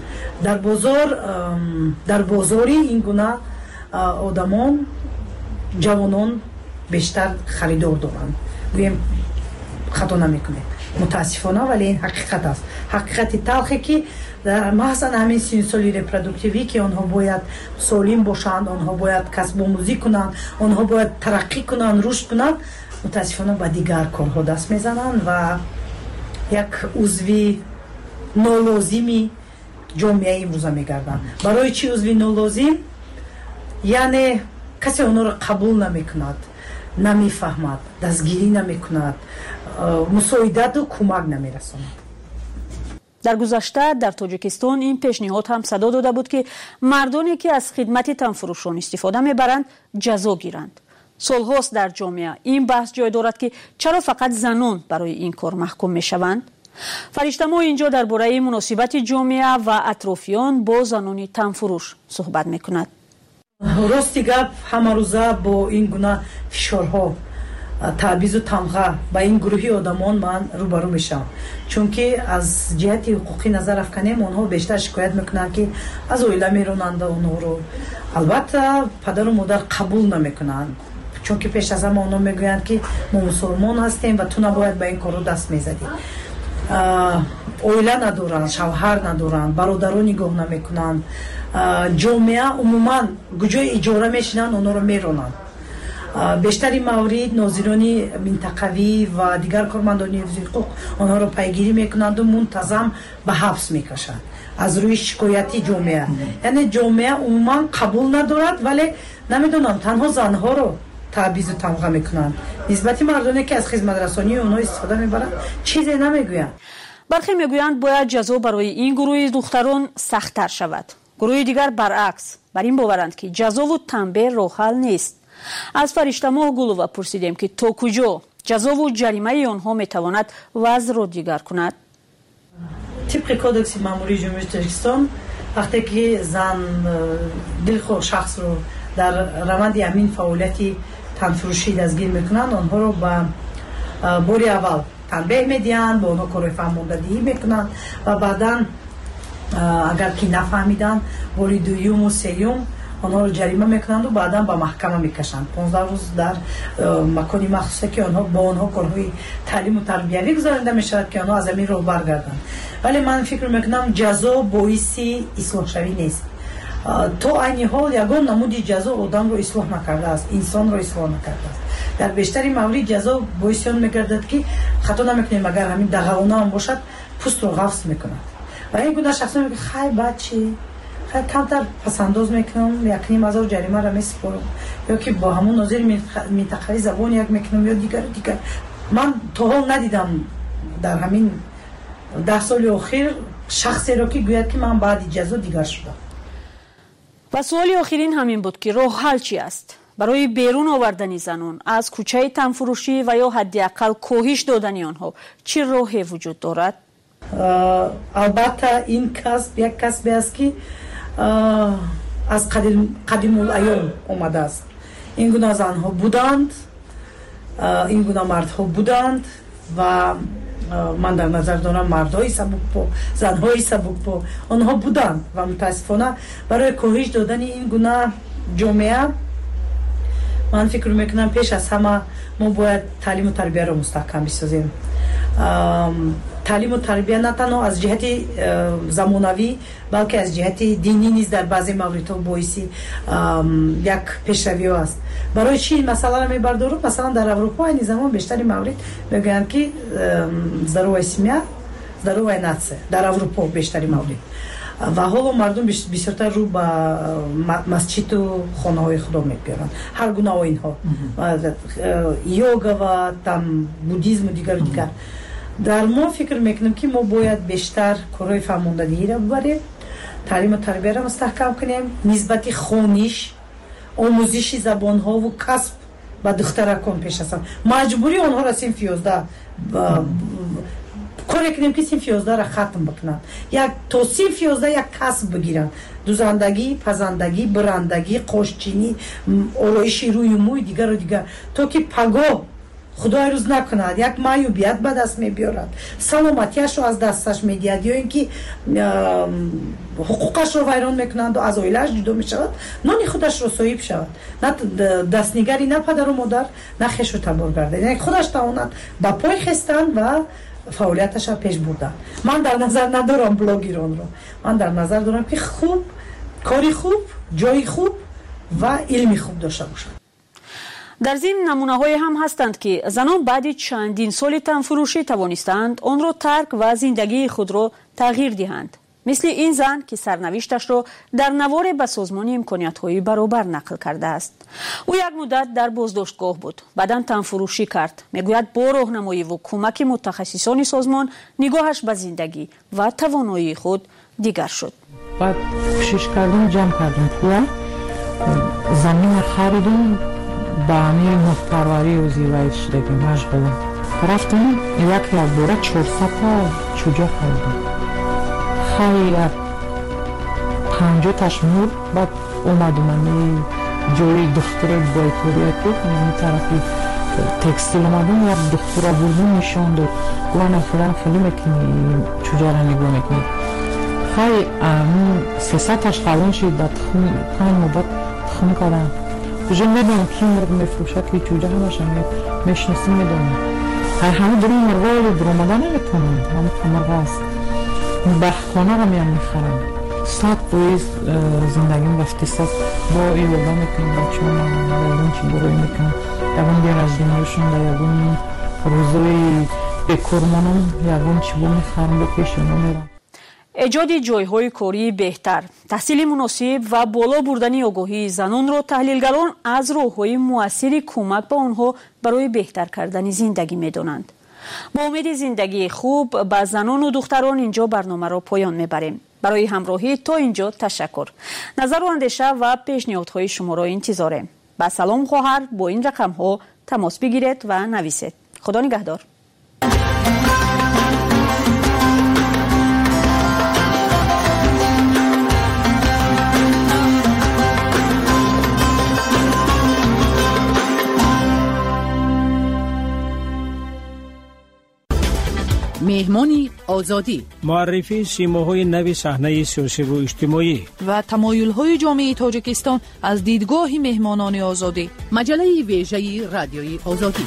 در بازاری این گونه آدمان جوانان بیشتر خریدار دارند. گویم خطا نمیکنه متاسفانه، ولی این حقیقت است. حقیقت تلخی که در محض همین 30 سالی ریپرودوکتیوی که آنها باید سالم باشند، آنها باید کسب آموزی کنند، آنها باید ترقی کنند، رشد کنند، متاسفانه با دیگر کارها دست میزنند و یک عضوی нолозими ҷомеаи имрӯза мегарданд. барои чӣ узви нолозим? яъне касе онҳоро қабул намекунад, намефаҳмад, дастгирӣ намекунад, мусоидаду кӯмак намерасонад. дар гузашта дар тоҷикистон ин пешниҳод ҳам садо дода буд ки мардоне ки аз хидмати танфурӯшон истифода мебаранд ҷазо гиранд. солҳост дар ҷомеа ин баҳс ҷой дорад ки чаро фақат занон барои ин кор маҳкум мешаванд. фариштамо инҷо дар бораи муносибати ҷомеа ва атрофиён бо занони танфурӯш суҳбат мекунад. рости гап ҳамарӯза бо ин гуна фишорҳо, таъбизу тамға ба ин гурӯҳи одамон ман рӯбарӯ мешавам, чунки аз ҷиҳати ҳуқуқӣ назар афканем онҳо бештар шикоят мекунанд ки аз оила меронанда онҳоро. албатта падару модар қабул намекунанд, чунки пеш аз ҳама онҳо мегӯянд ки мо мусулмон ҳастем ва ту набояд ба ин корҳо даст мезадӣ. оила надоранд, шавҳар надоранд, бародарон нигоҳ намекунанд. ҷомеа умуман куҷои иҷора мешинанд онҳоро меронанд. бештари маврид нозирони минтақавӣ ва дигар кормандони ҳифзи ҳуқуқ онҳоро пайгирӣ мекунанду мунтазам ба ҳабс мекашанд аз рӯи шикояти ҷомеа. яъне ҷомеа умуман қабул надорад, вале намедонам танҳо занҳоро таъбизу тамға мекунанд. нисбати мардоне ки аз хизматрасонии онҳо истифода мебаранд чизе намегӯянд. бархе мегӯянд бояд ҷазо барои ин гурӯҳи духтарон сахттар шавад. гурӯҳи дигар баръакс бар ин боваранд ки ҷазову танбеҳ роҳҳал нест. аз фариштамоҳ гулова пурсидем ки то куҷо ҷазову ҷаримаи онҳо метавонад вазъро дигар кунад. тибқи кодекси маъмурии ҷумҳурии Тоҷикистон вақте ки зан дилхоҳ шахсро дар раванди ҳамин фаъолияти танфурӯшӣ дастгир мекунанд, онҳоро ба бори аввал танбеҳ медиҳанд, ба онҳо корои фаҳмондадиҳӣ мекунанд ва баъдан агар ки нафаҳмиданд бори дуюму сеюм онҳоро ҷарима мекунанду баъдан ба маҳкама мекашанд. 15 рӯз дар макони махсусе ки бо онҳо корҳои таълиму тарбиявӣ гузаронида мешавад ки онҳо аз ҳамин роҳ баргарданд. вале ман фикр мекунам ҷазо боиси ислоҳшавӣ нест. то айни ҳол ягон намуди ҷазо одамро ислоҳ накардааст, инсонро ислоҳ накардааст. дар бештари маврид ҷазо боиси он мегардад ки хато намекунем, агар ҳамин дағалона ҳам бошад пӯстро ғафз мекунад. ва ин гуна шахсон мегӯяд хай бачи камтар пасандоз мекунам, 1,5,000 ҷаримаро месипорам, ё ки бо ҳамон нозири минтақавӣ забон як мекунам ё дигар. ман то ҳол надидам дар ҳамин 10 соли охир шахсеро ки гӯяд ки ман баъди ҷазо дигар шудам. ва суоли охирин ҳамин буд ки роҳҳал чӣ аст барои берун овардани занон аз кӯчаи танфурӯшӣ ва ё ҳадди аққал коҳиш додани онҳо чӣ роҳе вуҷуд дорад? албатта ин касб як касбе аст ки аз қадимулайём омадааст. ин гуна занҳо буданд, ин гуна мардҳо буданд ва ман дар назар дорам мардҳои сабукпо, занҳои сабукпо онҳо буданд ва мутаассифона барои коҳиш додани ин гуна ҷомеа ман фикр мекунам пеш аз ҳама мо бояд таълиму тарбияро мустаҳкам бисозем. таълиму тарбия на танҳо аз ҷиҳати замонавӣ балки аз ҷиҳати динӣ низ дар баъзе мавридҳо боиси як пешравиҳо аст. барои чӣ ин масъаларо мебардорам? масалан дар аврупо айни замон бештари маврид мегӯянд ки здоровая семья, здоровая нация. дар аврупо бештари маврид ва ҳоло мардум бисёртар рӯ ба масҷиду хонаҳои худо мегӯяранд. ҳар гуна оинҳо йога ва там буддизму дигару дигар. дар мо фикр мекунем ки мо бояд бештар корҳои фаҳмондадиҳиро бибарем, таълиму тарбияро мустаҳкам кунем, нисбати хониш, омӯзиши забонҳову касб ба духтаракон пеш аз ҳама маҷбурӣ онҳоро синфи 11 коре кунем ки синфи 11ро хатм бикунанд. то синфи 11 як касб бигиранд. дузандагӣ, пазандагӣ, бирандагӣ, қошчинӣ, ороиши рӯю мӯй дигару дигар, то ки пагоҳ худои рӯз накунад як маъюбият ба даст мебиёрад, саломатиашро аз дасташ медиҳад ё ин ки ҳуқуқашро вайрон мекунанд ва аз оилааш ҷудо мешавад, нони худашро соҳиб шавад, на дастнигари на падару модар, на хешу табор гардад. яъне худаш тавонад ба пой хестан ва фаъолияташа пеш бурдан. ман дар назар надорам блогеронро, ман дар назар дорам ки хуб, кори хуб, ҷои хуб ва илми хуб дошта бошад. در ضمن نمونه‌هایی هم هستند که زنان بعد چندین سال تنفروشی توانستند آن را ترک و زندگی خود را تغییر دهند. مثل این زن که سرنوشتش را در نوار به سازمان امکانیت‌های برابر نقل کرده است. او یک مدت در بازداشتگاه بود، بعداً تنفروشی کرد. میگوید با راهنمایی و کمک متخصصان سازمان نگاهش به زندگی و توانایی خود دیگر شد. بعد کوشش کردیم، جمع کردیم پول، زمین خریدیم، با همین محتواری و زیبایی شدگی مشغولیم. رفتیم یک بوره 400 تا چوجه خریدیم. خیلی 50 تشمور. بعد اومدیم جوری دختر بایپوریت بود، یعنی طرفی تکستیل اومدیم، یک دختر بردیم نشان داد، گوانه فلان خیلی میکنی چوجه را نگاه میکنی. خیلی 300 تاش خلون شد، بعد خیلی مدت تخم کردم. کجا میدونم کی مرد میفروشه که چوجه همش میشناسیم میدونم. همه داریم مرغا رو برامده نمیتونم، همه مرغا است. بخخانه رو میخرم. 100 پویز زندگیم رفتی، 100 با ایوالدا میکنم، بچه هم یادون چی بروی میکنم، یادون بیر از دنیاشون در یادون روزوی بکرمانم یادون چی با میخرم به پیشونو میرم. ایجاد جایهای کاری بهتر، تحصیل مناسب و بالا بردن آگاهی زنان را تحلیلگران از راه‌های مؤثر کمک به آنها برای بهتر کردن زندگی می‌دانند. با امید زندگی خوب به زنان و دختران اینجا برنامه را پایان میبریم. برای همراهی تا اینجا تشکر. نظر و اندیشه و پیشنهادهای شما را انتظاریم. با سلام خواهر با این رقم ها تماس بگیرید و نویسید. خدا نگهدار. مهمانی آزادی، معرفی سیماهای نوی صحنه سیاسی و اجتماعی و تمایل‌های جامعه تاجیکستان از دیدگاه مهمانان آزادی. مجله ویژه رادیوی آزادی.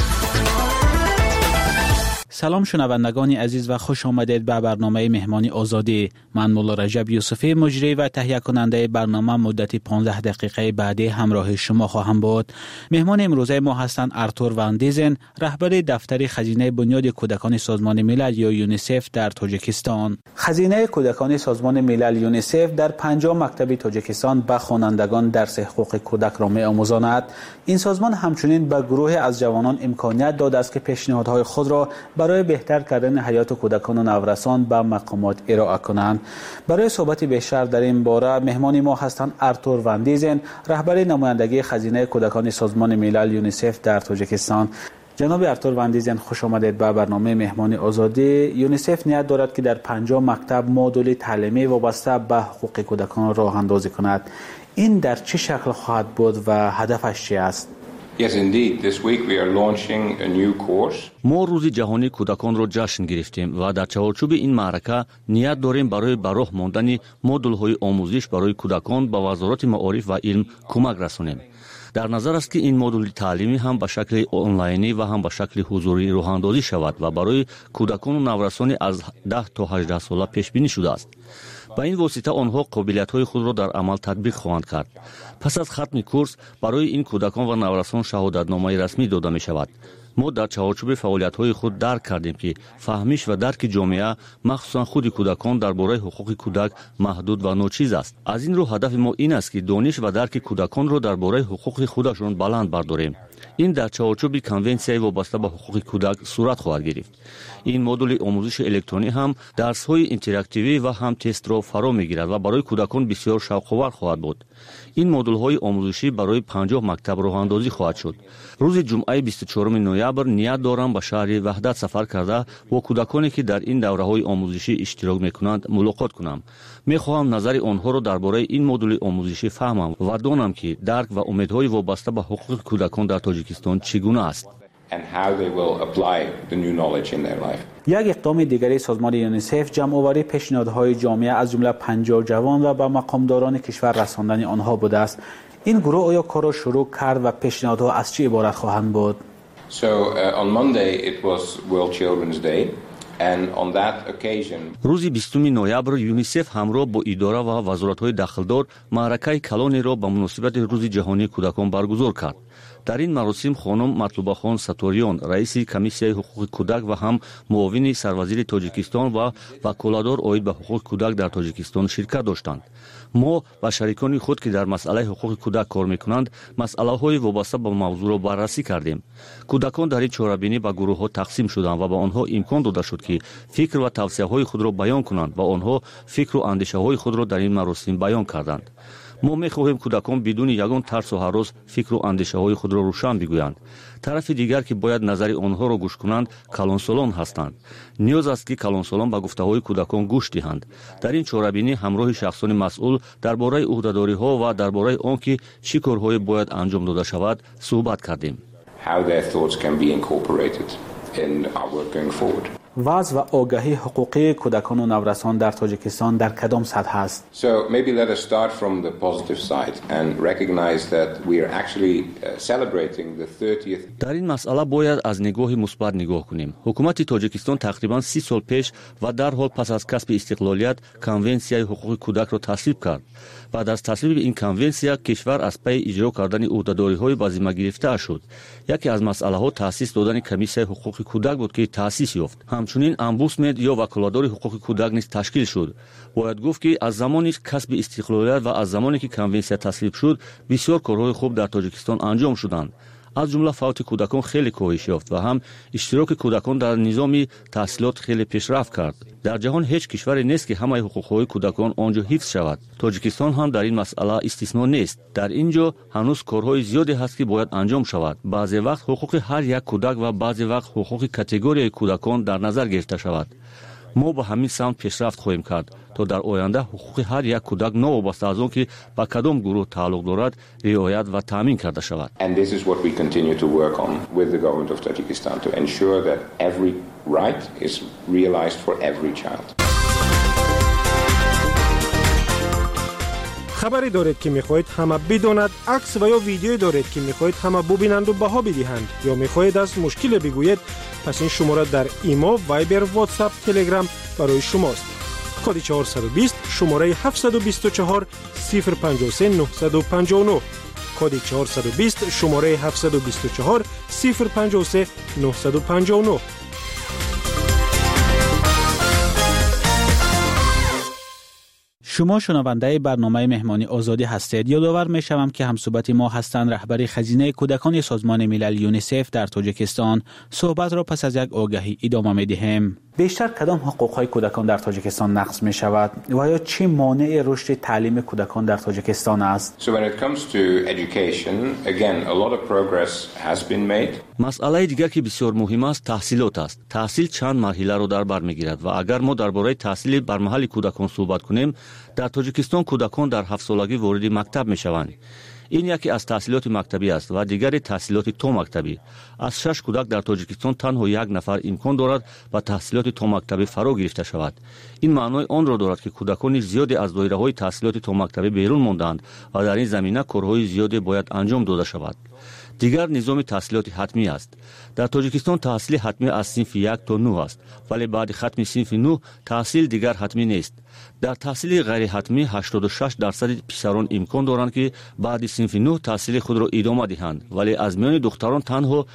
سلام شنوندگان عزیز و خوش آمدید به برنامه مهمانی آزادی. من مولا رجب یوسفی مجری و تهیه کننده برنامه مدت 15 دقیقه بعدی همراه شما خواهم بود. مهمان امروزه ما هستند آرتور واندیزن، رهبر دفتر خزینه بنیاد کودکان سازمان ملل یا یونیسف در تاجیکستان. خزینه کودکان سازمان ملل یونیسف در 50 مکتب تاجیکستان به خوانندگان درس حقوق کودک را می‌آموزاند. این سازمان همچنین به گروه از جوانان امکانیت داده است که پیشنهادهای خود را برای بهتر کردن حیات کودکان و نوجوانان به مقامات ارائه کنند. برای صحبت بیشتر در این باره مهمان ما هستند آرتور واندیزن، رهبر نمایندگی خزینه کودکان سازمان ملل یونیسف در تاجیکستان. جناب آرتور واندیزن، خوش آمدید به برنامه مهمانی آزادی. یونیسف نیت دارد که در 50 مکتب مدل تعلیمی وابسته به حقوق کودکان راه اندازی کند. این در چه شکل خواهد بود و هدفش چی است؟ Yes, indeed. This week we are launching a new course. ما روز جهانی کودکان را جشن گرفتیم و در چارچوب این معرکه نیت داریم برای به راه ماندن مدل‌های آموزش برای کودکان به وزارت معارف و علم کمک رسانیم. در نظر است که این مدل تعلیمی هم به شکل آنلاینی و هم به شکل حضوری راه اندازی شود و برای کودکان و نوجوانان از 10 تا 18 ساله پیش بینی شده است. با این واسطه آنها قابلیت‌های خود را در عمل تطبیق خواهند کرد. پس از ختم کورس برای این کودکان و نوجوانان شهادتنامه رسمی داده می شود. ما در چارچوب فعالیت‌های خود درک کردیم که فهمیش و درک جامعه مخصوصا خود کودکان درباره حقوق کودک محدود و ناچیز است. از این رو هدف ما این است که دانش و درک کودکان را درباره حقوق خودشان بلند برداریم. این در چارچوب کنونسیای وابسته به حقوق کودک صورت خواهد گرفت. این مدل آموزش الکترونی هم درس‌های اینتراکتیوی و هم تست را فرا می‌گیرد و برای کودکان بسیار شوق‌آور خواهد بود. این مدل‌های آموزشی برای 50 مکتب راه اندازی خواهد شد. روز جمعه 24 نوامبر نیت دارم به شهر وحدت سفر کرده و کودکانی که در این دوره‌های آموزشی اشتراک می‌کنند ملاقات کنم. می‌خواهم نظر آنها را درباره این مدل آموزشی فهمم و دانم که درک و امیدهای وابسته به حقوق کودکان در تاجیکستان چگونه است. یک اقدام دیگری سازمان یونیسف جمع‌آوری پیشنهادهای جامعه از جمله 50 جوان و به مقامداران کشور رساندن آنها بوده است. این گروه آیا کار را شروع کرد و پیشنهادها از چه عبارت خواهند بود؟ On Monday it was World Children's Day. روز 20 نوامبر یونیسف همراه با اداره و وزارت‌های داخلدار معرکه کلانی را به مناسبت روز جهانی کودکان برگزار کرد. дар ин маросим хонум матлубахон саториён раиси комиссияи ҳуқуқи кӯдак ва ҳам муовини сарвазири тоҷикистон ва ваколадор оид ба ҳуқуқи кӯдак дар тоҷикистон ширкат доштанд. мо ва шарикони худ ки дар масъалаи ҳуқуқи кӯдак кор мекунанд масъалаҳои вобаста ба мавзӯъро баррасӣ кардем. кӯдакон дар ин чорабинӣ ба гурӯҳҳо тақсим шуданд ва ба онҳо имкон дода шуд ки фикр ва тавсияҳои худро баён кунанд ва онҳо фикру андешаҳои худро дар ин маросим баён карданд. мо мехоҳем кӯдакон бидуни ягон тарсу ҳарос фикру андешаҳои худро рӯшан бигӯянд. тарафи дигар ки бояд назари онҳоро гӯш кунанд калонсолон ҳастанд. ниёз аст ки калонсолон ба гуфтаҳои кӯдакон гӯш диҳанд. дар ин чорабинӣ ҳамроҳи шахсони масъул дар бораи уҳдадориҳо ва дар бораи он ки чӣ корҳое бояд анҷом дода шавад суҳбат кардем. وضع و آگاهی حقوقی کودکان و نوجوانان در تاجیکستان در کدام سطح است؟ So maybe let us start from the positive side and recognize that we are actually celebrating the 30th. در این مسئله باید از نگاه مثبت نگاه کنیم. حکومت تاجیکستان تقریبا 30 سال پیش و در حال پس از کسب استقلالیت کنونسیای حقوق کودک را تصویب کرد. بعد از تصویب این کنونسیا کشور از پی اجرا کردن عهده‌داری‌های به ذمه گرفته شد. یکی از مسئله‌ها تأسیس دادن کمیسیای حقوق کودک بود که تأسیس یافت. همچنین امبودسمن یا وکالتدار حقوق کودک نیز تشکیل شد. باید گفت که از زمانی کسب استقلالیت و از زمانی که کنونسیا تصویب شد بسیار کارهای خوب در تاجیکستان انجام شدند. از جمله فوت کودکان خیلی کاهش یافت و هم اشتراک کودکان در نظام تحصیلات خیلی پیشرفت کرد. در جهان هیچ کشوری نیست که همه حقوقهای کودکان آنجا حفظ شود. تاجیکستان هم در این مسئله استثنا نیست. در اینجا هنوز کارهای زیادی هست که باید انجام شود. بعضی وقت حقوق هر یک کودک و بعضی وقت حقوق کاتگوری کودکان در نظر گرفته شود. ما با همین سمت پیشرفت خواهیم کرد تا در آینده حقوق هر یک کودک نوابسته از آن که به کدام گروه تعلق دارد رعایت و تامین کرده شود. And this is what we continue to work on with the government of Tajikistan to ensure that every right is realized for every child. خبری دارید که میخواهید همه بداند، عکس و یا ویدیویی دارید که میخواهید همه ببینند و بها بدهند یا میخواهید از مشکل بگویید، پس این شماره در ایما، وایبر، واتساپ، تلگرام برای شماست. کد 420 شماره 724 053 959 کد 420 شماره 724 053 959. شما شنونده برنامه مهمانی آزادی هستید. یادآور می‌شوم که همصحبت ما هستند رهبر خزینه کودکان سازمان ملل یونیسف در تاجیکستان. صحبت را پس از یک آگهی ادامه می‌دهیم. بیشتر کدام حقوق‌های کودکان در تاجیکستان نقض می‌شود و یا چه مانع رشد تعلیم کودکان در تاجیکستان است؟ So when it comes to education, again a lot of progress has been made. مسئله دیگر که بسیار مهم است تحصیلات است. تحصیل چند مرحله را در بر می‌گیرد و اگر ما درباره تحصیل بر محل کودکان صحبت کنیم، در تاجیکستان کودکان در 7 سالگی وارد مکتب می‌شوند. این یکی از تحصیلات مکتبی است و دیگری تحصیلات تا مکتبی. از 6 کودک در تاجیکستان تنها یک نفر امکان دارد با تحصیلات تا مکتبی فرا گرفته شود. این معنای آن را دارد که کودکان زیادی از دایره‌های تحصیلات تا مکتبی بیرون ماندند و در این زمینه کارهای زیادی باید انجام داده شود. دیگر نظام تحصیلات حتمی است. در تاجیکستان تحصیل حتمی از صنف 1 تا 9 است، ولی بعد ختم صنف 9 تحصیل دیگر حتمی نیست. در تحصیل غیر حتمی 86% پسران امکان دارند که بعد صنف 9 تحصیل خود را ادامه دهند، ولی از میان دختران تنها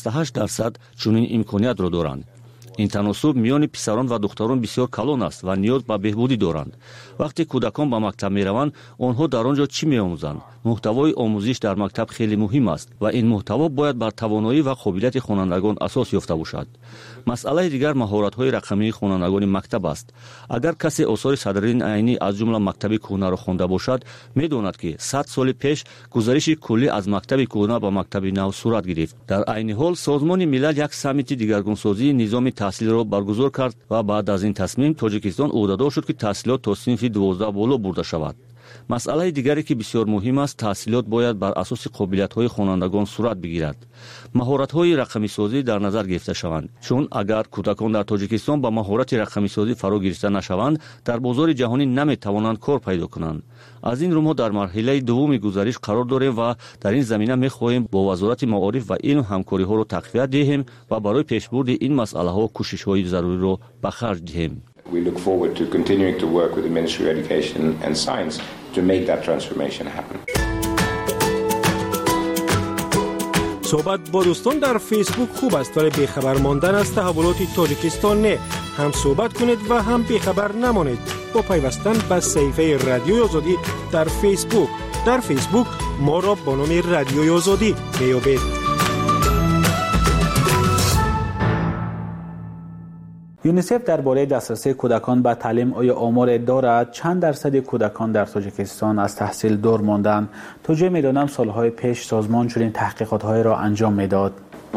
68% چنین امکانیت را دارند. این تناسب میان پسران و دختران بسیار کلان است و نیاز به بهبودی دارند. وقتی کودکان به مکتب میروند، آنها در آنجا چی میآموزند؟ محتوای آموزش در مکتب خیلی مهم است و این محتوا باید بر توانایی و قابلیت خوانندگان اساس یافته باشد. مسئله دیگر مهارت‌های رقمی خوانندگان مکتب است. اگر کسی آثار صدرالدین عینی از جمله مکتب کهنه را خوانده باشد، می‌داند که 100 سال پیش گزارش کلی از مکتب کهنه به مکتب نو صورت گرفت. در عین حال سازمان ملل یک سمیت دیگرگونسازی نظام تحصیل را برگزار کرد و بعد از این تصمیم تاجیکستان عهده‌دار شد که تحصیلات تا صنف 12 بالا برده شود. مسئله دیگری که بسیار مهم است تحصیلات باید بر اساس قابلیت‌های خوانندگان صورت بگیرد. مهارت‌های رقمی سازی در نظر گرفته شوند، چون اگر کودکان در تاجیکستان با مهارت رقمی سازی فرا گرفته نشوند، در بازار جهانی نمی‌توانند کار پیدا کنند. از این رو ما در مرحله دوم گزارش قرار داریم و در این زمینه می‌خواهیم با وزارت معارف و علم همکاری‌ها را تقویت دهیم و برای پیشبرد این مسئله‌ها کوشش‌های ضروری را به خرج دهیم. We look forward to continuing to work with the Ministry of Education and Science to make that transformation happen. صحبت با دوستان در فیسبوک خوب است ولی بیخبر ماندن از تحولات تاجیکستان نه. هم صحبت کنید و هم بیخبر نمانید با پیوستن به صفحه رادیوی آزادی در فیسبوک. در فیسبوک ما را با نام رادیوی آزادی میابید. یونیسف درباره دسترسی کودکان به تعلیم آیا آمار دارد؟ چند درصد کودکان در تاجیکستان از تحصیل دور ماندند؟ توجیه می‌دانم سالهای پیش سازمان چنین تحقیقات‌های را انجام می‌داد.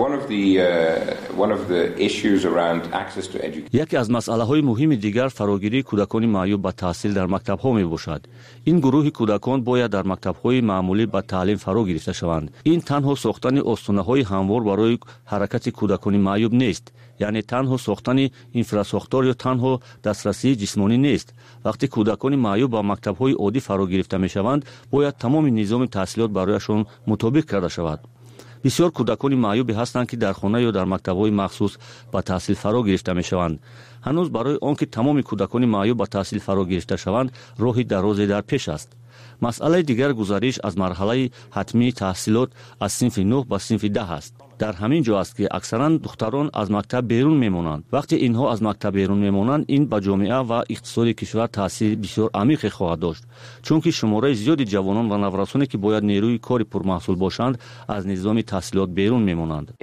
یکی از مسئله‌های مهم دیگر فراگیری کودکان معیوب به تحصیل در مکتب‌ها میباشد. این گروه کودکان باید در مکتب‌های معمولی به تعلیم فرا گرفته شوند. این تنها ساختن آستانه‌های هموار برای حرکت کودکان معیوب نیست. یعنی تنها ساختن اینفراساختور یا تنها دسترسی جسمانی نیست. وقتی کودکان معیوب به مکتب‌های عادی فرا گرفته می‌شوند، باید تمام نظام تحصیلات برایشان مطابق کرده شود. بسیار کودکان معیوبی هستند که در خانه یا در مکتب‌های مخصوص به تحصیل فرا گرفته می‌شوند. هنوز برای آنکه تمام کودکان معیوب به تحصیل فرا گرفته شوند، راهی درازی در پیش است. مسئله دیگر گزارش از مرحله حتمی تحصیلات از صنف 9 به صنف 10 است. در همین جا است که اکثرا دختران از مکتب بیرون میمونند. وقتی اینها از مکتب بیرون میمونند، این به جامعه و اقتصاد کشور تاثیر بسیار عمیق خواهد داشت، چون که شماره زیادی جوانان و نوجوانانی که باید نیروی کاری پرمحصول باشند از نظام تحصیلات بیرون میمونند.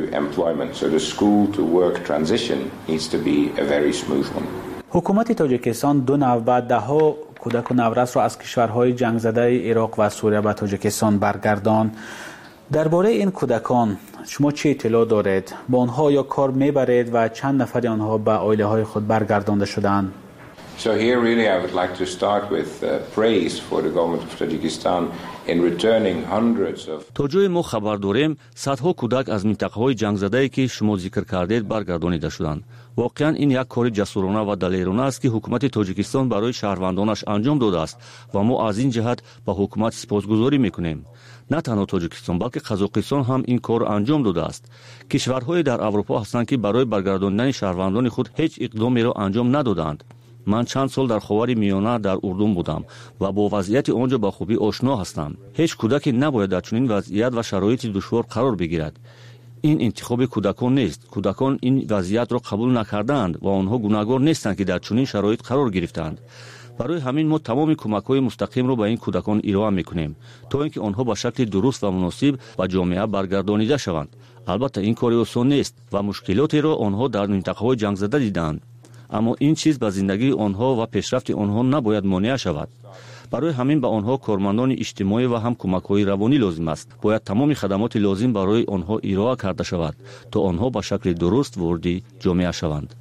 حکومت تاجیکستان 2 نوع و 10 کودک و نورس را از کشورهای جنگ زده عراق و سوریه به تاجیکستان برگرداند. درباره این کودکان شما چه اطلاع دارید؟ با آنها یا کار میبرید و چند نفر آنها به عائله های خود برگردانده شدند؟ So here really I would like to start with praise for the government of Tajikistan in returning hundreds of تا جای ما خبر داریم صدها کودک از منطقه‌های جنگ زده‌ای که شما ذکر کردید برگردانیده شدند. واقعا این یک کار جسورانه و دلیرانه است که حکومت تاجیکستان برای شهروندانش انجام داده است و ما از این جهت به حکومت سپاسگزاری می‌کنیم. نه تنها تاجیکستان بلکه قزاقستان هم این کار انجام داده است. کشورهای در اروپا هستند که برای برگرداندن شهروندان خود هیچ اقدامی را انجام ندادند. من چند سال در خاور میانه در اردن بودم و با وضعیت آنجا با خوبی آشنا هستم. هیچ کودکی نباید در چنین وضعیت و شرایط دشوار قرار بگیرد. این انتخاب کودکان نیست. کودکان این وضعیت را قبول نکردند و آنها گناهکار نیستند که در چنین شرایط قرار گرفتند. برای همین ما تمام کمک‌های مستقیم را به این کودکان ارائه می‌کنیم تا اینکه آنها به شکل درست و مناسب به جامعه برگردانیده شوند. البته این کار آسان نیست و مشکلاتی را آنها در منطقه‌های جنگ زده دیدند. اما این چیز به زندگی آنها و پیشرفت آنها نباید مانع شود. برای همین به آنها کارمندان اجتماعی و هم کمک‌های روانی لازم است. باید تمام خدمات لازم برای آنها ارائه کرده شود تا آنها به شکل درست وارد جامعه شوند.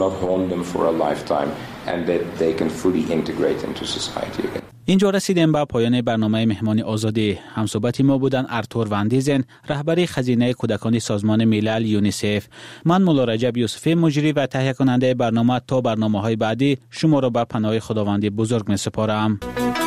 اینجا رسیدیم به پایان برنامه مهمانی آزادی. همصحبت ما بودن ارتور وندیزن، رهبر خزینه کودکان سازمان ملل یونیسف. من مولا رجب یوسفی، مجری و تهیه کننده برنامه. تا برنامه‌های بعدی شما را به پناه خداوند بزرگ می‌سپارم.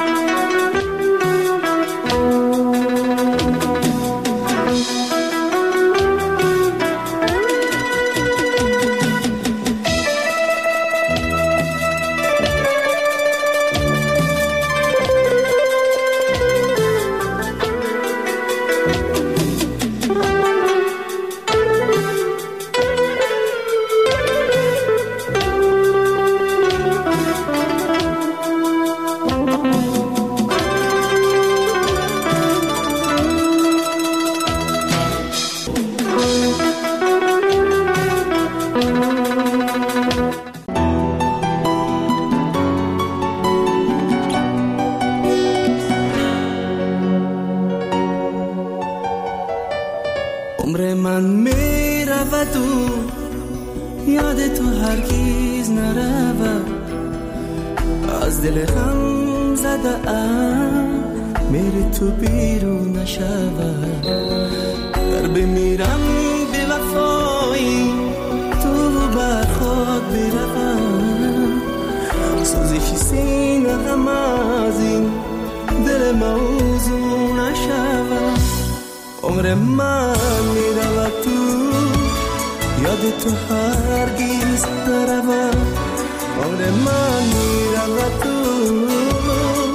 عمر من می رود و یاد تو هرگیز نرود، از دل غم زده ام میری تو بیرون نشود. در بمیرم به وفایی تو بر خود بروم، سوزش سینه غم از این دل موضوع نشود. عمر من میرود تو یاد تو هرگیز نرود، عمر من میرود تو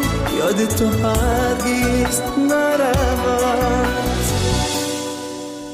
یاد تو هرگیز نرود.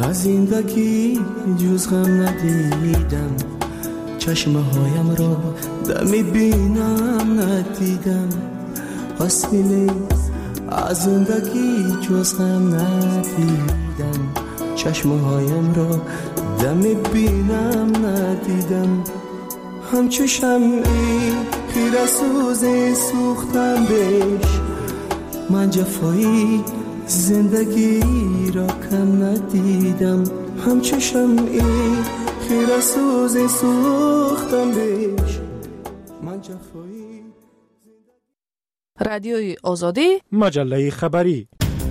از زندگی جز غم ندیدم چشمه هایم را دمی بینم ندیدم حسینه از زندگی جز غم ندیدم چشمه هایم را دمی بینم ندیدم همچو شمعی خیره سوزی سوختم بهش من جفایی زندگی را کم ندیدم همچو شمعی خیره سوزی سوختم بهش من جفایی رادیوی آزادی مجله خبری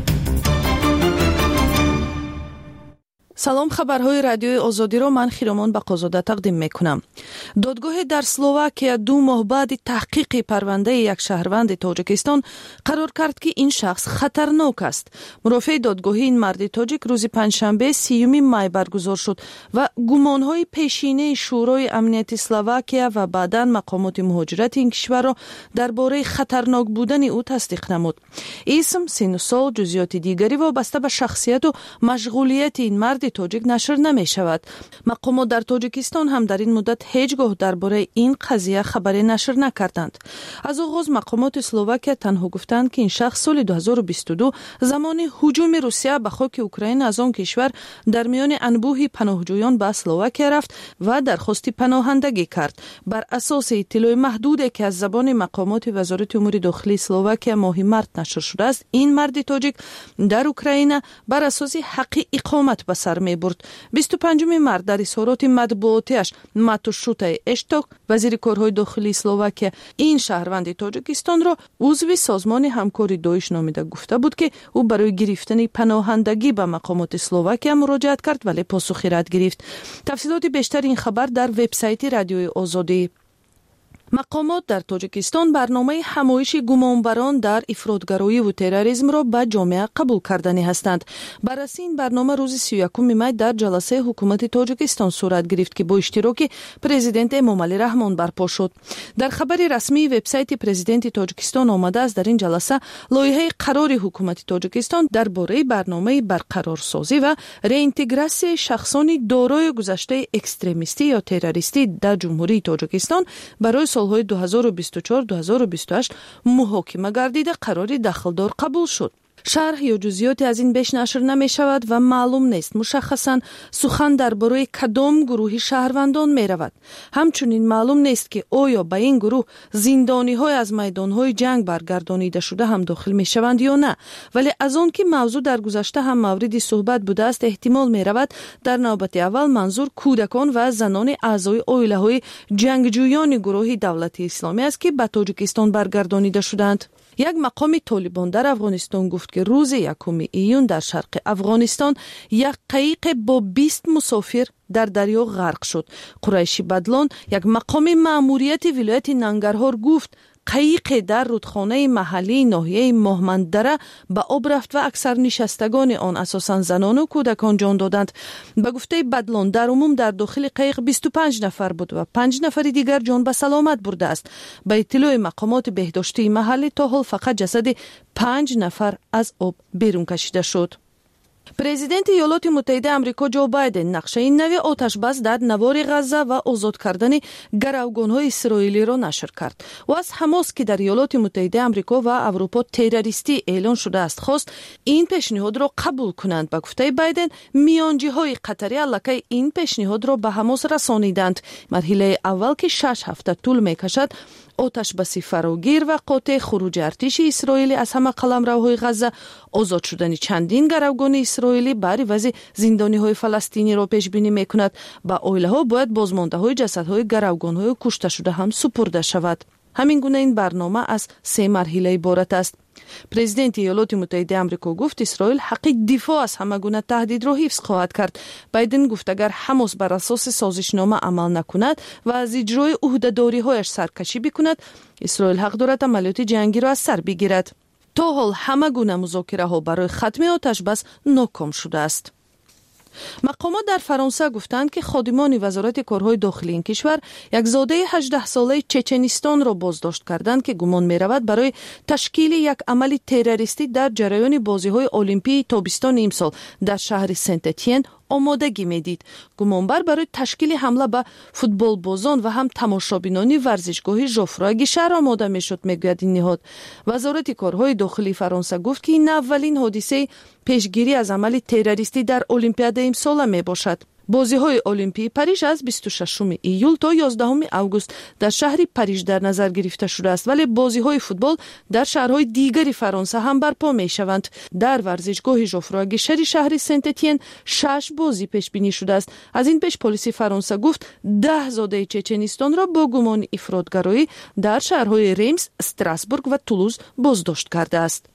салом, хабарҳои радиои озодиро ман хиромон бақозода тақдим мекунам. додгоҳе дар Словакия 2 моҳ баъди таҳқиқи парвандаи як шаҳрванди Тоҷикистон қарор кард, ки ин шахс хатарнок аст. мурофиаи додгоҳии ин марди тоҷик рӯзи панҷшанбе 30 май баргузор шуд ва гумонҳои пешинаи шӯрои амнияти Словакия ва баъдан мақомоти муҳоҷирати ин кишварро дар бораи хатарнок будани ӯ тасдиқ намуд. исм, синну сол, ҷузъиёти дигари вобаста ба шахсияту машғулияти ин марди тоҷик нашр намешавад. мақомот дар Тоҷикистон ҳам дар ин муддат ҳеҷ гоҳ дар бораи ин қазия хабаре нашр накарданд. аз оғоз мақомоти Словакия танҳо гуфтанд, ки ин шахс соли 2022 замони ҳуҷуми Русия ба хоки Украина аз он кишвар дар миёни анбӯҳи паноҳҷӯён ба Словакия рафт ва дархости паноҳандагӣ кард. бар асоси иттилои маҳдуде, ки аз забони мақомоти вазорати умури дохилии Словакия моҳи март нашр шудааст, ин марди тоҷик дар Украина бар асоси ҳаққи иқомат ба сар мебурд. 25 март дар изҳороти матбуотиаш Матуш Шутай Эшток, вазири корҳои дохилии Словакия, ин шаҳрванди Тоҷикистонро узви созмони ҳамкори Доиш номида гуфта буд, ки ӯ барои гирифтани паноҳандагӣ ба мақомоти Словакия муроҷиат кард, вале посухи рад гирифт. тафсилоти бештари ин хабар дар вебсайти радиои Озодӣ. мақомот дар Тоҷикистон барномаи ҳамоиши гумонбарон дар ифротгароиву терроризмро ба ҷомеа қабул карданӣ ҳастанд. барраси ин барнома рӯзи 31 май дар ҷаласаи ҳукумати Тоҷикистон сурат гирифт, ки бо иштироки президент Эмомалӣ Раҳмон барпо шуд. дар хабари расмии вебсайти президенти Тоҷикистон омадааст, дар ин ҷаласа лоиҳаи қарори ҳукумати Тоҷикистон дар бораи барномаи барқарорсозӣ ва реинтеграсияи шахсони дорои гузаштаи экстремистӣ ё террористӣ дар ҷумҳурии Тоҷикистон барои солҳои 2024-2028 муҳокима гардида қарори дахлдор қабул шуд. шарҳ ё ҷузъиёте аз ин беш нашр намешавад ва маълум нест мушаххасан сухан дар бораи кадом гурӯҳи шаҳрвандон меравад. ҳамчунин маълум нест, ки оё ба ин гурӯҳ зиндониҳое аз майдонҳои ҷанг баргардонида шуда ҳам дохил мешаванд ё на. вале аз он ки мавзӯъ дар гузашта ҳам мавриди суҳбат будааст, эҳтимол меравад дар навбати аввал манзур кӯдакон ва занони аъзои оилаҳои ҷангҷӯёни гурӯҳи давлати исломӣ аст, ки ба Тоҷикистон баргардонида шуданд. як мақоми толибон дар Афғонистон гуфт, ки рӯзи 1 июн дар шарқи Афғонистон як қаиқе бо 20 мусофир дар дарьё ғарқ шуд. Қурайши Бадлон, як мақоми маъмурияти вилояти Нангарҳор гуфт, қаиқе дар рудхонаи маҳаллии ноҳияи Моҳманддара ба об рафт ва аксар нишастагони он асосан занону кӯдакон ҷон доданд. ба гуфтаи Бадлон, дар умум дар дохили қаиқ 25 нафар буд ва 5 нафари дигар ҷон ба саломат бурдааст. ба иттилои мақомоти беҳдоштии маҳаллӣ то ҳол фақат ҷасади 5 нафар аз об берун кашида шуд. президенти Иёлоти Муттаҳидаи Амрико Ҷо Байден нақшаи нави оташбас дар навори Ғазза ва озод кардани гаравгонҳои исроилиро нашр кард. ӯ аз Ҳамос, ки дар Иёлоти Муттаҳидаи Амрико ва Аврупо террористӣ эълон шудааст, хост ин пешниҳодро қабул кунанд. ба гуфтаи Байден, миёнҷиҳои қатарӣ аллакай ин пешниҳодро ба Ҳамос расониданд. марҳилаи аввал, ки 6 ҳафта тӯл мекашад, оташбаси фарогир ва қотеъ хуруҷи артиши Исроилӣ аз ҳама қаламравҳои Ғазза, озод шудани чандин гаравгони исроилӣ ба ривази зиндониҳои фаластиниро пешбинӣ мекунад. ба оилаҳо бояд бозмондаҳои ҷасадҳои гаравгонҳои кушташуда ҳам супурда шавад. ҳамин гуна ин барнома аз 3 марҳила иборат аст. президенти Иёлоти Муттаҳидаи Амрико гуфт, Исроил ҳаққи дифоъ аз ҳама гуна таҳдидро ҳифз хоҳад кард. Байден гуфт, агар Ҳамос бар асоси созишнома амал накунад ва аз иҷрои уҳдадориҳояш саркашӣ бикунад, Исроил ҳақ дорад амалиёти ҷангиро аз сар бигирад. то ҳол ҳама гуна музокираҳо барои хатми оташбас ноком шудааст. мақомот дар Фаронса гуфтанд, ки ходимони вазорати корҳои дохилии ин кишвар як зодаи 18-солаи Чеченистонро боздошт карданд, ки гумон меравад барои ташкили як амали террористӣ дар ҷараёни бозиҳои олимпии тобистони имсол дар шаҳри Сент-Этьен آمادگی میدید. گمانبر برای تشکیل حمله به فوتبال بازان و هم تماشابینان ورزشگاه ژوفرا گیشر آماده میشد، میگوید این نهاد. وزارت کارهای داخلی فرانسه گفت که این اولین حادثه پیشگیری از عمل تروریستی در المپیاد امسال می باشد. بازی‌های المپیایی پاریژ از 26 ایول تا 11 آگوست در شهر پاریژ در نظر گرفته شده است، ولی بازی‌های فوتبال در شهرهای دیگری فرانسه هم برپا می‌شوند. در ورزشگاه ژوفرا گیشر شهر سنت اتین 6 بازی پیش بینی شده است. از این پیش پلیس فرانسه گفت 10 زاده چچنستان را با گمان افراطگرایی در شهرهای ریمز، استراسبورگ و تولوز بازداشت کرده است.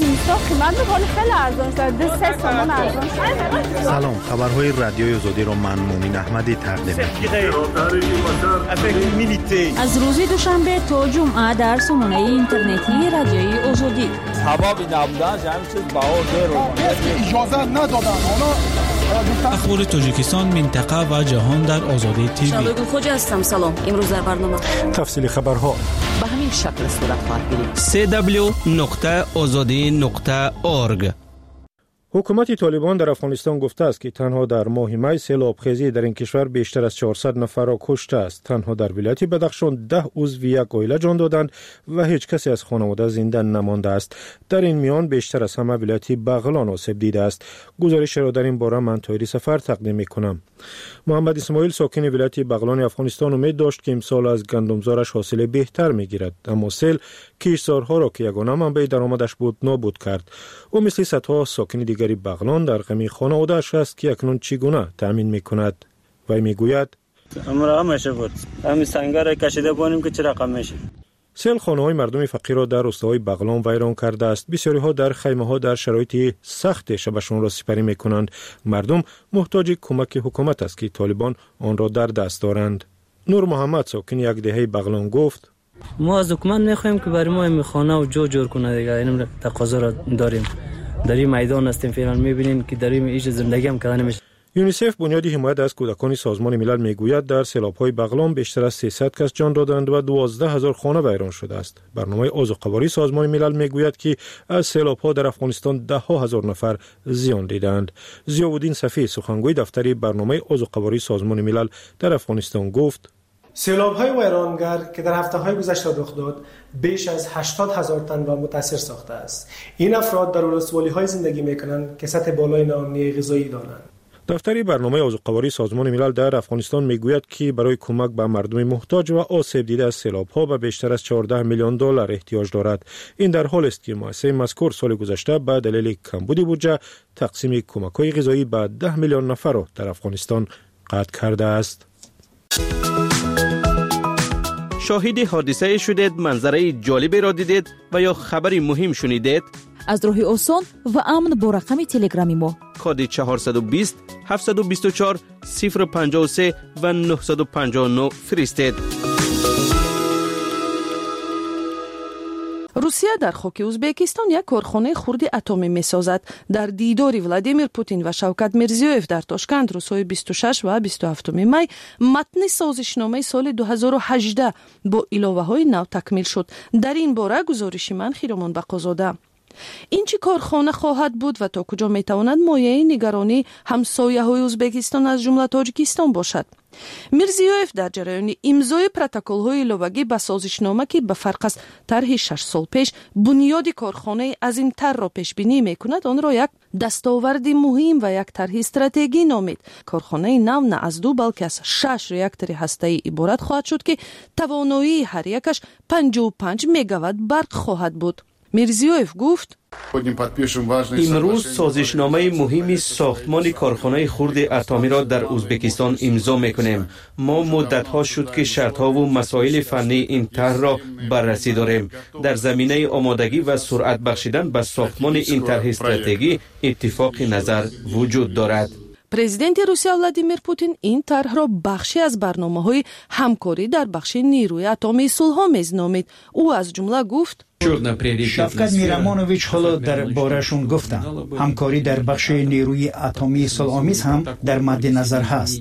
سلام، خبرهای رادیوی آزادی رو من مومن احمدی تقدیم می‌کنم. از روز دوشنبه تا جمعه در سامانه اینترنتی رادیوی آزادی. حبابی نبودن جمع چیز اجازه ندادن. اخبار تاجیکستان، منطقه و جهان در آزادی تیوی. شادو خوجا هستم. سلام. امروز در برنامه تفصیل خبرها به همین شکل صورت خواهد گرفت. www.azadi.org. حکومت طالبان در افغانستان گفته است که تنها در ماه می سیلابخیزی در این کشور بیشتر از 400 نفر را کشته است. تنها در ولایت بدخشان 10 عضو یک عائله جان دادند و هیچ کسی از خانواده زنده نمانده است. در این میان بیشتر از همه ولایت بغلان آسیب دیده است. گزارش را در این باره من طاهری سفر تقدیم می‌کنم. محمد اسماعیل ساکن ولایت بغلان افغانستان امید داشت که امسال از گندمزارش حاصل بهتر می‌گیرد، اما سیل کشتزارها را که یگانه منبع درآمدش بود نابود کرد. او مثل صدها ساکن دیگری بغلان در غم خانواده‌اش است که اکنون چگونه تأمین می‌کند. وی می‌گوید امرا همیشه بود همین سنگر را کشیده بانیم که چه رقم میشه. سیل خانه‌های مردم فقیر را در روستاهای بغلان ویران کرده است. بسیاری‌ها در خیمه‌ها در شرایط سخت شبشون را سپری می‌کنند. مردم محتاج کمک حکومت است که طالبان آن را در دست دارند. نور محمد ساکن یک دهه بغلان گفت ما از حکومت می‌خوایم که برای ما این خانه و جو جور کنه دیگه. این تقاضا را داریم. در این میدان هستیم فعلا می‌بینیم که در این زندگی هم کردن نمیشه. یونیسف بنیاد حمایت از کودکان سازمان ملل میگوید در سیلاب‌های بغلان بیشتر از 300 کس جان دادند و 12000 خانه ویران شده است. برنامه آذوقواری سازمان ملل میگوید که از سیلاب‌ها در افغانستان 10,000 نفر زیان دیدند. ضیاءالدین صفی سخنگوی دفتر برنامه آذوقواری سازمان ملل در افغانستان گفت سیلاب‌های ویرانگر که در هفته‌های گذشته رخ داد بیش از 80,000 تن را متاثر ساخته است. این افراد در ولسوالی‌های زندگی می‌کنند که سطح بالای ناامنی غذایی دارند. دفتر برنامه آذوقواری سازمان ملل در افغانستان میگوید که برای کمک به مردم محتاج و آسیب دیده از سیلاب‌ها به بیشتر از 14 میلیون دلار احتیاج دارد. این در حالی است که مؤسسه مذکور سال گذشته به دلیل کمبود بودجه تقسیم کمک‌های غذایی به 10 میلیون نفر را در افغانستان قطع کرده است. شاهد حادثه شدید، منظره جالبی را دیدید و یا خبری مهم شنیدید؟ از راه آسان و امن با رقم تلگرامی ما کد 420 724 053 و 959 فرستید. روسیه در خاک ازبکستان یک کارخانه خرد اتمی می‌سازد. در دیداری ولادیمیر پوتین و شوکت میرزیوف در تاشکند روزهای 26 و 27 می متن سازشنامه سال 2018 با علاوه‌های نو تکمیل شد. در این باره گزارش من خیرمان بقازاده. این چی کارخانه خواهد بود و تا کجا میتواند مایه نگرانی همسایه‌های ازبکستان از جمله تاجیکستان باشد؟ میرزیوف در جریان امضای پروتکل‌های لوگی به سازشنامه که به فرق از طرح 6 سال پیش بنیاد کارخانه عظیم‌تر را پیش بینی می‌کند، آن را یک دستاورد مهم و یک طرح استراتژی نامید. کارخانه نو نه از 2 بلکه از 6 ریاکتور هسته‌ای عبارت خواهد شد که توانایی هر یکش 55 مگاوات برق خواهد بود. میرزیوف گفت امروز سازشنامه مهمی ساختمان کارخانه خرد اتمی را در ازبکستان امضا میکنیم. ما مدت‌ها شد که شرط‌ها و مسائل فنی این طرح را بررسی داریم. در زمینه آمادگی و سرعت بخشیدن به ساختمان این طرح استراتژی اتفاق نظر وجود دارد. پرزیدنت روسیه ولادیمیر پوتین این طرح را بخشی از برنامه‌های همکاری در بخش نیروی اتمی صلح می‌نامید. او از جمله گفت شفقت میرمانویچ حالا در بارشون گفتم همکاری در بخش نیروی اتمی صلح‌آمیز هم در مد نظر هست.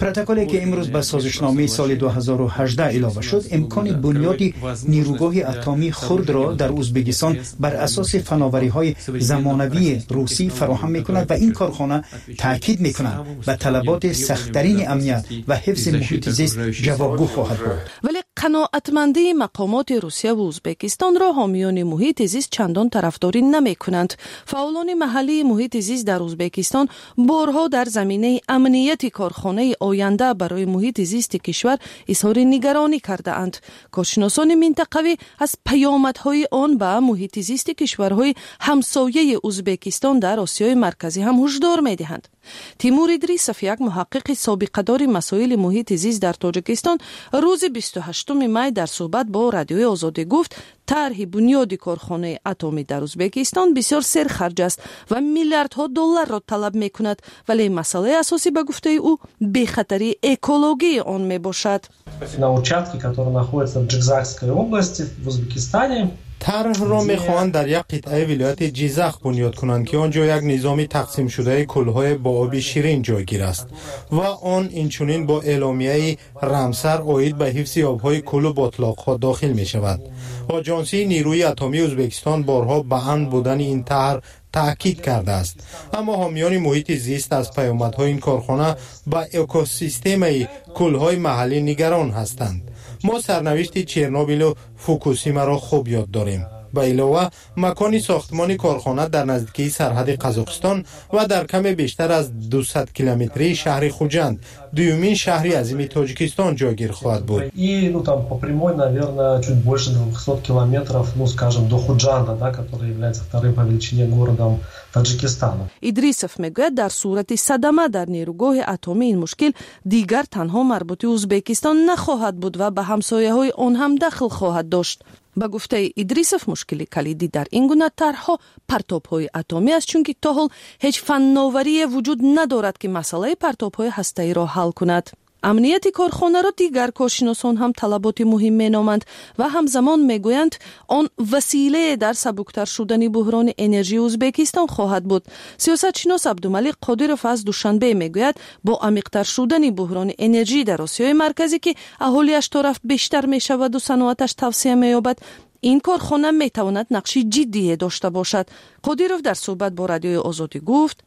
پروتکلی که امروز به سازشنامه سال 2018 علاوه شد امکان بنیاد نیروگاه اتمی خرد را در ازبکستان بر اساس فناوری‌های زمانوی روسی فراهم می‌کند و این کارخانه تاکید می‌کند به طلبات سخت‌ترین امنیت و حفظ محیط زیست جوابگو خواهد بود. ولی قناعتمندی مقامات روسیه و ازبکستان را حامیان محیط زیست چندان طرفداری نمی‌کنند. فعالان محلی محیط زیست در ازبکستان بارها در زمینه امنیت کارخانه آینده برای محیط زیست کشور اظهار نگرانی کرده اند. کارشناسان منطقوی از پیامدهای آن به محیط زیست کشورهای همسایه ازبکستان در آسیای مرکزی هم هشدار می‌دهند. تیمور ادریسوف یک محقق سابقه‌دار مسائل محیط زیست در تاجیکستان روز 28 می در صحبت با رادیوی آزادی گفت طرح بنیاد کارخانه اتمی در ازبکستان بسیار سرخرج است و میلیاردها دلار را طلب می‌کند، ولی مسئله اساسی به گفته او بی‌خطری اکولوژی آن میباشد. На участке, который находится в Джигзакской области в Узбекистане, طرح را می‌خواهند در یک قطعه ولایت جیزخ بنیاد کنند که آنجا یک نظام تقسیم شده کل‌های با آب شیرین جایگیر است و آن اینچنین با اعلامیه رامسر عاید به حفظ آب‌های کل و بطلاق‌ها داخل می‌شود. آژانسی نیروی اتمی ازبکستان بارها به امن بودن این طرح تأکید کرده است، اما حامیان محیط زیست از پیامدهای این کارخانه با اکوسیستم کل‌های محلی نگران هستند. ما سرنوشت چرنوبیل و فوکوشیما را خوب یاد داریم. به علاوه مکان ساختمان کارخانه در نزدیکی سرحد قزاقستان و در کم بیشتر از 200 کیلومتری شهر خوجند، دومین شهری عظیم تاجیکستان جایگیر خواهد بود. И там по прямой, наверное, чуть больше 200 километров, скажем, до Худжанда, да, который является вторым по величине городом Таджикистана. ادریسوف میگوید در صورت صدمه در نیروگاه اتمی این مشکل دیگر تنها مربوط ازبکستان نخواهد بود و به همسایه‌های آن هم دخل خواهد داشت. با گفته ادریسوف مشکلی کلیدی در این گونه طرح‌ها پرتاب‌های اتمی است، چون که تا حال هیچ فناوری وجود ندارد که مسئله پرتاب‌های هسته‌ای را حل کند. امنیت کارخانه را دیگر کارشناسان هم طلبات مهم مینامند و همزمان میگویند آن وسیله در سبکتر شدن بحران انرژی ازبکستان خواهد بود. سیاستشناس عبدالملک قادروف از دوشنبه میگوید با عمیق‌تر شدن بحران انرژی در آسیای مرکزی که اهالیش تا رفت بیشتر میشود و صنعتش توسعه مییابد، این کارخانه میتواند نقشی جدی داشته باشد. قادروف در صحبت با رادیوی آزادی گفت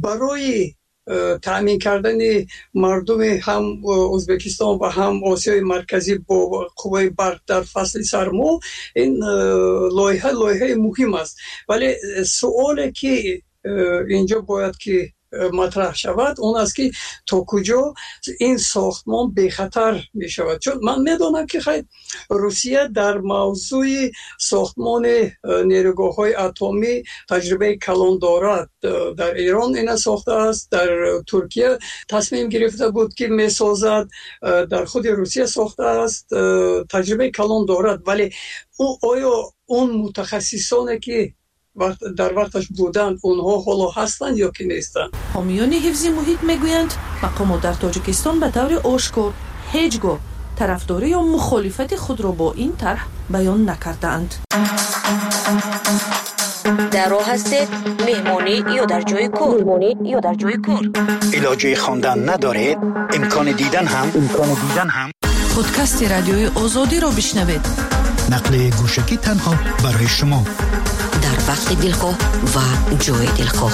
برای تامین کردن مردم هم ازبکستان و هم آسیای مرکزی با قوه برق در فصل سرما این لایحه مهم است، ولی سوالی که اینجا باید که مطرح شود اون است که تا کجا این ساختمان بی خطر می شود. چون من میدونم که خیلی روسیه در موضوع ساختمان نیروگاه های اتمی تجربه کلان دارد. در ایران این ساخته است، در ترکیه تصمیم گرفته بود که می سازد، در خود روسیه ساخته است، تجربه کلان دارد، ولی آیا اون متخصصانی که در وقتش بودند اونها حالا هستند یا که نیستند؟ حامیان حفظ محیط میگویند مقامات در تاجیکستان به طور آشکار هیچگاه طرفداری یا مخالفت خود را با این طرح بیان نکردند. در راه هستید مهمانی یا در جای کار علاجه خواندن ندارید، امکان دیدن هم پادکست رادیوی آزادی را بشنوید. نقل گوشکی تنها برای شما در وقت دلخواه و جای دلخواه.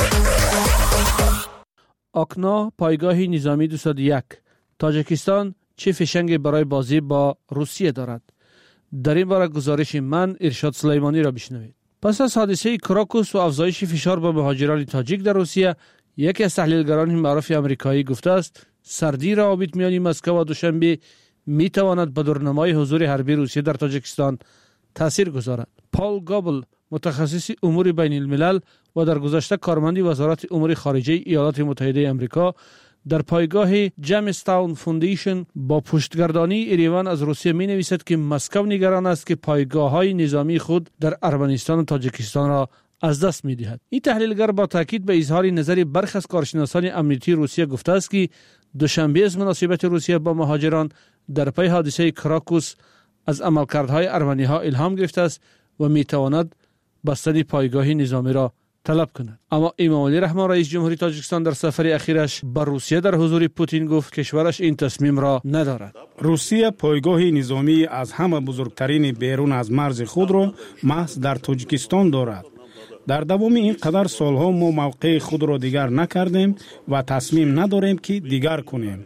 آکنا پایگاه نظامی 201 تاجیکستان چه فشنگی برای بازی با روسیه دارد؟ در این باره گزارش من ارشاد سلیمانی را بشنوید. پس از حادثه کراکوس و افزایش فشار به مهاجران تاجیک در روسیه، یکی از تحلیلگران معروف آمریکایی گفته است سردی روابط میان مسکو و دوشنبه می تواند به دورنمای حضور حربی روسیه در تاجیکستان تاثیر گذارد. پال گابل متخصص امور بین الملل و در گذشته کارمند وزارت امور خارجه ایالات متحده آمریکا در پایگاه جیمستاون فوندیشن با پشتگردانی ایران از روسیه می نویسد که مسکو نگران است که پایگاه‌های نظامی خود در ارمنستان و تاجیکستان را از دست می دهد. این تحلیلگر با تاکید به اظهار نظر برخی از کارشناسان امنیتی روسیه گفته است که دوشنبه از مناسبت روسیه با مهاجران در پی حادثه کراکوس از عملکردهای ارمنی‌ها الهام گرفته است و می تواند بستن پایگاه نظامی را طلب کند. اما امامعلی رحمان رئیس جمهوری تاجیکستان در سفر اخیرش به روسیه در حضور پوتین گفت کشورش این تصمیم را ندارد. روسیه پایگاه نظامی از همه بزرگترین بیرون از مرز خود را محض در تاجیکستان دارد. در دوام این قدر سالها ما موقع خود را دیگر نکردیم و تصمیم نداریم که دیگر کنیم.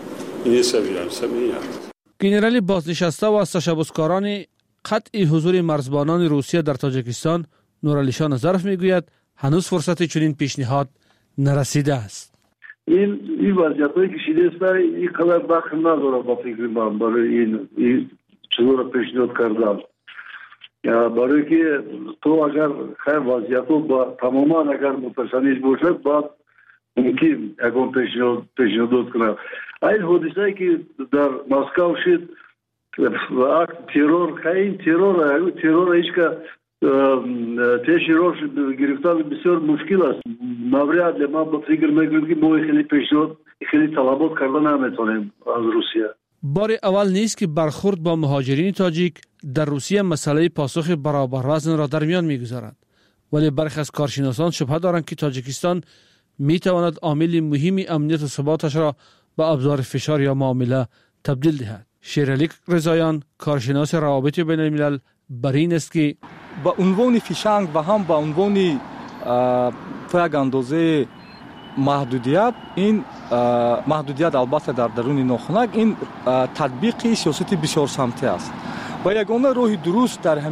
گنرالی بازنشسته و از تشبسکاران قطع حضور مرزبانان روسیه در تاجیکستان نورعلیشان ظرف میگوید هنوز فرصت چنین پیشنهاد نرسیده است. این وضعیتی که شده است این قدر وقت نداره با فکر من برای این چیزا را پیشنهاد کردم. برای که تو اگر خیر وضعیت با تماما اگر متشنج باشد باید ممکن اگر پیشنهاد کنم. این حادثه که در مسکو شد و ترور خیلی ترور ایش که تشیروش گرفتن بسیار مشکل است. مورد ما با فکر میکنم که ما خیلی پیشنهاد خیلی طلبات کردن نمیتونیم از روسیه. بار اول نیست که برخورد با مهاجرین تاجیک در روسیه مسئله پاسخ برابر وزن را در میان میگذارد، ولی برخی از کارشناسان شبهه دارند که تاجیکستان میتواند عامل مهمی امنیت و ثباتش را به ابزار فشار یا معامله تبدیل دهد. شیرعلی رضاییان کارشناس روابط بین الملل بر این است که با عنوان فیشنگ و هم با عنوان یک اندازه محدودیت، این محدودیت البته در درون ناخنک این تطبیق سیاست بسیار سمتی است و یگانه راه درست در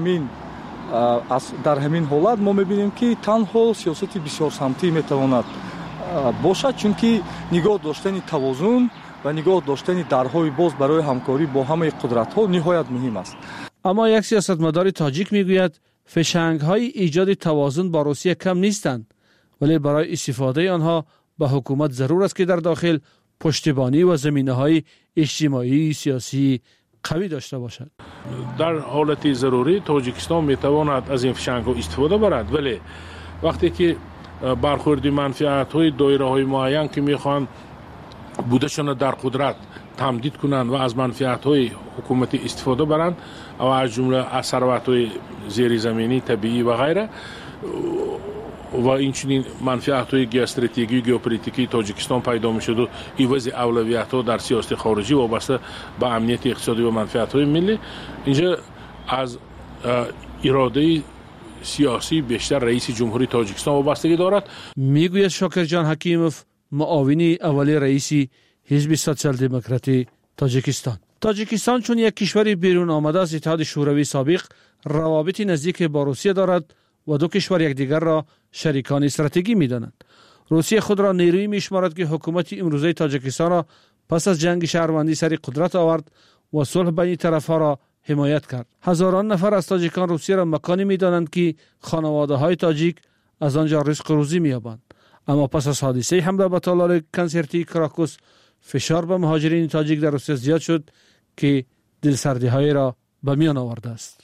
همین حالت ما میبینیم که تنها سیاست بسیار سمتی میتواند باشد، چون که نگاه داشتن توازن و نگاه داشتن درهای باز برای همکاری با همه قدرت‌ها نهایت مهم است. اما یک سیاستمدار تاجیک میگوید فشنگ‌های ایجاد توازن با روسیه کم نیستند، ولی برای استفاده آنها به حکومت ضرور است که در داخل پشتیبانی و زمینه‌های اجتماعی سیاسی قوی داشته باشد. در حالت ضروری تاجیکستان میتواند از این فشنگ‌ها استفاده برد، ولی وقتی که برخورد منفعت‌های دایره‌های معین که میخوان بودشان در قدرت تمدید کنند و از منفعت‌های حکومتی استفاده برند و از جمله از ثروت‌های زیرزمینی، طبیعی و غیره و این چنین منفعت‌های استراتژیکی و ژئوپلیتیکی تاجیکستان پیدا می‌شد و این وضع اولویت‌ها در سیاست خارجی وابسته به امنیت اقتصادی و منفعت‌های ملی اینجا از اراده سیاسی بیشتر رئیس جمهوری تاجیکستان وابستگی دارد. میگوید شاکرجان حکیموف معاون اولی رئیس حزب سوسیال دموکراتی تاجیکستان چون یک کشور بیرون آمده از اتحاد شوروی سابق روابط نزدیک با روسیه دارد و دو کشور یکدیگر را شریکان استراتژیکی می‌دانند. روسیه خود را نیرویی می‌شمارد که حکومت امروزه تاجیکستان را پس از جنگ شهروندی سر قدرت آورد و صلح بین طرف‌ها را حمایت کرد. هزاران نفر از تاجیکان روسیه را مکانی می‌دانند که خانواده‌های تاجیک از آنجا رزق روزی می‌یابند. اما پس از حادثه حمله به تالار کنسرتی کراکوس فشار به مهاجرین تاجیک در روسیه زیاد شد که دلسردی‌های را به میان آورده است.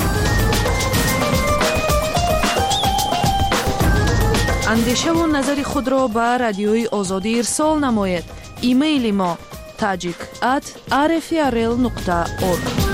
اندیشه و نظر خود را به رادیوی آزادی ارسال نمایید. ایمیل ما tajik@rfrl.org.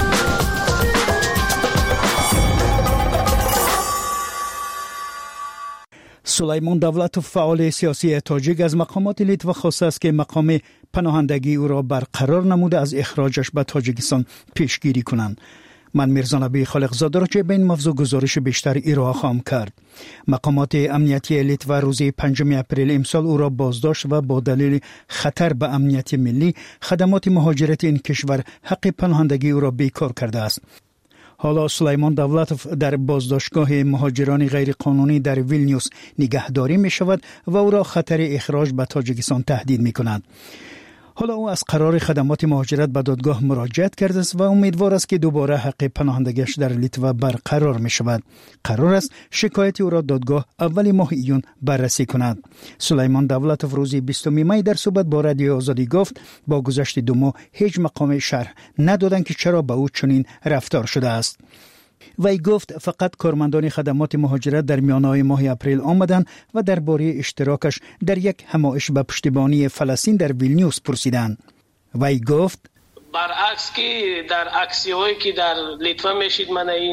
سلیمان دولتوف فعال سیاسی تاجیک از مقامات لیتوا خواسته است که مقام پناهندگی او را برقرار نموده از اخراجش به تاجیکستان پیشگیری کنند. من میرزا نبی خالقزاده را به این موضوع گزارش بیشتر ارائه خواهم کرد. مقامات امنیتی لیتوا روز 5 اپریل امسال او را بازداشت و با دلیل خطر به امنیت ملی خدمات مهاجرت این کشور حق پناهندگی او را بیکار کرده است. حالا سلیمان دولتوف در بازداشتگاه مهاجران غیرقانونی در ویلنیوس نگهداری می شود و او را خطر اخراج به تاجیکستان تهدید می کند. حالا او از قرار خدمات مهاجرت به دادگاه مراجعت کرده است و امیدوار است که دوباره حق پناهندگیش در لیتوا برقرار می شود. قرار است شکایت او را دادگاه اول ماه ایون بررسی کند. سلیمان دولتوف روز 20 می در صحبت با رادیو آزادی گفت با گذشت 2 ماه هیچ مقام شرح ندادند که چرا به او چنین رفتار شده است. وی گفت فقط کارمندان خدمات مهاجرت در میانه ماه اپریل آمدند و درباره اشتراکش در یک همایش به پشتیبانی فلسطین در ویلنیوس پرسیدند. وی گفت برعکس که در اکسی‌هایی که در لیتوا میشید من این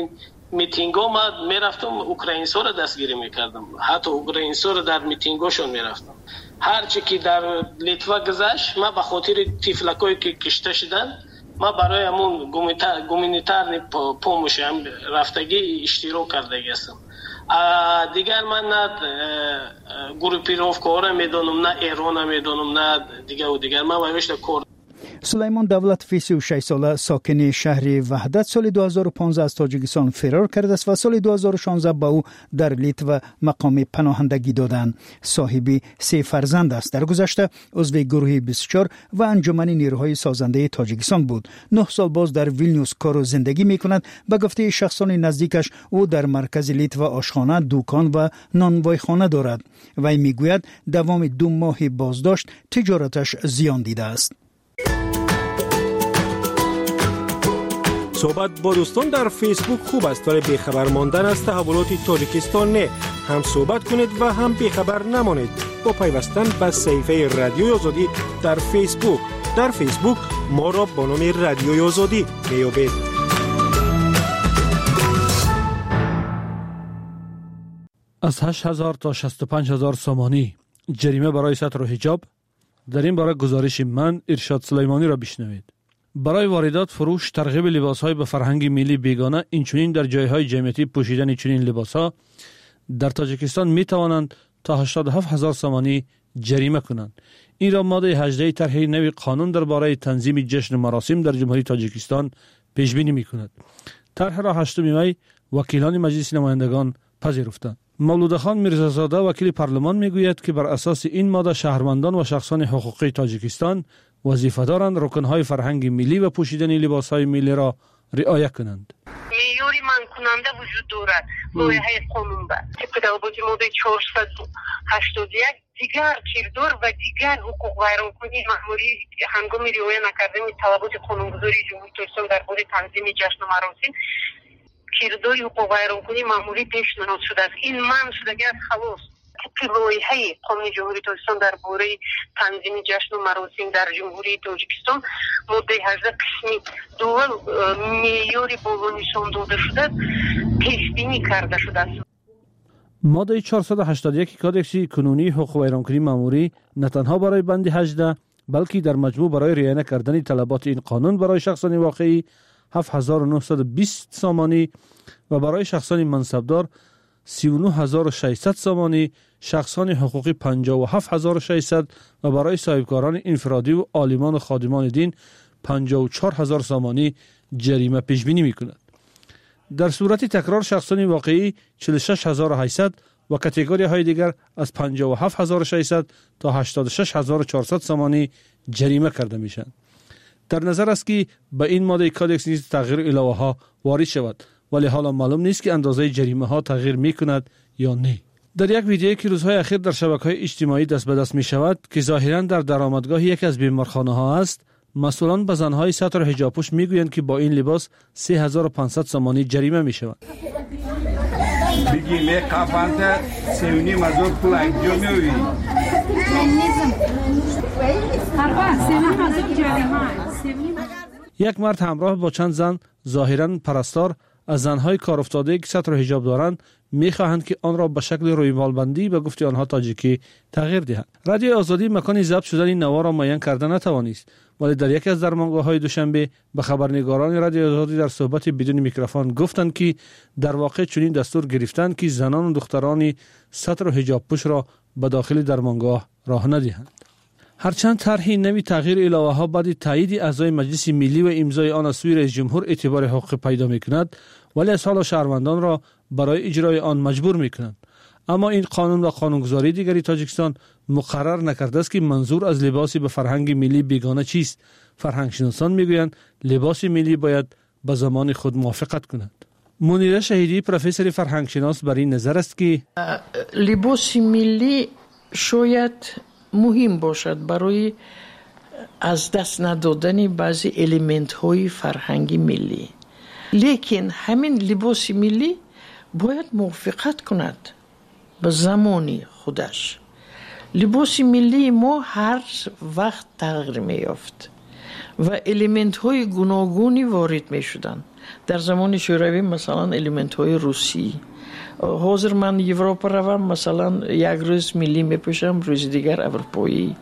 میتینگا ما میرفتم اوکراینسا رو دستگیری میکردم، حتی اوکراینسا رو در میتینگاشون میرفتم. هرچی که در لیتوا گذشت ما به خاطر تیفلکایی که کشته شدن ما برای همون گومینیتار پومش هم رفتگی اشتراک کرده هستم. دیگر من نه گروپیروفکا را میدونم، نه ایران میدونم، نه دیگر و دیگر. من وایشت کار. سلیمان دولت 36 ساله ساکن شهر وحدت سال 2015 از تاجیکستان فرار کرده است و سال 2016 به او در لیتوا مقام پناهندگی دادند. صاحب 3 فرزند است. در گذشته عضو گروه 24 و انجمن نیروهای سازنده تاجیکستان بود. 9 سال باز در ویلنیوس کار و زندگی می کند. به گفته شخصان نزدیکش او در مرکز لیتوا آشخانه، دکان و نانوایخانه دارد. وی میگوید دوام 2 ماه بازداشت تجارتش زیان دیده است. صحبت با دوستان در فیسبوک خوب است، ولی بیخبر ماندن از تحولات تاجیکستان نه. هم صحبت کنید و هم بیخبر نمانید با پیوستن به صفحه رادیوی آزادی در فیسبوک. در فیسبوک ما را با نام رادیوی آزادی میابید. از 8000 تا 65000 سامانی جریمه برای ستر و حجاب. در این باره گزارش من ارشاد سلیمانی را بشنوید. برای واردات، فروش، ترغیب لباس‌های به فرهنگ ملی بیگانه، اینچنین در جای‌های جمعیتی پوشیدن چنین لباس‌ها در تاجیکستان می‌توانند تا 87000 سامانی جریمه کنند. این را ماده 18 طرح نوی قانون درباره تنظیم جشن و مراسم در جمهوری تاجیکستان پیش بینی می‌کند. طرح را 8 می وکیلان مجلس نمایندگان پذیرفتند. مولود خان میرزازاده وکیل پارلمان میگوید که بر اساس این ماده شهروندان و شخصان حقوقی تاجیکستان وظیفه دارند رکن‌های فرهنگ ملی و پوشیدن لباس‌های ملی را رعایت کنند. معیاری منع کننده وجود دارد. لایحه قانون با طبق ضوابط ماده 481 دیگر کردار و دیگر حقوق ویرانکنی مأموری هنگام رعایت نکردن طلبات قانونگذاری جمهوری تاجیکستان درباره تنظیم جشن و مراسم کردار حقوق ویرانکنی مأموری پیشنهاد شده است. این منع شدگی از خلاص طبق لایحه قانون جمهوری تاجیکستان درباره تنظیم جشن و مراسم در جمهوری تاجیکستان ماده 18 قسمی دول معیاری بالا نشان داده شده پیش بینی کرده شده است. ماده 481 کادکس کنونی حقوق ویرانکنی مأموری نه تنها برای بند 18 بلکه در مجموع برای رعایت نکردن طلبات این قانون برای شخصان واقعی 7920 سامانی و برای شخصان منصبدار 39600 سامانی، شخصان حقوقی 57600 و برای صاحبکاران انفرادی و عالمان و خادمان دین 54000 سامانی جریمه پیش بینی می‌کند. در صورت تکرار شخصان واقعی 46800 و کاتگوری های دیگر از 57600 تا 86400 سامانی جریمه کرده میشند. در نظر است که به این ماده کادکس نیز تغییر علاوه ها وارد شود، ولی حالا معلوم نیست که اندازه جریمه ها تغییر می کند یا نه. در یک ویدیویی که روزهای اخیر در شبکه‌های اجتماعی دست به دست می شود که ظاهراً در درآمدگاه یک از بیمارخانه ها است، مسئولان به زنهای ستر و حجابپوش می گویند که با این لباس 3500 سامانی جریمه می شود. بگیم قفانت سیونی مزور پول انجام میوی یک مرد همراه با چند زن ظاهراً پرستار از زنهای کار افتاده که ستر و حجاب دارند میخواهند که آن را به شکل رویمالبندی به گفته آنها تاجیکی تغییر دهند. رادیو آزادی مکان ضبط شدن این نوا را معین کرده نتوانست، ولی در یکی از درمانگاه‌های دوشنبه به خبرنگاران رادیو آزادی در صحبت بدون میکروفون گفتند که در واقع چنین دستور گرفتند که زنان و دختران ستر و حجاب پوش را به داخل درمانگاه راه ندهند. هرچند طرح نوی تغییر علاوه ها بعد تایید اعضای مجلس ملی و امضای آن از سوی رئیس جمهور اعتبار حقوقی پیدا می‌کند، ولی از حال شهروندان را برای اجرای آن مجبور می‌کنند. اما این قانون و قانونگذاری دیگری تاجیکستان مقرر نکرده است که منظور از لباسی به فرهنگ ملی بیگانه چیست. فرهنگ شناسان میگویند لباس ملی باید به زمان خود موافقت کند. منیره شهیدی پروفسور فرهنگ شناس بر این نظر است که لباس ملی شاید مهم باشد برای از دست ندادن بعضی الیمنت های فرهنگی ملی، لیکن همین لباس ملی باید موافقت کند به زمانی خودش. لباس ملی ما هر وقت تغییر می یافت و الیمنت های گوناگونی وارد می شدن. در زمان شوروی مثلا الیمنت های روسی. حاضر من یوروپا روم مثلا یک روز ملی میپوشم، روز دیگر اروپایی.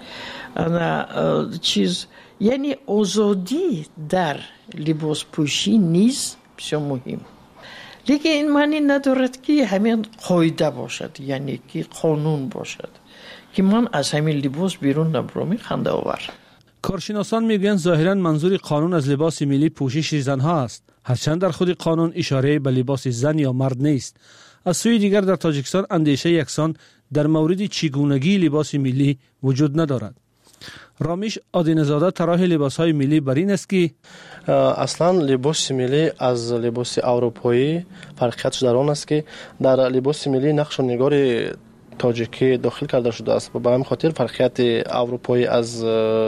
چیز یعنی آزادی در لباس پوشی نیز بسیار مهم. لیکن این معنی ندارد که همین قاعده باشد، یعنی که قانون باشد که من از همین لباس بیرون نبرم. خنده آور. کارشناسان میگویند ظاهرا منظور قانون از لباس ملی پوشش زنها است، هرچند در خود قانون اشاره به لباس زن یا مرد نیست. از سوی دیگر در تاجیکستان اندیشه یکسان در مورد چگونگی لباس ملی وجود ندارد. رامیش آدینزاده طراح لباس‌های ملی بر این است که اصلا لباس ملی از لباس اروپایی فرقیتش در آن است که در لباس ملی نقش و نگار تاجیکی داخل کرده شده است و به همین خاطر فرقیت اروپایی از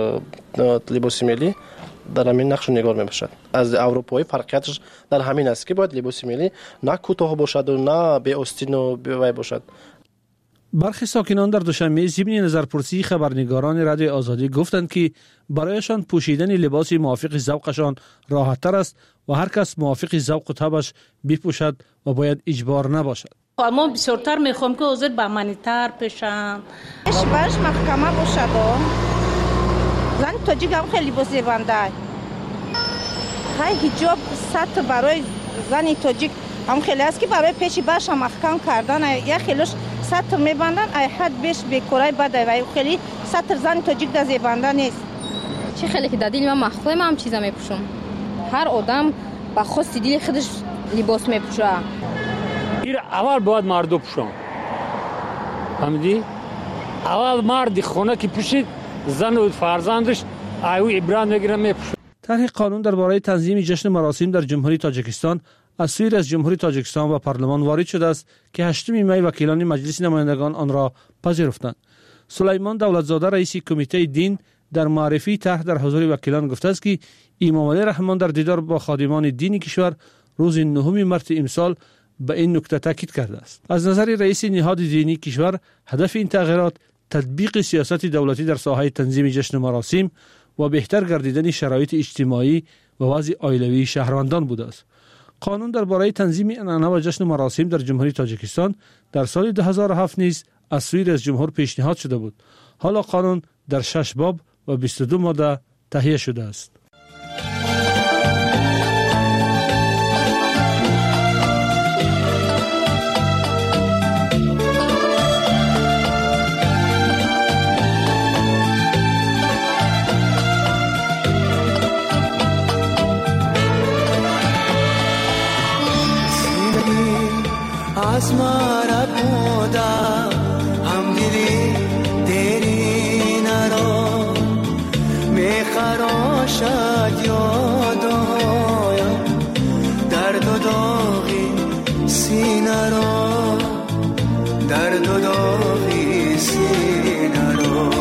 لباس ملی در همین نقش و نگار میباشد. از اروپایی فرقیتش در همین است که باید لباس ملی نه کوتاه باشد و نه بی آستین و بی وی باشد. برخی ساکنان در دوشنبه ضمن نظرپرسی خبرنگاران رادیو آزادی گفتند که برایشان پوشیدن لباس موافق ذوقشان راحت‌تر است و هر کس موافق ذوق و طبعش بپوشد و باید اجبار نباشد. ما بسیارتر میخوام که حضور به منیتر پیشن برش محکمه باشد. زن تاجیک هم خیلی لباس زیبنده. های حجاب سطح برای زن تاجیک هم خیلی است که برای پیشی برش محکم کردن یا خیلیش سطر میبندن ای حد بیش بیکورای بده و خیلی سطر زن تاجیک در زیبنده نیست. چه خیلی که در دیل من مخفه من هم چیزا میپوشم. هر آدم با خواست دیل خودش لباس میپوشه. این اول باید مردو پوشن. فهمیدی؟ اول مرد خونه که پوشید زن و فرزندش ایو عبرت میگیرن میپوشن. طرح قانون درباره تنظیم جشن مراسم در جمهوری تاجیکستان از سوی رئیس جمهوری تاجیکستان و پارلمان وارد شده است که 8 می وکیلان مجلس نمایندگان آن را پذیرفتند. سلیمان دولتزاده رئیس کمیته دین در معرفی طرح در حضور وکیلان گفته است که امام علی رحمان در دیدار با خادمان دینی کشور روز 9 مارس امسال به این نکته تاکید کرده است. از نظر رئیس نهاد دینی کشور هدف این تغییرات تطبیق سیاست دولتی در ساحه تنظیم جشن مراسم و بهتر گردیدن شرایط اجتماعی و وضع عائلوی شهروندان بوده است. قانون درباره تنظیم انعنه و جشن مراسم در جمهوری تاجیکستان در سال 2007 نیز از سوی رئیس جمهور پیشنهاد شده بود. حالا قانون در 6 باب و 22 ماده تهیه شده است. از مرا بودا هم دیدی دیری نرو میخراشد یادایم درد و داغی سینه رو درد و داغی سینه رو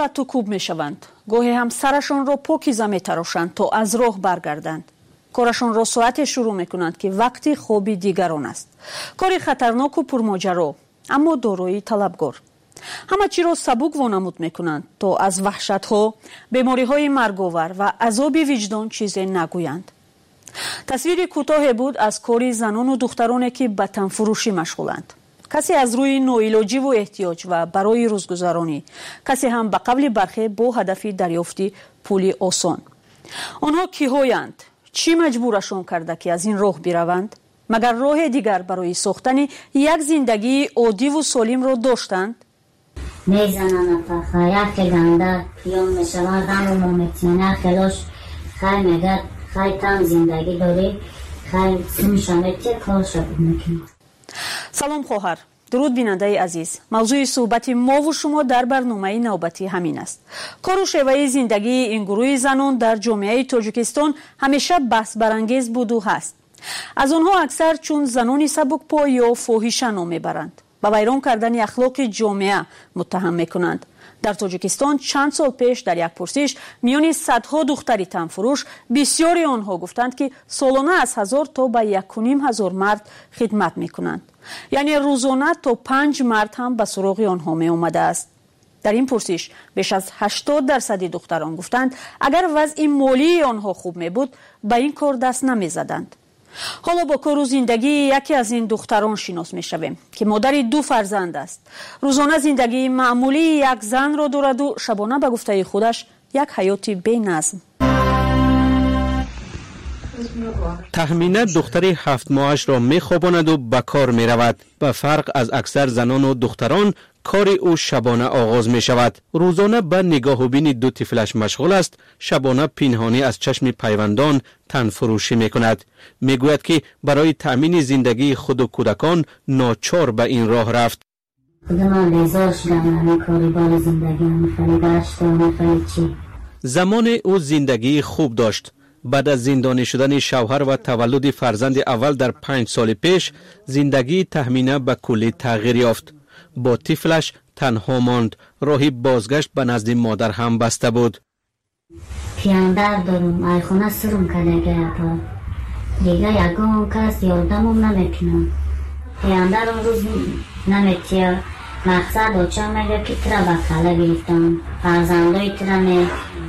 خط و کوب می شوند. گاهی هم سرشان را پاکیزه می تراشند تا از راه برگردند. کارشان را ساعت شروع می کنند که وقتی خوابی دیگران است. کاری خطرناک و پرماجرا، اما دارایی طلبگار. همه چی را سبک وانمود می کنند تا از وحشت ها، بیماری های مرگاور و عذاب وجدان چیزی نگویند. تصویر کوتاه بود از کاری زنان و دخترانی که به تن فروشی مشغولند. کسی از روی نوعلاجی و احتیاج و برای روزگذرانی، کسی هم به قبل برخی با هدف دریافتی پولی آسان. آنها کی‌هایند؟ چی مجبورشان کرده که از این راه بروند؟ مگر راه دیگر برای ساختن یک زندگی عادی و سالم را داشتند؟ میزنن افخا یک گنده پیام میشوند همون مومتینه خلاش خیلی میگد خیلی تم زندگی داری خیلی سمشانتی کار شد میکنه. سلام خواهر، درود بیننده عزیز. موضوع صحبت ما و شما در برنامه نوبتی همین است. کار و شیوه زندگی این گروه زنان در جامعه تاجیکستان همیشه بحث برانگیز بود و هست. از آنها اکثر چون زنان سبکپا یا فاحشه نام میبرند، با ویران کردن اخلاق جامعه متهم میکنند. در تاجیکستان چند سال پیش در یک پرسش میان صدها دختری تنفروش بسیاری آنها گفتند که سالانه از 1000 تا به 1500 مرد خدمت میکنند. یعنی روزانه تا 5 مرد هم به سراغ آنها می آمده است. در این پرسش بیش از 80% دختران گفتند اگر وضع مالی آنها خوب می بود به این کار دست نمی زدند. حالا با کار و زندگی یکی از این دختران شناس می شویم که مادر 2 فرزند است. روزانه زندگی معمولی یک زن را دارد و شبانه به گفته خودش یک حیات بی نظم. تهمینه دختر 7 ماهش را می خواباند و به کار می رود. به فرق از اکثر زنان و دختران کار او شبانه آغاز می شود. روزانه به نگاه و بین 2 طفلش مشغول است. شبانه پنهانی از چشم پیوندان تن فروشی می کند. می گوید که برای تأمین زندگی خود و کودکان ناچار به این راه رفت. زمان او زندگی خوب داشت. بعد از زندانی شدن شوهر و تولد فرزند اول در 5 سال پیش زندگی تهمینه به کلی تغییر یافت. با طفلش تنها ماند. راهی بازگشت به نزد مادر هم بسته بود. پیاندر دارم ایخونه سرم کنه دیگه یکم کس یادمم نمیکنم. پیاندر اون روز نمیتیا مقصد اوچه میگه که ترا بکاله گرفتم فرزندای ترا یک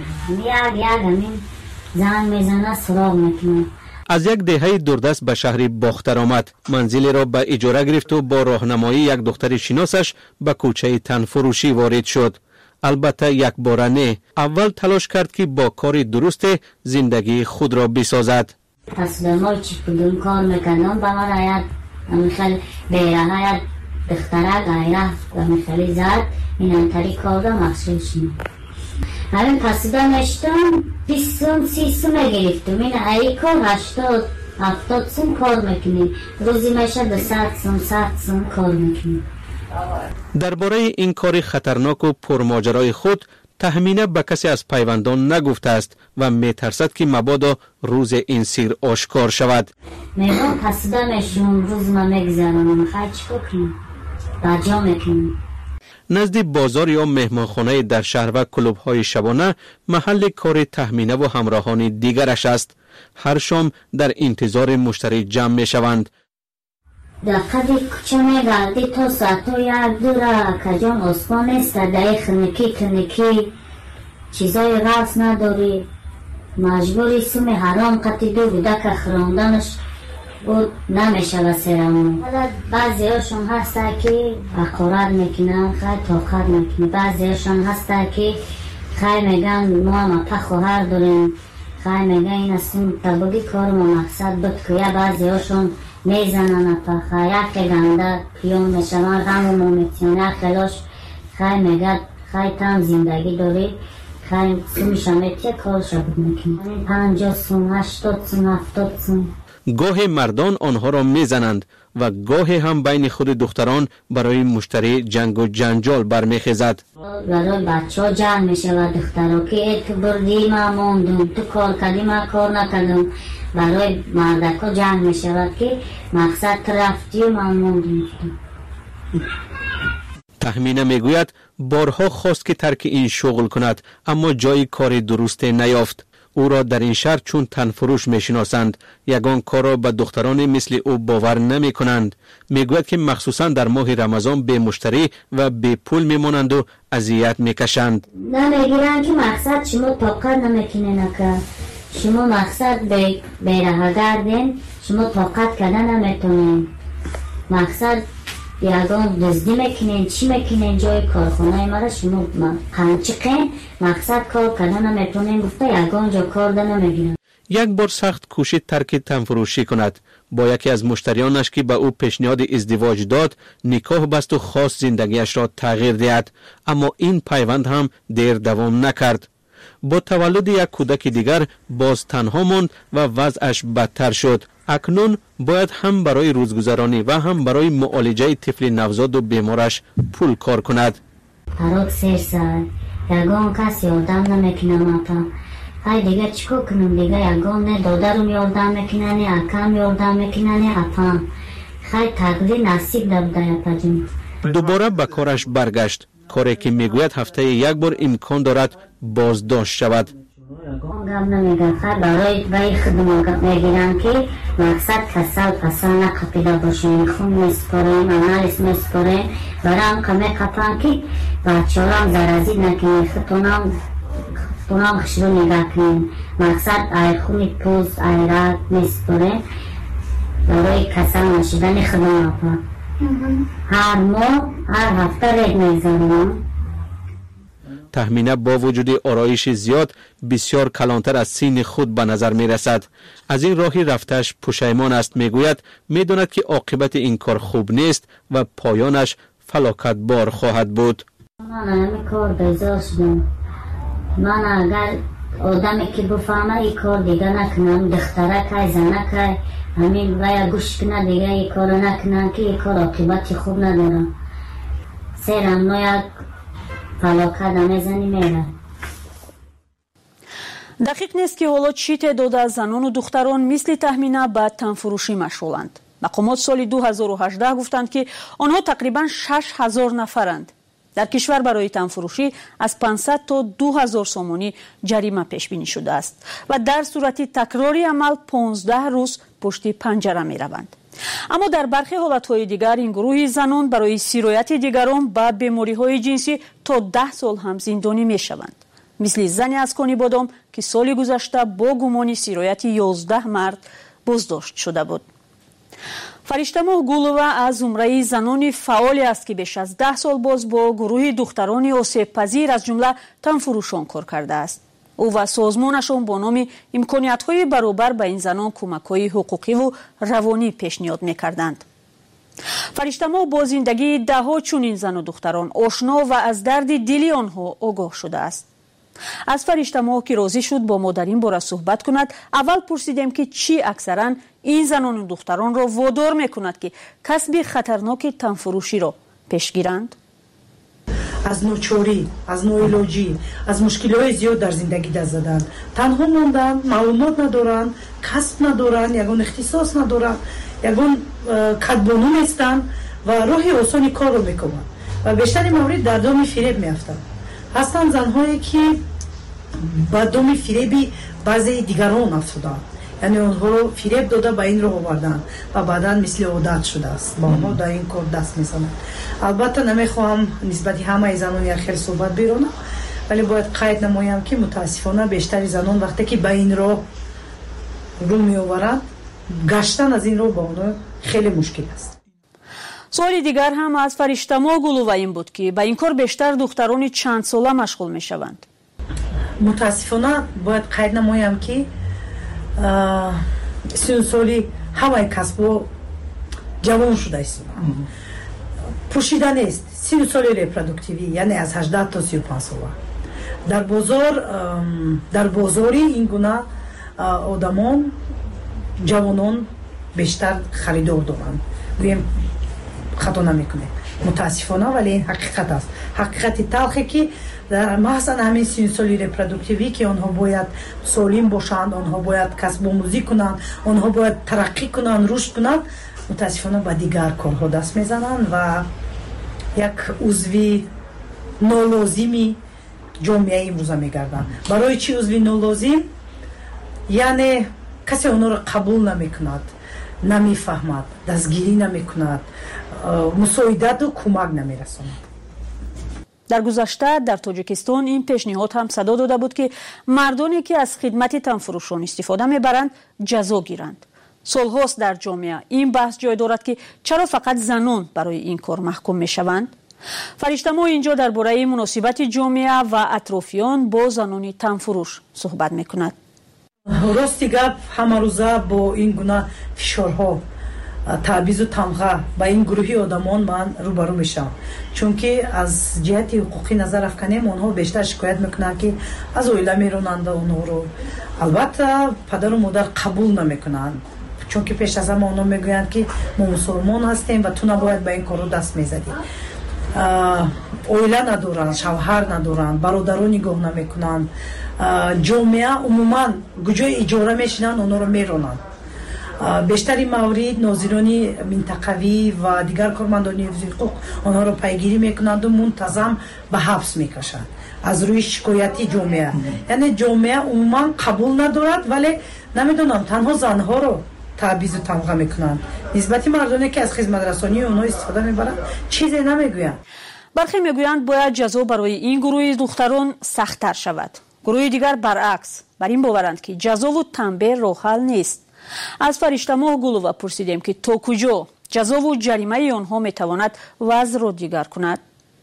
همین زن میزنه سراغ میکنه. از یک دهه دوردست به شهر باختر آمد. منزلی را به اجاره گرفت و با راهنمایی یک دختر شناسش به کوچه تنفروشی وارد شد. البته یک بار نه. اول تلاش کرد که با کار درست زندگی خود را بسازد. پس به ما چی پودون کار میکنم به ما راید میخوال بیره های دختره غیره و میخوالی زد این انتری کار را مخشول شنم. همین پسیده نشتم 20 سوم 30 سوم گرفتم. این ای کار 80-70 سوم کار میکنی. روزی میشه 200 سوم 100 سوم کار میکنی. درباره این کار خطرناک و پرماجرای خود تهمینه به کسی از پیوندان نگفته است و میترسد که مبادا روز این سیر آشکار شود. میگم پسیده میشم روز ما میگذرم خیلی چی کنم بجا میکنم. نزد بازار یا مهمانخانه در شهر و کلوب‌های شبانه محل کار تهمینه و همراهان دیگرش است. هر شام در انتظار مشتری جمع میشوند. در قدر کوچه میگردی تا ساعتو یک دوره کجان آسمان است در خنکی چیزای راست نداری مجبوری سوم حرام قطی دو بوده که خراندنش بود نمیشه و سرمون. بعضی هاشون هسته که اقارت میکنن خیلی طاقت میکنه. بعضی هاشون هسته که خیلی میگن ما هم خواهر داریم خیلی میگن این اصلا تباگی کار ما مقصد بود که بعضی هاشون میزنن یک گنده پیون میشون غم و مومیتیونه خلاش خیلی میگد خیلی تم زندگی داری خیلی سومیشمیتی کار شد میکنه 50 سوم 80 سوم 70 سوم. گاه مردان آنها را میزنند و گاه هم بین خود دختران برای مشتری جنگ و جنجال برمیخیزد. برای بچه ها جنگ میشه و دخترها که تو بردی ما موندم تو کار کردی ما کار نکردم. برای مردک ها جنگ میشه که مقصد رفتی و ما موندم. تهمینه میگوید بارها خواست که ترک این شغل کند اما جای کار درست نیافت. او را در این شهر چون تنفروش میشناسند. یگان کار را به دختران مثل او باور نمی کنند. میگوید که مخصوصا در ماه رمضان به مشتری و به پول میمانند و اذیت میکشند. نمیگیرن که مقصد شما طاقت نمیکنین که شما مقصد به راه گردین، شما طاقت کردن نمیتونین. مقصد یگان دزدی میکنین، چی میکنین جای کارخانه ما را شما قنچقین، مقصد کار کردن نمیتونین. گفته یگان جا کار ده نمیگیرن. یک بار سخت کوشید ترک تنفروشی کند. با یکی از مشتریانش که به او پیشنهاد ازدواج داد نکاح بست و خواست زندگیش را تغییر دهد، اما این پیوند هم دیر دوام نکرد. با تولد یک کودک دیگر باز تنها ماند و وضعش بدتر شد. اکنون باید هم برای روزگذرانی و هم برای معالجه طفل نوزاد و بیمارش پول کار کند. هر وقت سیر سر یگان کسی یادم نمیکنه ماتا. های دیگه چیکار کنم دیگه یگان نه دادرم یادم میکنه نه اکم یادم میکنه نه اپام. خیلی تقدیر نصیب دبده یپجیم. دوباره به کارش برگشت. کاری که میگوید هفته یک بار امکان دارد بازداشت شود. گم نمیگن خیلی برای وی خدمت میگیرن که مقصد کسل نقفیده باشه. خون میسپاریم، انالیز میسپاریم، برای هم که میقفن که بچه هم زرازی نکنیم، خونام خشرو نگه کنیم. مقصد ای خونی پوز ای رد میسپاریم برای کسل نشدن خدمت. هر ماه هر هفته رید میزنیم. تهمینه با وجود آرایش زیاد بسیار کلانتر از سین خود به نظر می رسد. از این راهی رفتش پشیمان است. میگوید میداند که عاقبت این کار خوب نیست و پایانش فلاکت بار خواهد بود. من همین کار بیزار شدم. من اگر آدمی که بفهمه این کار دیگه نکنم، دختره که زنه که همین ویا گوش کنه دیگه این کار نکنم که این کار عاقبت خوب نداره. سیرم نوید فلاکت میزنی میره. دقیق نیست که حالا چی تعداد از زنان و دختران مثل تهمینه به تنفروشی مشغولند. مقامات سال 2018 گفتند که آنها تقریبا 6000 نفرند. در کشور برای تنفروشی از 500 تا 2000 سومانی جریمه پیش بینی شده است و در صورت تکراری عمل 15 روز پشت پنجره می روند. اما در برخی حالتهای دیگر این گروه زنان برای سیرایت دیگران با بیماری‌های جنسی تا 10 سال هم زندانی می شوند. مثل زنی از کانی بادام که سال گذشته با گمان سیرایت 11 مرد بازداشت شده بود. فرشته‌ماه گولووا از زمره زنان فعالی است که بیش از 10 سال باز با گروه دختران آسیب پذیر از جمله تنفروشان کار کرده است. او و سازمانشان با نام امکانیت‌های برابر به این زنان کمک‌های حقوقی و روانی پیشنهاد می‌کردند. فرشته‌ماه با زندگی ده‌ها چنین زن و دختران آشنا و از درد دلی آنها آگاه شده است. از فرشته‌ماه که راضی شد با ما در این باره صحبت کند، اول پرسیدیم که چی اکثرا این زنان و دختران را وادار می‌کند که کسب خطرناک تنفروشی را پیش گیرند. از نوچوری، از نوعلاجی، از مشکلات زیاد در زندگی دست زدند. تنها موندن، معلومات ندارند، کسب ندارند، یگان اختصاص ندارند، یگان کدبانو نیستند و راه آسانی کار رو میکنند و بیشتر مورد در دام فریب میافتند. هستند زنهایی که با دام فریبی بعضی دیگران افتادند، یعنی اونها رو فریب داده به این رو آوردن و بعدا مثل عادت شده است با ما در این کار دست میزنند. البته نمیخواهم نسبت همه زنان یک خیلی صحبت بیرونم، ولی باید قید نمایم که متاسفانه بیشتر زنان وقتی که به این راه رو میآورند گشتن از این راه با اونها خیلی مشکل است. سوالی دیگر هم از فرشته‌ماه گولووا این بود که به این کار بیشتر دختران چند ساله مشغول میشوند. متاسفانه باید قید نمایم که 30 سالی همه کسب جوان شده است. پوشیده نیست. 30 سالی ریپرودوکتیوی یعنی از 18 تا 35 ساله. در بازاری این گونه آدمان جوانان بیشتر خریدار دارند. ویم خطا نمیکنه متاسفانه، ولی این حقیقت است. حقیقت تلخی که در محض همین 30 سالی ریپرودوکتیوی که آنها باید سالم باشند، آنها باید کسب آموزی کنند، آنها باید ترقی کنند، رشد کنند، متاسفانه با دیگر کارها دست میزنند و یک عضوی нолозими ҷомеаи имрӯза мегарданд. барои чӣ узви нолозим? яъне касе онҳоро қабул намекунад, намефаҳмад, дастгирӣ намекунад, мусоидаду кӯмак намерасонад. дар гузашта дар тоҷикистон ин пешниҳод ҳам садо дода буд ки мардоне ки аз хидмати танфурӯшон истифода мебаранд ҷазо гиранд. солҳост дар ҷомеа ин баҳс ҷой дорад ки чаро фақат занон барои ин кор маҳкум мешаванд. фариштамо инҷо дар бораи муносибати ҷомеа ва атрофиён бо занони танфурӯш суҳбат мекунад. рости гап ҳамарӯза бо ин гуна фишорҳо, таъбизу тамға ба ин гурӯҳи одамон ман рӯбарӯ мешавам, чунки аз ҷиҳати ҳуқуқӣ назар афканем онҳо бештар шикоят мекунанд ки аз оила меронанд онҳоро. албатта падару модар қабул намекунанд, чунки пеш аз ҳама онҳо мегӯянд ки мо мусулмон ҳастем ва ту набояд ба ин корро даст мезадӣ. оила надоранд, шавҳар надоранд, бародаро нигоҳ намекунанд. ҷомеа умуман куҷои иҷора мешинанд онҳоро меронанд. бештари маврид нозирони минтақавӣ ва дигар кормандони ҳифзи ҳуқуқ онҳоро пайгирӣ мекунанду мунтазам ба ҳабс мекашанд аз рӯи шикояти ҷомеа. яъне ҷомеа умуман қабул надорад, вале намедонам танҳо занҳоро таъбизу тамға мекунанд. нисбати мардоне ки аз хизматрасонии онҳо истифода мебаранд чизе намегӯянд. бархе мегӯянд бояд ҷазо барои ин гурӯҳи духтарон сахттар шавад. гурӯҳи дигар баръакс бар ин боваранд ки ҷазову танбеҳ роҳҳал нест. аз фариштамоҳ гулова пурсидем ки то куҷо ҷазову ҷаримаи онҳо метавонад вазъро дигар кунад.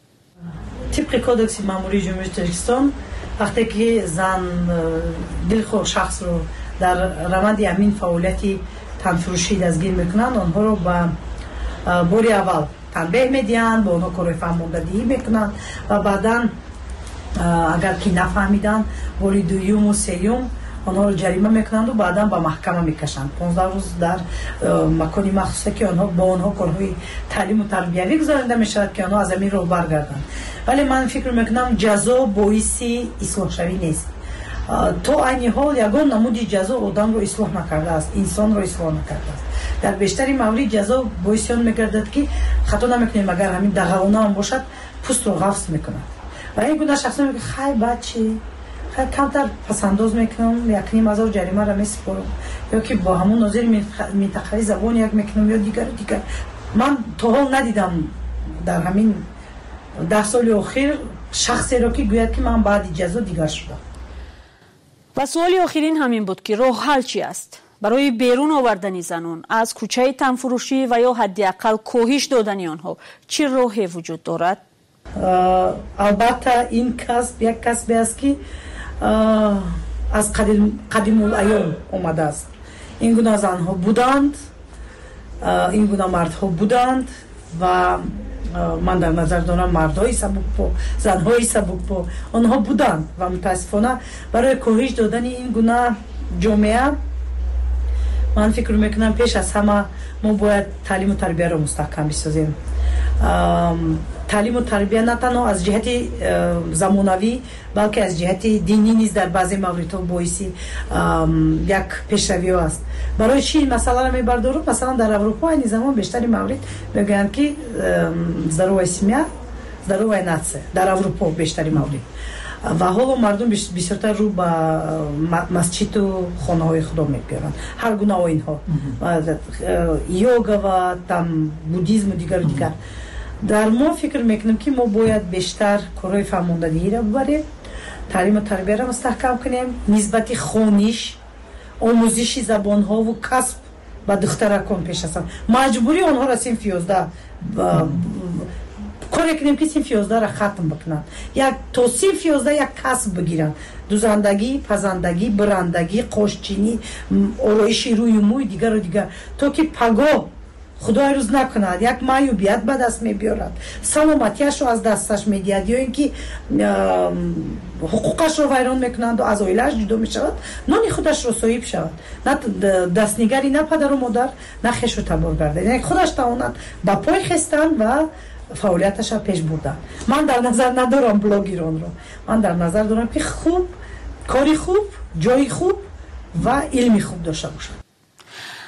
тибқи кодекси маъмурии ҷумҳурии Тоҷикистон вақте ки зан дилхоҳ шахсро дар раванди ҳамин фаъолияти танфурӯшӣ дастгир мекунанд, онҳоро ба бори аввал танбеҳ медиҳанд, ба онҳо кори фаҳмондадиҳӣ мекунанд ва баъдан агар ки нафаҳмиданд бори дуюму сеюм онҳоро ҷарима мекунанду баъдан ба маҳкама мекашанд. 15 рӯз дар макони махсусе ки онҳо ба онҳо корҳои таълиму тарбиявӣ гузаронида мешавад ки онҳо аз ҳамин роҳ баргарданд. вале ман фикр мекунам ҷазо боиси ислоҳшавӣ нест. то айни ҳол ягон намуди ҷазо одамро ислоҳ накардааст, инсонро ислоҳ накардааст. дар бештари маврид ҷазо боиси он мегардад ки хато намекунем, агар ҳамин дағалона ҳам бошад пӯстро ғафс мекунад. ва ин гуна шахсон мегӯяд хай бачи камтар пасандоз мекунам, 1,5,000 ҷаримаро месупорам, ё ки бо ҳамон нозири минтақавӣ забон як мекунам ё дигару дигар. ман то ҳол надидам дар ҳамин 10 соли охир шахсеро ки гӯяд ки ман баъди ҷазо дигар шудам. ва суоли охирин ҳамин буд ки роҳҳал чи аст барои берун овардани занон аз кӯчаи танфурӯшӣ ва ё ҳадди аққал коҳиш додани онҳо чӣ роҳе вуҷуд дорад? албатта ин касб як касбе аст ки аз қадимулайём омадааст. ин гуна занҳо буданд, ин гуна мардҳо буданд ва ман дар назар дорам мардҳои сабукпо, занҳои сабукпо онҳо буданд ва мутаассифона барои коҳиш додани ин гуна ҷомеа ман фикр мекунам пеш аз ҳама мо бояд таълиму тарбияро мустаҳкам бисозем. таълиму тарбия на танҳо аз ҷиҳати замонавӣ балки аз ҷиҳати динӣ низ дар баъзе мавридҳо боиси як пешравиҳо аст. барои чӣ ин масъаларо мебардорам? масалан дар аврупо айни замон бештари маврид мегӯянд ки здоровая семья здоровая нация. дар аврупо бештари маврид ва ҳоло мардум бисёртар рӯ ба масҷиду хонаҳои худо мебиёранд. ҳар гуна оинҳо йога ва там буддизму дигару дигар. дар мо фикр мекунем ки мо бояд бештар корҳои фаҳмондадиҳиро бибарем, таълиму тарбияро мустаҳкам кунем, нисбати хониш, омӯзиши забонҳову касб ба духтаракон пеш аз ҳама маҷбурӣ онҳоро синфи 11 коре кунем ки синфи 11ро хатм бикунанд. то синфи 11 як касб бигиранд. дузандагӣ, пазандагӣ, бирандагӣ, қошчинӣ, ороиши рӯю мӯй дигару дигар, то ки пагоҳ худои рӯз накунад як маъюбият ба даст мебиёрад, саломатиашро аз дасташ медиҳад ё ин ки ҳуқуқашро вайрон мекунанду аз оилааш ҷудо мешавад, нони худашро соҳиб шавад, на дастнигари на падару модар, на хешу табор гардад. яъне худаш тавонад ба пой хестан ва фаъолияташа пеш бурдан. ман дар назар надорам блогеронро, ман дар назар дорам ки хуб, кори хуб, ҷои хуб ва илми хуб дошта бошад.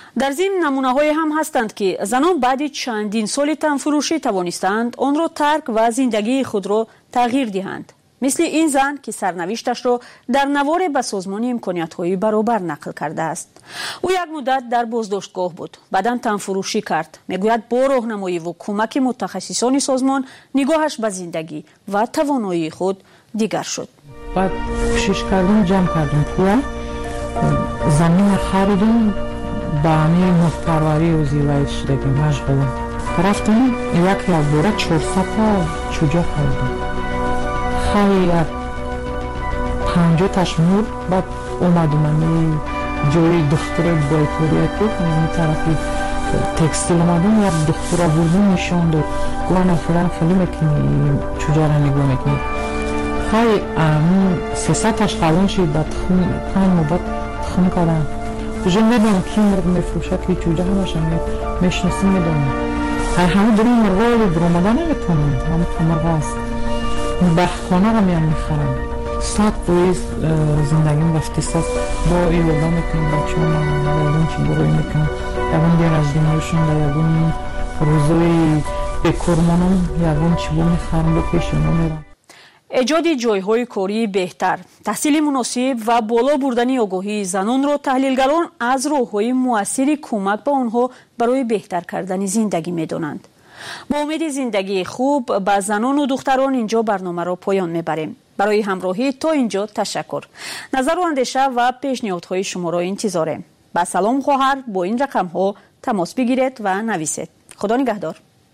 در ضمن نمونه‌های هم هستند که زنان بعد چندین سال تنفروشی توانستند آن را ترک و زندگی خود را تغییر دهند. مثل این زن که سرنوشتش را در نوار به سازمان امکانیت‌های برابر نقل کرده است. او یک مدت در بازداشتگاه بود، بعداً تنفروشی کرد. میگوید با راهنمایی و کمک متخصصان سازمان نگاهش به زندگی و توانایی خود دیگر شد. بعد کوشش کردیم، جمع کردیم پول، زمین خریدیم، به همین مفتروری و زیوایی شدگی مشق بدیم. رفتیم یک بوره 400 تا چوجه خریدیم. خیلی 50 تشمور. بعد اومدیم همین جوری دختر بایتوریه بود، این طرفی تکستیل اومدیم، یک دختر بردیم نشان داد، گوانه فلان خیلی میکنی چوجه را نگاه میکنی. خیلی 300 تاش خلون شد، بعد خون مدت خون کردم. چوجه میدونم کی مرد میفروشد که چوجه همش میشناسیم میدونم. همه داریم مرغای برامدن نمیتونم، همه تو مرغ است. بخانه را میان میخرم. 100 پویز زندگیم رفتی ساز با ایودا میکنم، بچه هم یادون چی بروی میکنم. یادون دیر از دنیاشون در یادون روزوی بکرمانم یادون چی بو میخرم با پیشونو میرم. ایجاد جایهای کاری بهتر، تحصیل مناسب و بالا بردن آگاهی زنان را تحلیلگران از راه‌های مؤثر کمک به آنها برای بهتر کردن زندگی می‌دانند. با امید زندگی خوب به زنان و دختران اینجا برنامه را پایان می‌بریم. برای همراهی تا اینجا تشکر. نظر و اندیشه و پیشنهادهای شما را انتظاریم. با سلام خواهر با این رقم‌ها تماس بگیرید و نویسید. خدا نگهدار.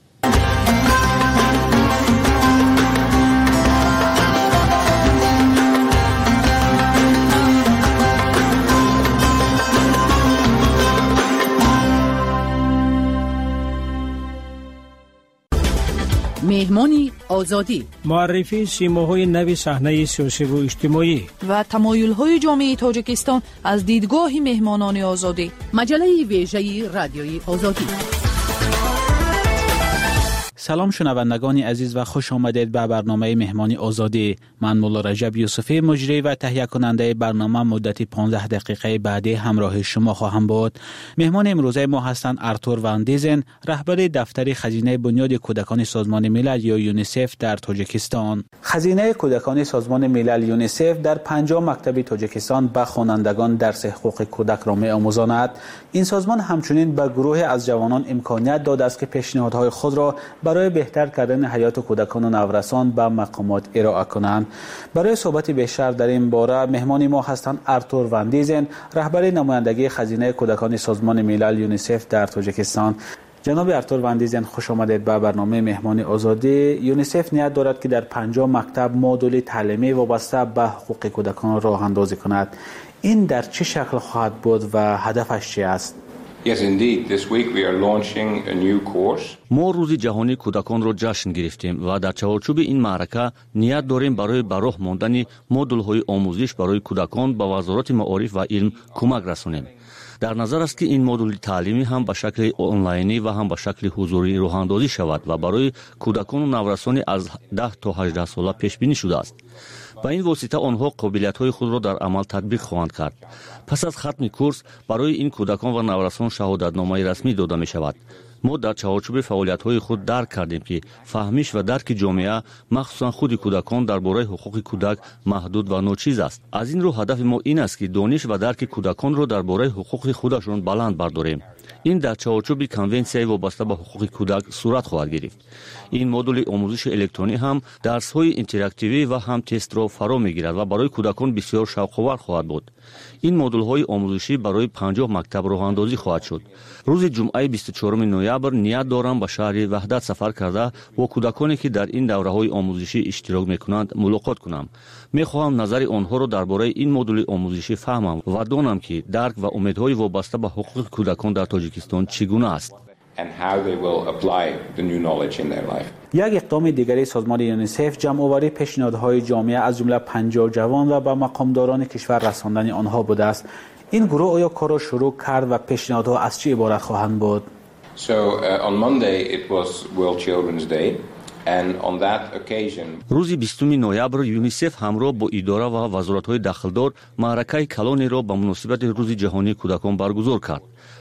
مهمانی آزادی، معرفی سیماهای نو صحنه سیاسی و اجتماعی و تمایل‌های جامعه تاجیکستان از دیدگاه مهمانان آزادی. مجله ویژه رادیوی آزادی. سلام شنوندگان عزیز و خوش آمدید به برنامه مهمانی آزادی. من مولا رجب یوسفی مجری و تهیه کننده برنامه مدتی 15 دقیقه بعدی همراه شما خواهم بود. مهمان امروزه ما هستند آرتور وان دیزن، رهبر دفتر خزینه بنیاد کودکان سازمان ملل یا یونیسف در تاجیکستان. خزینه کودکان سازمان ملل یونیسف در 50 مکتب تاجیکستان به خوانندگان درس حقوق کودک را می‌آموزاند. این سازمان همچنین به گروه از جوانان امکانیت داده است که پیشنهادهای خود را برای بهتر کردن حیات کودکان و نورسان به مقامات ارائه کنند. برای صحبت بیشتر در این باره مهمان ما هستند آرتور وان دیزن، رهبر نمایندگی خزینه کودکان سازمان ملل یونیسف در تاجیکستان. جناب آرتور وان دیزن، خوش آمدید به برنامه مهمانی آزادی. یونیسف نیت دارد که در 50 مکتب مدل تعلیمی وابسته به حقوق کودکان راه اندازی کند. این در چه شکل خواهد بود و هدفش چی است؟ Yes, indeed. This week we are launching a new course. ما روز جهانی کودکان را جشن گرفتیم و در چارچوب این معرکه نیت داریم برای به راه ماندن مدل‌های آموزش برای کودکان به وزارت معارف و علم کمک رسانیم. در نظر است که این مدل تعلیمی هم به شکل آنلاینی و هم به شکل حضوری راه اندازی شود و برای کودکان و نورسان از 10 تا 18 ساله پیش بینی شده است. با این واسطه آنها قابلیت‌های خود را در عمل تطبیق خواهند کرد. پس از ختم کورس برای این کودکان و نورسان شهادتنامه رسمی داده می شود. ما در چارچوب فعالیت‌های خود درک کردیم که فهمیش و درک جامعه مخصوصا خود کودکان درباره حقوق کودک محدود و ناچیز است. از این رو هدف ما این است که دانش و درک کودکان را درباره حقوق خودشان بلند برداریم. این در چارچوب کنونسیای وابسته به حقوق کودک صورت خواهد گرفت. این مدل آموزش الکترونی هم درس‌های اینتراکتیوی و هم تست را فرا می‌گیرد و برای کودکان بسیار شوق‌آور خواهد بود. این مدل‌های آموزشی برای 50 مکتب راه اندازی خواهد شد. روز جمعه 24 نوامبر نیت دارم به شهر وحدت سفر کرده با کودکانی که در این دوره‌های آموزشی اشتراک می‌کنند ملاقات کنم. می‌خواهم نظر آنها را درباره این مدل آموزشی فهمم و دانم که درک و امیدهای وابسته به حقوق کودکان در تاجیکستان چگونه است. And how they will apply the new knowledge in their life. یک اقدام دیگری سازمان یونیسف جمع‌آوری پیشنهادهای جامعه از جمله 50 جوان و به مقامداران کشور رساندن آنها بوده است. این گروه آیا کار را شروع کرد و پیشنهادها از چه عبارت خواهند بود؟ So on Monday it was World Children's Day. And on that occasion, روز 20 نوامبر یونیسف همراه با اداره و وزارت‌های داخلدار معرکه کلانی را به مناسبت روز جهانی کودکان برگزار کرد.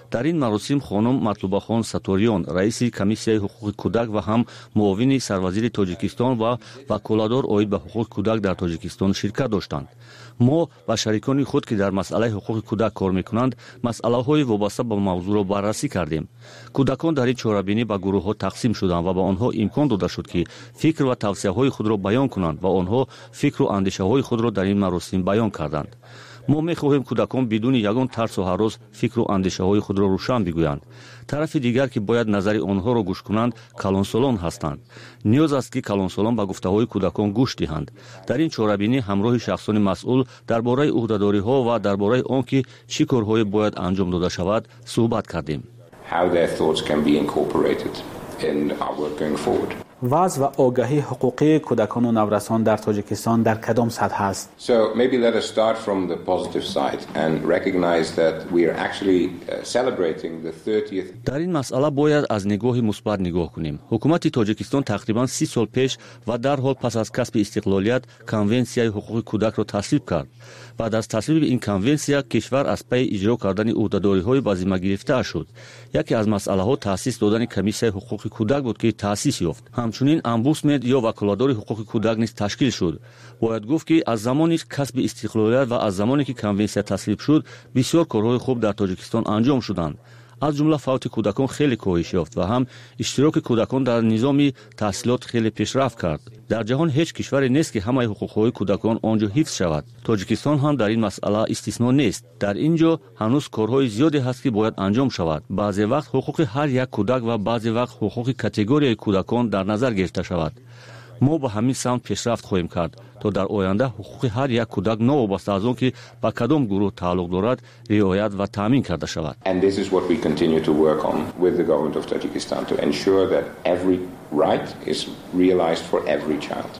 дар ин маросим хонум матлубахон саториён раиси комиссияи ҳуқуқи кӯдак ва ҳам муовини сарвазири тоҷикистон ва ваколадор оид ба ҳуқуқи кӯдак дар тоҷикистон ширкат доштанд. мо ба шарикони худ ки дар масъалаи ҳуқуқи кӯдак кор мекунанд масъалаҳои вобаста ба мавзӯъро баррасӣ кардем. кӯдакон дар ин чорабинӣ ба гурӯҳҳо тақсим шуданд ва ба онҳо имкон дода шуд ки фикр ва тавсияҳои худро баён кунанд ва онҳо фикру андешаҳои худро дар ин маросим баён карданд. мо мехоҳем кӯдакон бидуни ягон тарсу ҳарос фикру андешаҳои худро рӯшан бигӯянд. тарафи дигар ки бояд назари онҳоро гӯш кунанд калонсолон ҳастанд. ниёз аст ки калонсолон ба гуфтаҳои кӯдакон гӯш диҳанд. дар ин чорабинӣ ҳамроҳи шахсони масъул дар бораи уҳдадориҳо ва дар бораи он ки чӣ корҳое бояд анҷом дода шавад суҳбат кардем. How their thoughts can be incorporated in our work going forward. وضع و آگاهی حقوقی کودکان و نورسان در تاجیکستان در کدام سطح است؟ So maybe let us start from the positive side and recognize that we are actually celebrating the 30th. در این مسئله باید از نگاهی مثبت نگاه کنیم. حکومت تاجیکستان تقریباً 30 سال پیش و در حال پس از کسب استقلالیت کنونسیای حقوق کودک را تصویب کرد. بعد از تصویب این کنونسیا کشور از پی اجرا کردن عهده‌داری‌های به ذمه گرفته شد. یکی از مسئله‌ها تأسیس دادن کمیسیای حقوق کودک بود که تأسیس یافت. همچنین امبودسمن یا وکالتدار حقوق کودک نیز تشکیل شد. باید گفت که از زمانی کسب استقلالیت و از زمانی که کنونسیا تصویب شد بسیار کارهای خوب در تاجیکستان انجام شدند. از جمله فوت کودکان خیلی کاهش یافت و هم اشتراک کودکان در نظام تحصیلات خیلی پیشرفت کرد. در جهان هیچ کشوری نیست که همه حقوق‌های کودکان آنجا حفظ شود. تاجیکستان هم در این مسئله استثنا نیست. در اینجا هنوز کارهای زیادی هست که باید انجام شود. بعضی وقت حقوق هر یک کودک و بعضی وقت حقوق کاتگوری کودکان در نظر گرفته شود. ما با همین سمت پیشرفت خواهیم کرد تا در آینده حقوق هر یک کودک نوابسته از آن که به کدام گروه تعلق دارد رعایت و تامین کرده شود. And this is what we continue to work on with the government of Tajikistan to ensure that every right is realized for every child.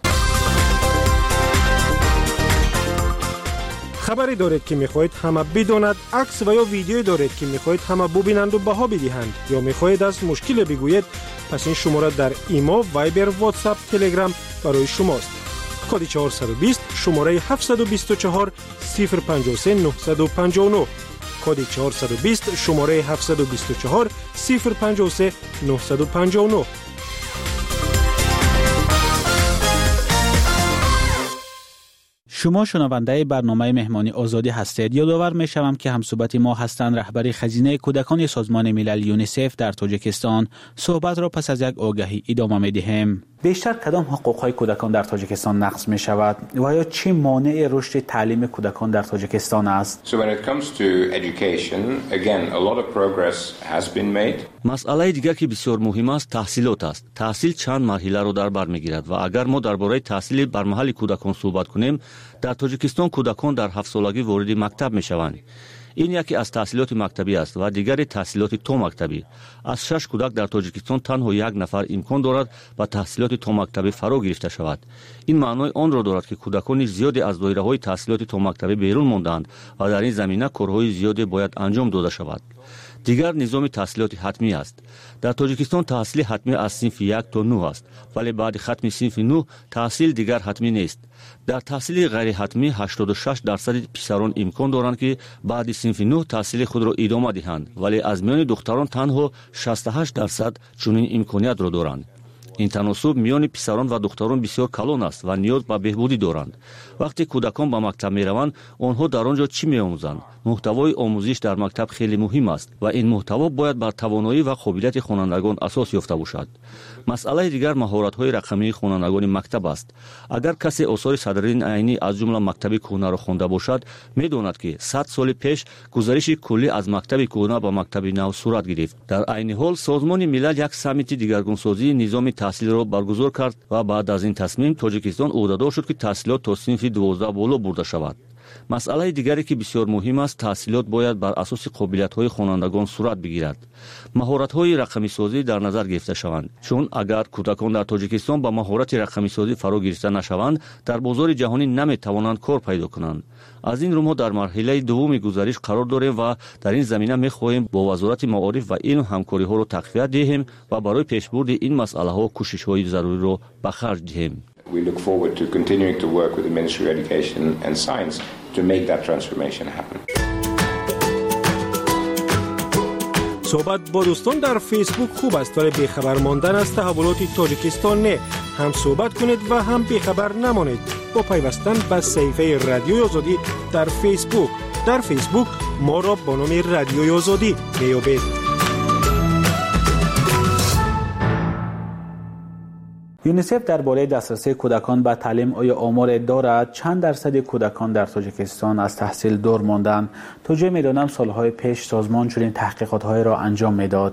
خبری دارید که میخواهید همه بداند، عکس و یا ویدیویی دارید که میخواهید همه ببینند و بها بدهند یا میخواهید از مشکل بگویید، پس این شماره در ایما، وایبر، واتساپ، تلگرام برای شماست. کد 420 شماره 724 053 959 کد 420 شماره 724 053 959. شما شنونده برنامه مهمانی آزادی هستید. یادآور می‌شوم که همصحبت ما هستند رهبر خزینه کودکان سازمان ملل یونیسف در تاجیکستان. صحبت را پس از یک آگهی ادامه می‌دهیم. بیشتر کدام حقوق‌های کودکان در تاجیکستان نقض می‌شود و یا چه مانع رشد تعلیم کودکان در تاجیکستان است؟ So when it comes to education, again a lot of progress has been made. مسئله دیگر که بسیار مهم است تحصیلات است. تحصیل چند مرحله را در بر می‌گیرد و اگر ما درباره تحصیل بر محل کودکان صحبت کنیم، در تاجیکستان کودکان در 7 سالگی وارد مکتب می‌شوند. این یکی از تحصیلات مکتبی است و دیگری تحصیلات تو مکتبی. از 6 کودک در تاجیکستان تنها یک نفر امکان دارد با تحصیلات تو مکتبی فرا گرفته شود. این معنای آن را دارد که کودکان زیادی از دایره‌های تحصیلات تو مکتبی بیرون ماندند و در این زمینه کارهای زیادی باید انجام داده شود. دیگر نظام تحصیلات حتمی است. در تاجیکستان تحصیل حتمی از صنف 1 تا 9 است، ولی بعد ختم صنف 9 تحصیل دیگر حتمی نیست. در تحصیل غیر حتمی 86% پسران امکان دارند که بعد صنف 9 تحصیل خود را ادامه دهند، ولی از میان دختران تنها 68% چنین امکانیت را دارند. این تناسب میان پسران و دختران بسیار کلان است و نیاز به بهبودی دارند. وقتی کودکان به مکتب میروند، آنها در آنجا چی میآموزند؟ محتوای آموزش در مکتب خیلی مهم است و این محتوا باید بر توانایی و قابلیت خوانندگان اساس یافته باشد. مسئله دیگر مهارت‌های رقمی خوانندگان مکتب است. اگر کسی آثار صدرالدین عینی از جمله مکتب کهنه را خوانده باشد، می‌داند که 100 سال پیش گذشت کلی از مکتب کهنه به مکتب نو صورت گرفت. در عین حال سازمان ملل یک سمیت دیگرگونسازی نظام تحصیل را برگزار کرد و بعد از این تصمیم تاجیکستان عهده‌دار شد که تحصیلات تا صنف 12 بالا برده شود. مسئله دیگری که بسیار مهم است تحصیلات باید بر اساس قابلیت‌های خوانندگان صورت بگیرد. مهارت‌های رقمی سازی در نظر گرفته شوند، چون اگر کودکان در تاجیکستان با مهارت رقمی سازی فرا گرفته نشوند در بازار جهانی نمی‌توانند کار پیدا کنند. از این رو ما در مرحله دوم گزارش قرار داریم و در این زمینه می‌خواهیم با وزارت معارف و علم همکاری‌ها را تقویت دهیم و برای پیشبرد این مسئله‌ها کوشش‌های ضروری را به خرج دهیم. We look forward to continuing to work with the Ministry of Education and Science to make that transformation happen. صحبت با دوستان در فیسبوک خوب است ولی بیخبر ماندن از تحولات تاجیکستان نه. هم صحبت کنید و هم بیخبر نمانید با پیوستن به صفحه رادیوی آزادی در فیسبوک. در فیسبوک ما را با نام رادیوی آزادی میابید. یونیسف درباره دسترسی کودکان به تعلیم آیا آمار دارد؟ چند درصد کودکان در تاجیکستان از تحصیل دور ماندند؟ تا جای میدانم سالهای پیش سازمان چنین تحقیقات‌های را انجام میداد.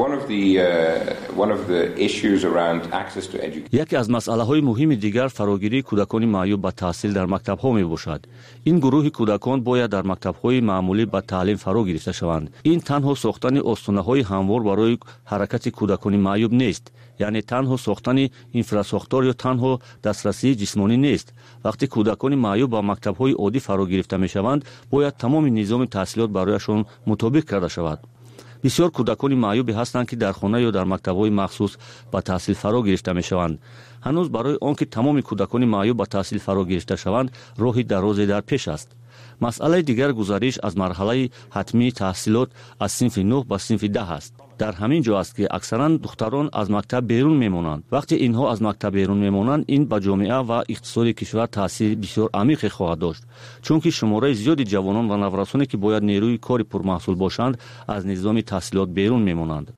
یکی از مسئله‌های مهم دیگر فراگیری کودکان معیوب به تحصیل در مکتب‌ها میباشد. این گروه کودکان باید در مکتب‌های معمولی به تعلیم فرا گرفته شوند. این تنها ساختن آستانه‌های هموار برای حرکت کودکان معیوب نیست. یعنی تنها ساختن اینفراساختور یا تنها دسترسی جسمانی نیست. وقتی کودکان معیوب با مکتب‌های عادی فرا گرفته می‌شوند، باید تمام نظام تحصیلات برایشان مطابق کرده شود. بسیار کودکان معیوب هستند که در خانه یا در مکتب‌های مخصوص با تحصیل فرا گرفته می‌شوند. هنوز برای آنکه تمام کودکان معیوب با تحصیل فرا گرفته شوند، راهی درازی در پیش است. مسئله دیگر گزارش از مرحله حتمی تحصیلات از صنف 9 به صنف 10 است. در همین جا است که اکثرا دختران از مکتب بیرون میمانند. وقتی اینها از مکتب بیرون میمانند، این به جامعه و اقتصاد کشور تاثیر بسیار عمیق خواهد داشت، چون که شماره زیادی جوانان و نوجوانانی که باید نیروی کاری پرمحصول باشند از نظام تحصیلات بیرون میمانند.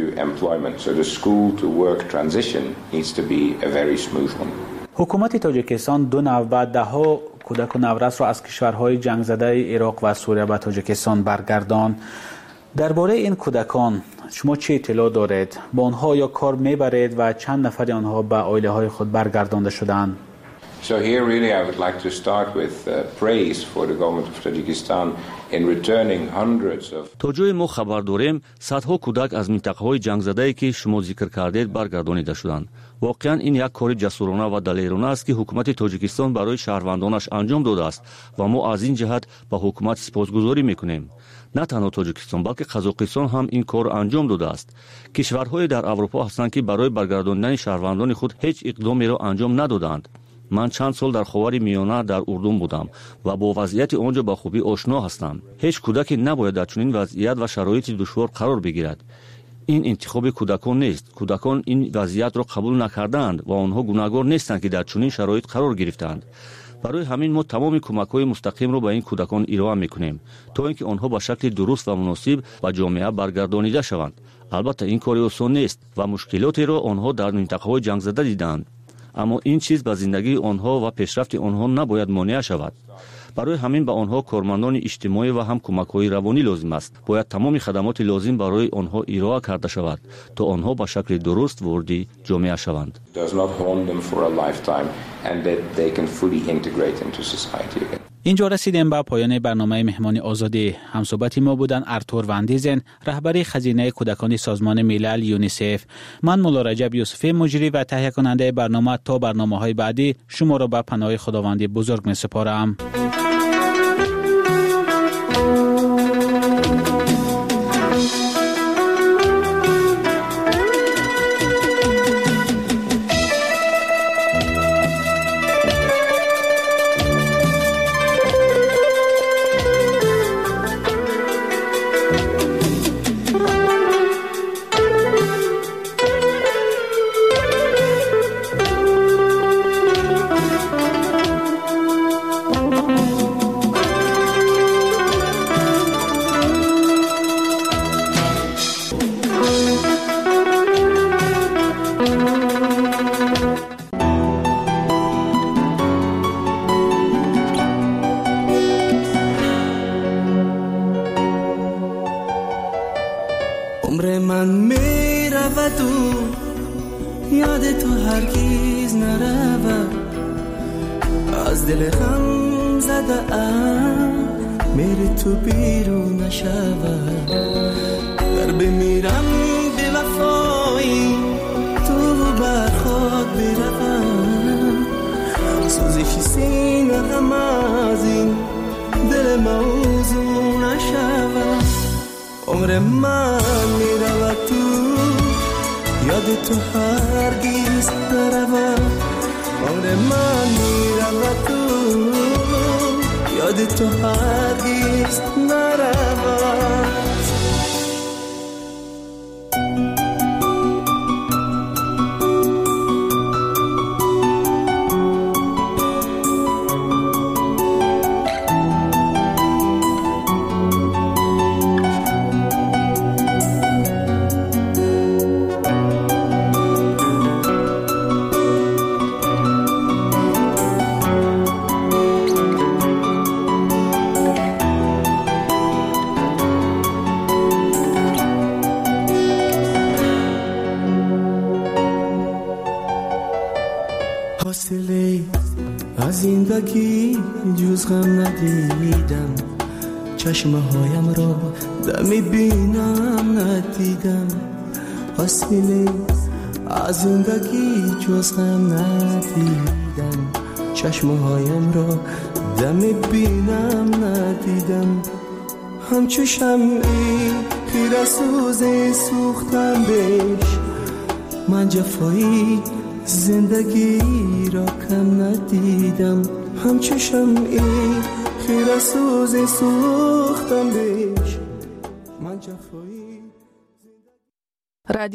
حکومت تاجیکستان 2 نوع و 10 کودک و نورس را از کشورهای جنگ زده عراق و سوریه به تاجیکستان برگرداند. درباره این کودکان شما چه اطلاع دارید؟ با آنها یا کار میبرید و چند نفر آنها به عائله های خود برگردانده شدند؟ So here really I would like to start with praise for the government of Tajikistan in returning hundreds of تا جای ما خبر داریم صدها کودک از منطقه‌های جنگ زده‌ای که شما ذکر کردید برگردانیده شدند. واقعا این یک کار جسورانه و دلیرانه است که حکومت تاجیکستان برای شهروندانش انجام داده است و ما از این جهت به حکومت سپاسگزاری می‌کنیم. نه تنها تاجیکستان بلکه قزاقستان هم این کار انجام داده است. کشورهای در اروپا هستند که برای برگرداندن شهروندان خود هیچ اقدامی را انجام ندادند. من چند سال در خاور میانه در اردن بودم و با وضعیت آنجا با خوبی آشنا هستم. هیچ کودکی نباید در چنین وضعیت و شرایط دشوار قرار بگیرد. این انتخاب کودکان نیست. کودکان این وضعیت را قبول نکردند و آنها گناهکار نیستند که در چنین شرایط قرار گرفتند. برای همین ما تمام کمک‌های مستقیم را به این کودکان ارائه می‌کنیم تا اینکه آنها به شکل درست و مناسب به جامعه برگردانیده شوند. البته این کار آسان نیست و مشکلاتی را آنها در منطقه‌های جنگ زده دیدند. اما این چیز به زندگی آنها و پیشرفت آنها نباید مانع شود. برای همین به آنها کارمندان اجتماعی و هم کمک‌های روانی لازم است. باید تمام خدمات لازم برای آنها ارائه کرده شود تا آنها به شکل درست وارد جامعه شوند. اینجا رسیدیم به پایان برنامه مهمانی آزادی. همصحبت ما بودن ارتور وندیزن، رهبر خزینه کودکان سازمان ملل یونیسف. من مولا رجب یوسفی مجری و تهیه کننده برنامه. تا برنامه‌های بعدی شما را به پناه خداوند بزرگ می‌سپارم. عمر من می رود و یاد تو هرگز نرود، از دل غم زده ام میری تو بیرون نشود. در بمیرم به وفایی تو بر خود بروم، سوزش سینه غم از این دل موضوع نشود. عمر من میرود تو یاد تو هرگز نرود. عمر من میرود تو یاد تو هرگز نرود. زندگی جز غم ندیدم، چشمه هایم را دمی بینم ندیدم. حاصل از زندگی جز غم ندیدم، چشمه هایم را دمی بینم ندیدم. همچو شمعی خیره سوز سوختم بهش، من جفایی زندگی را کم ندیدم. همچو شمعی خیره سوز سوختم بهش، من جفایی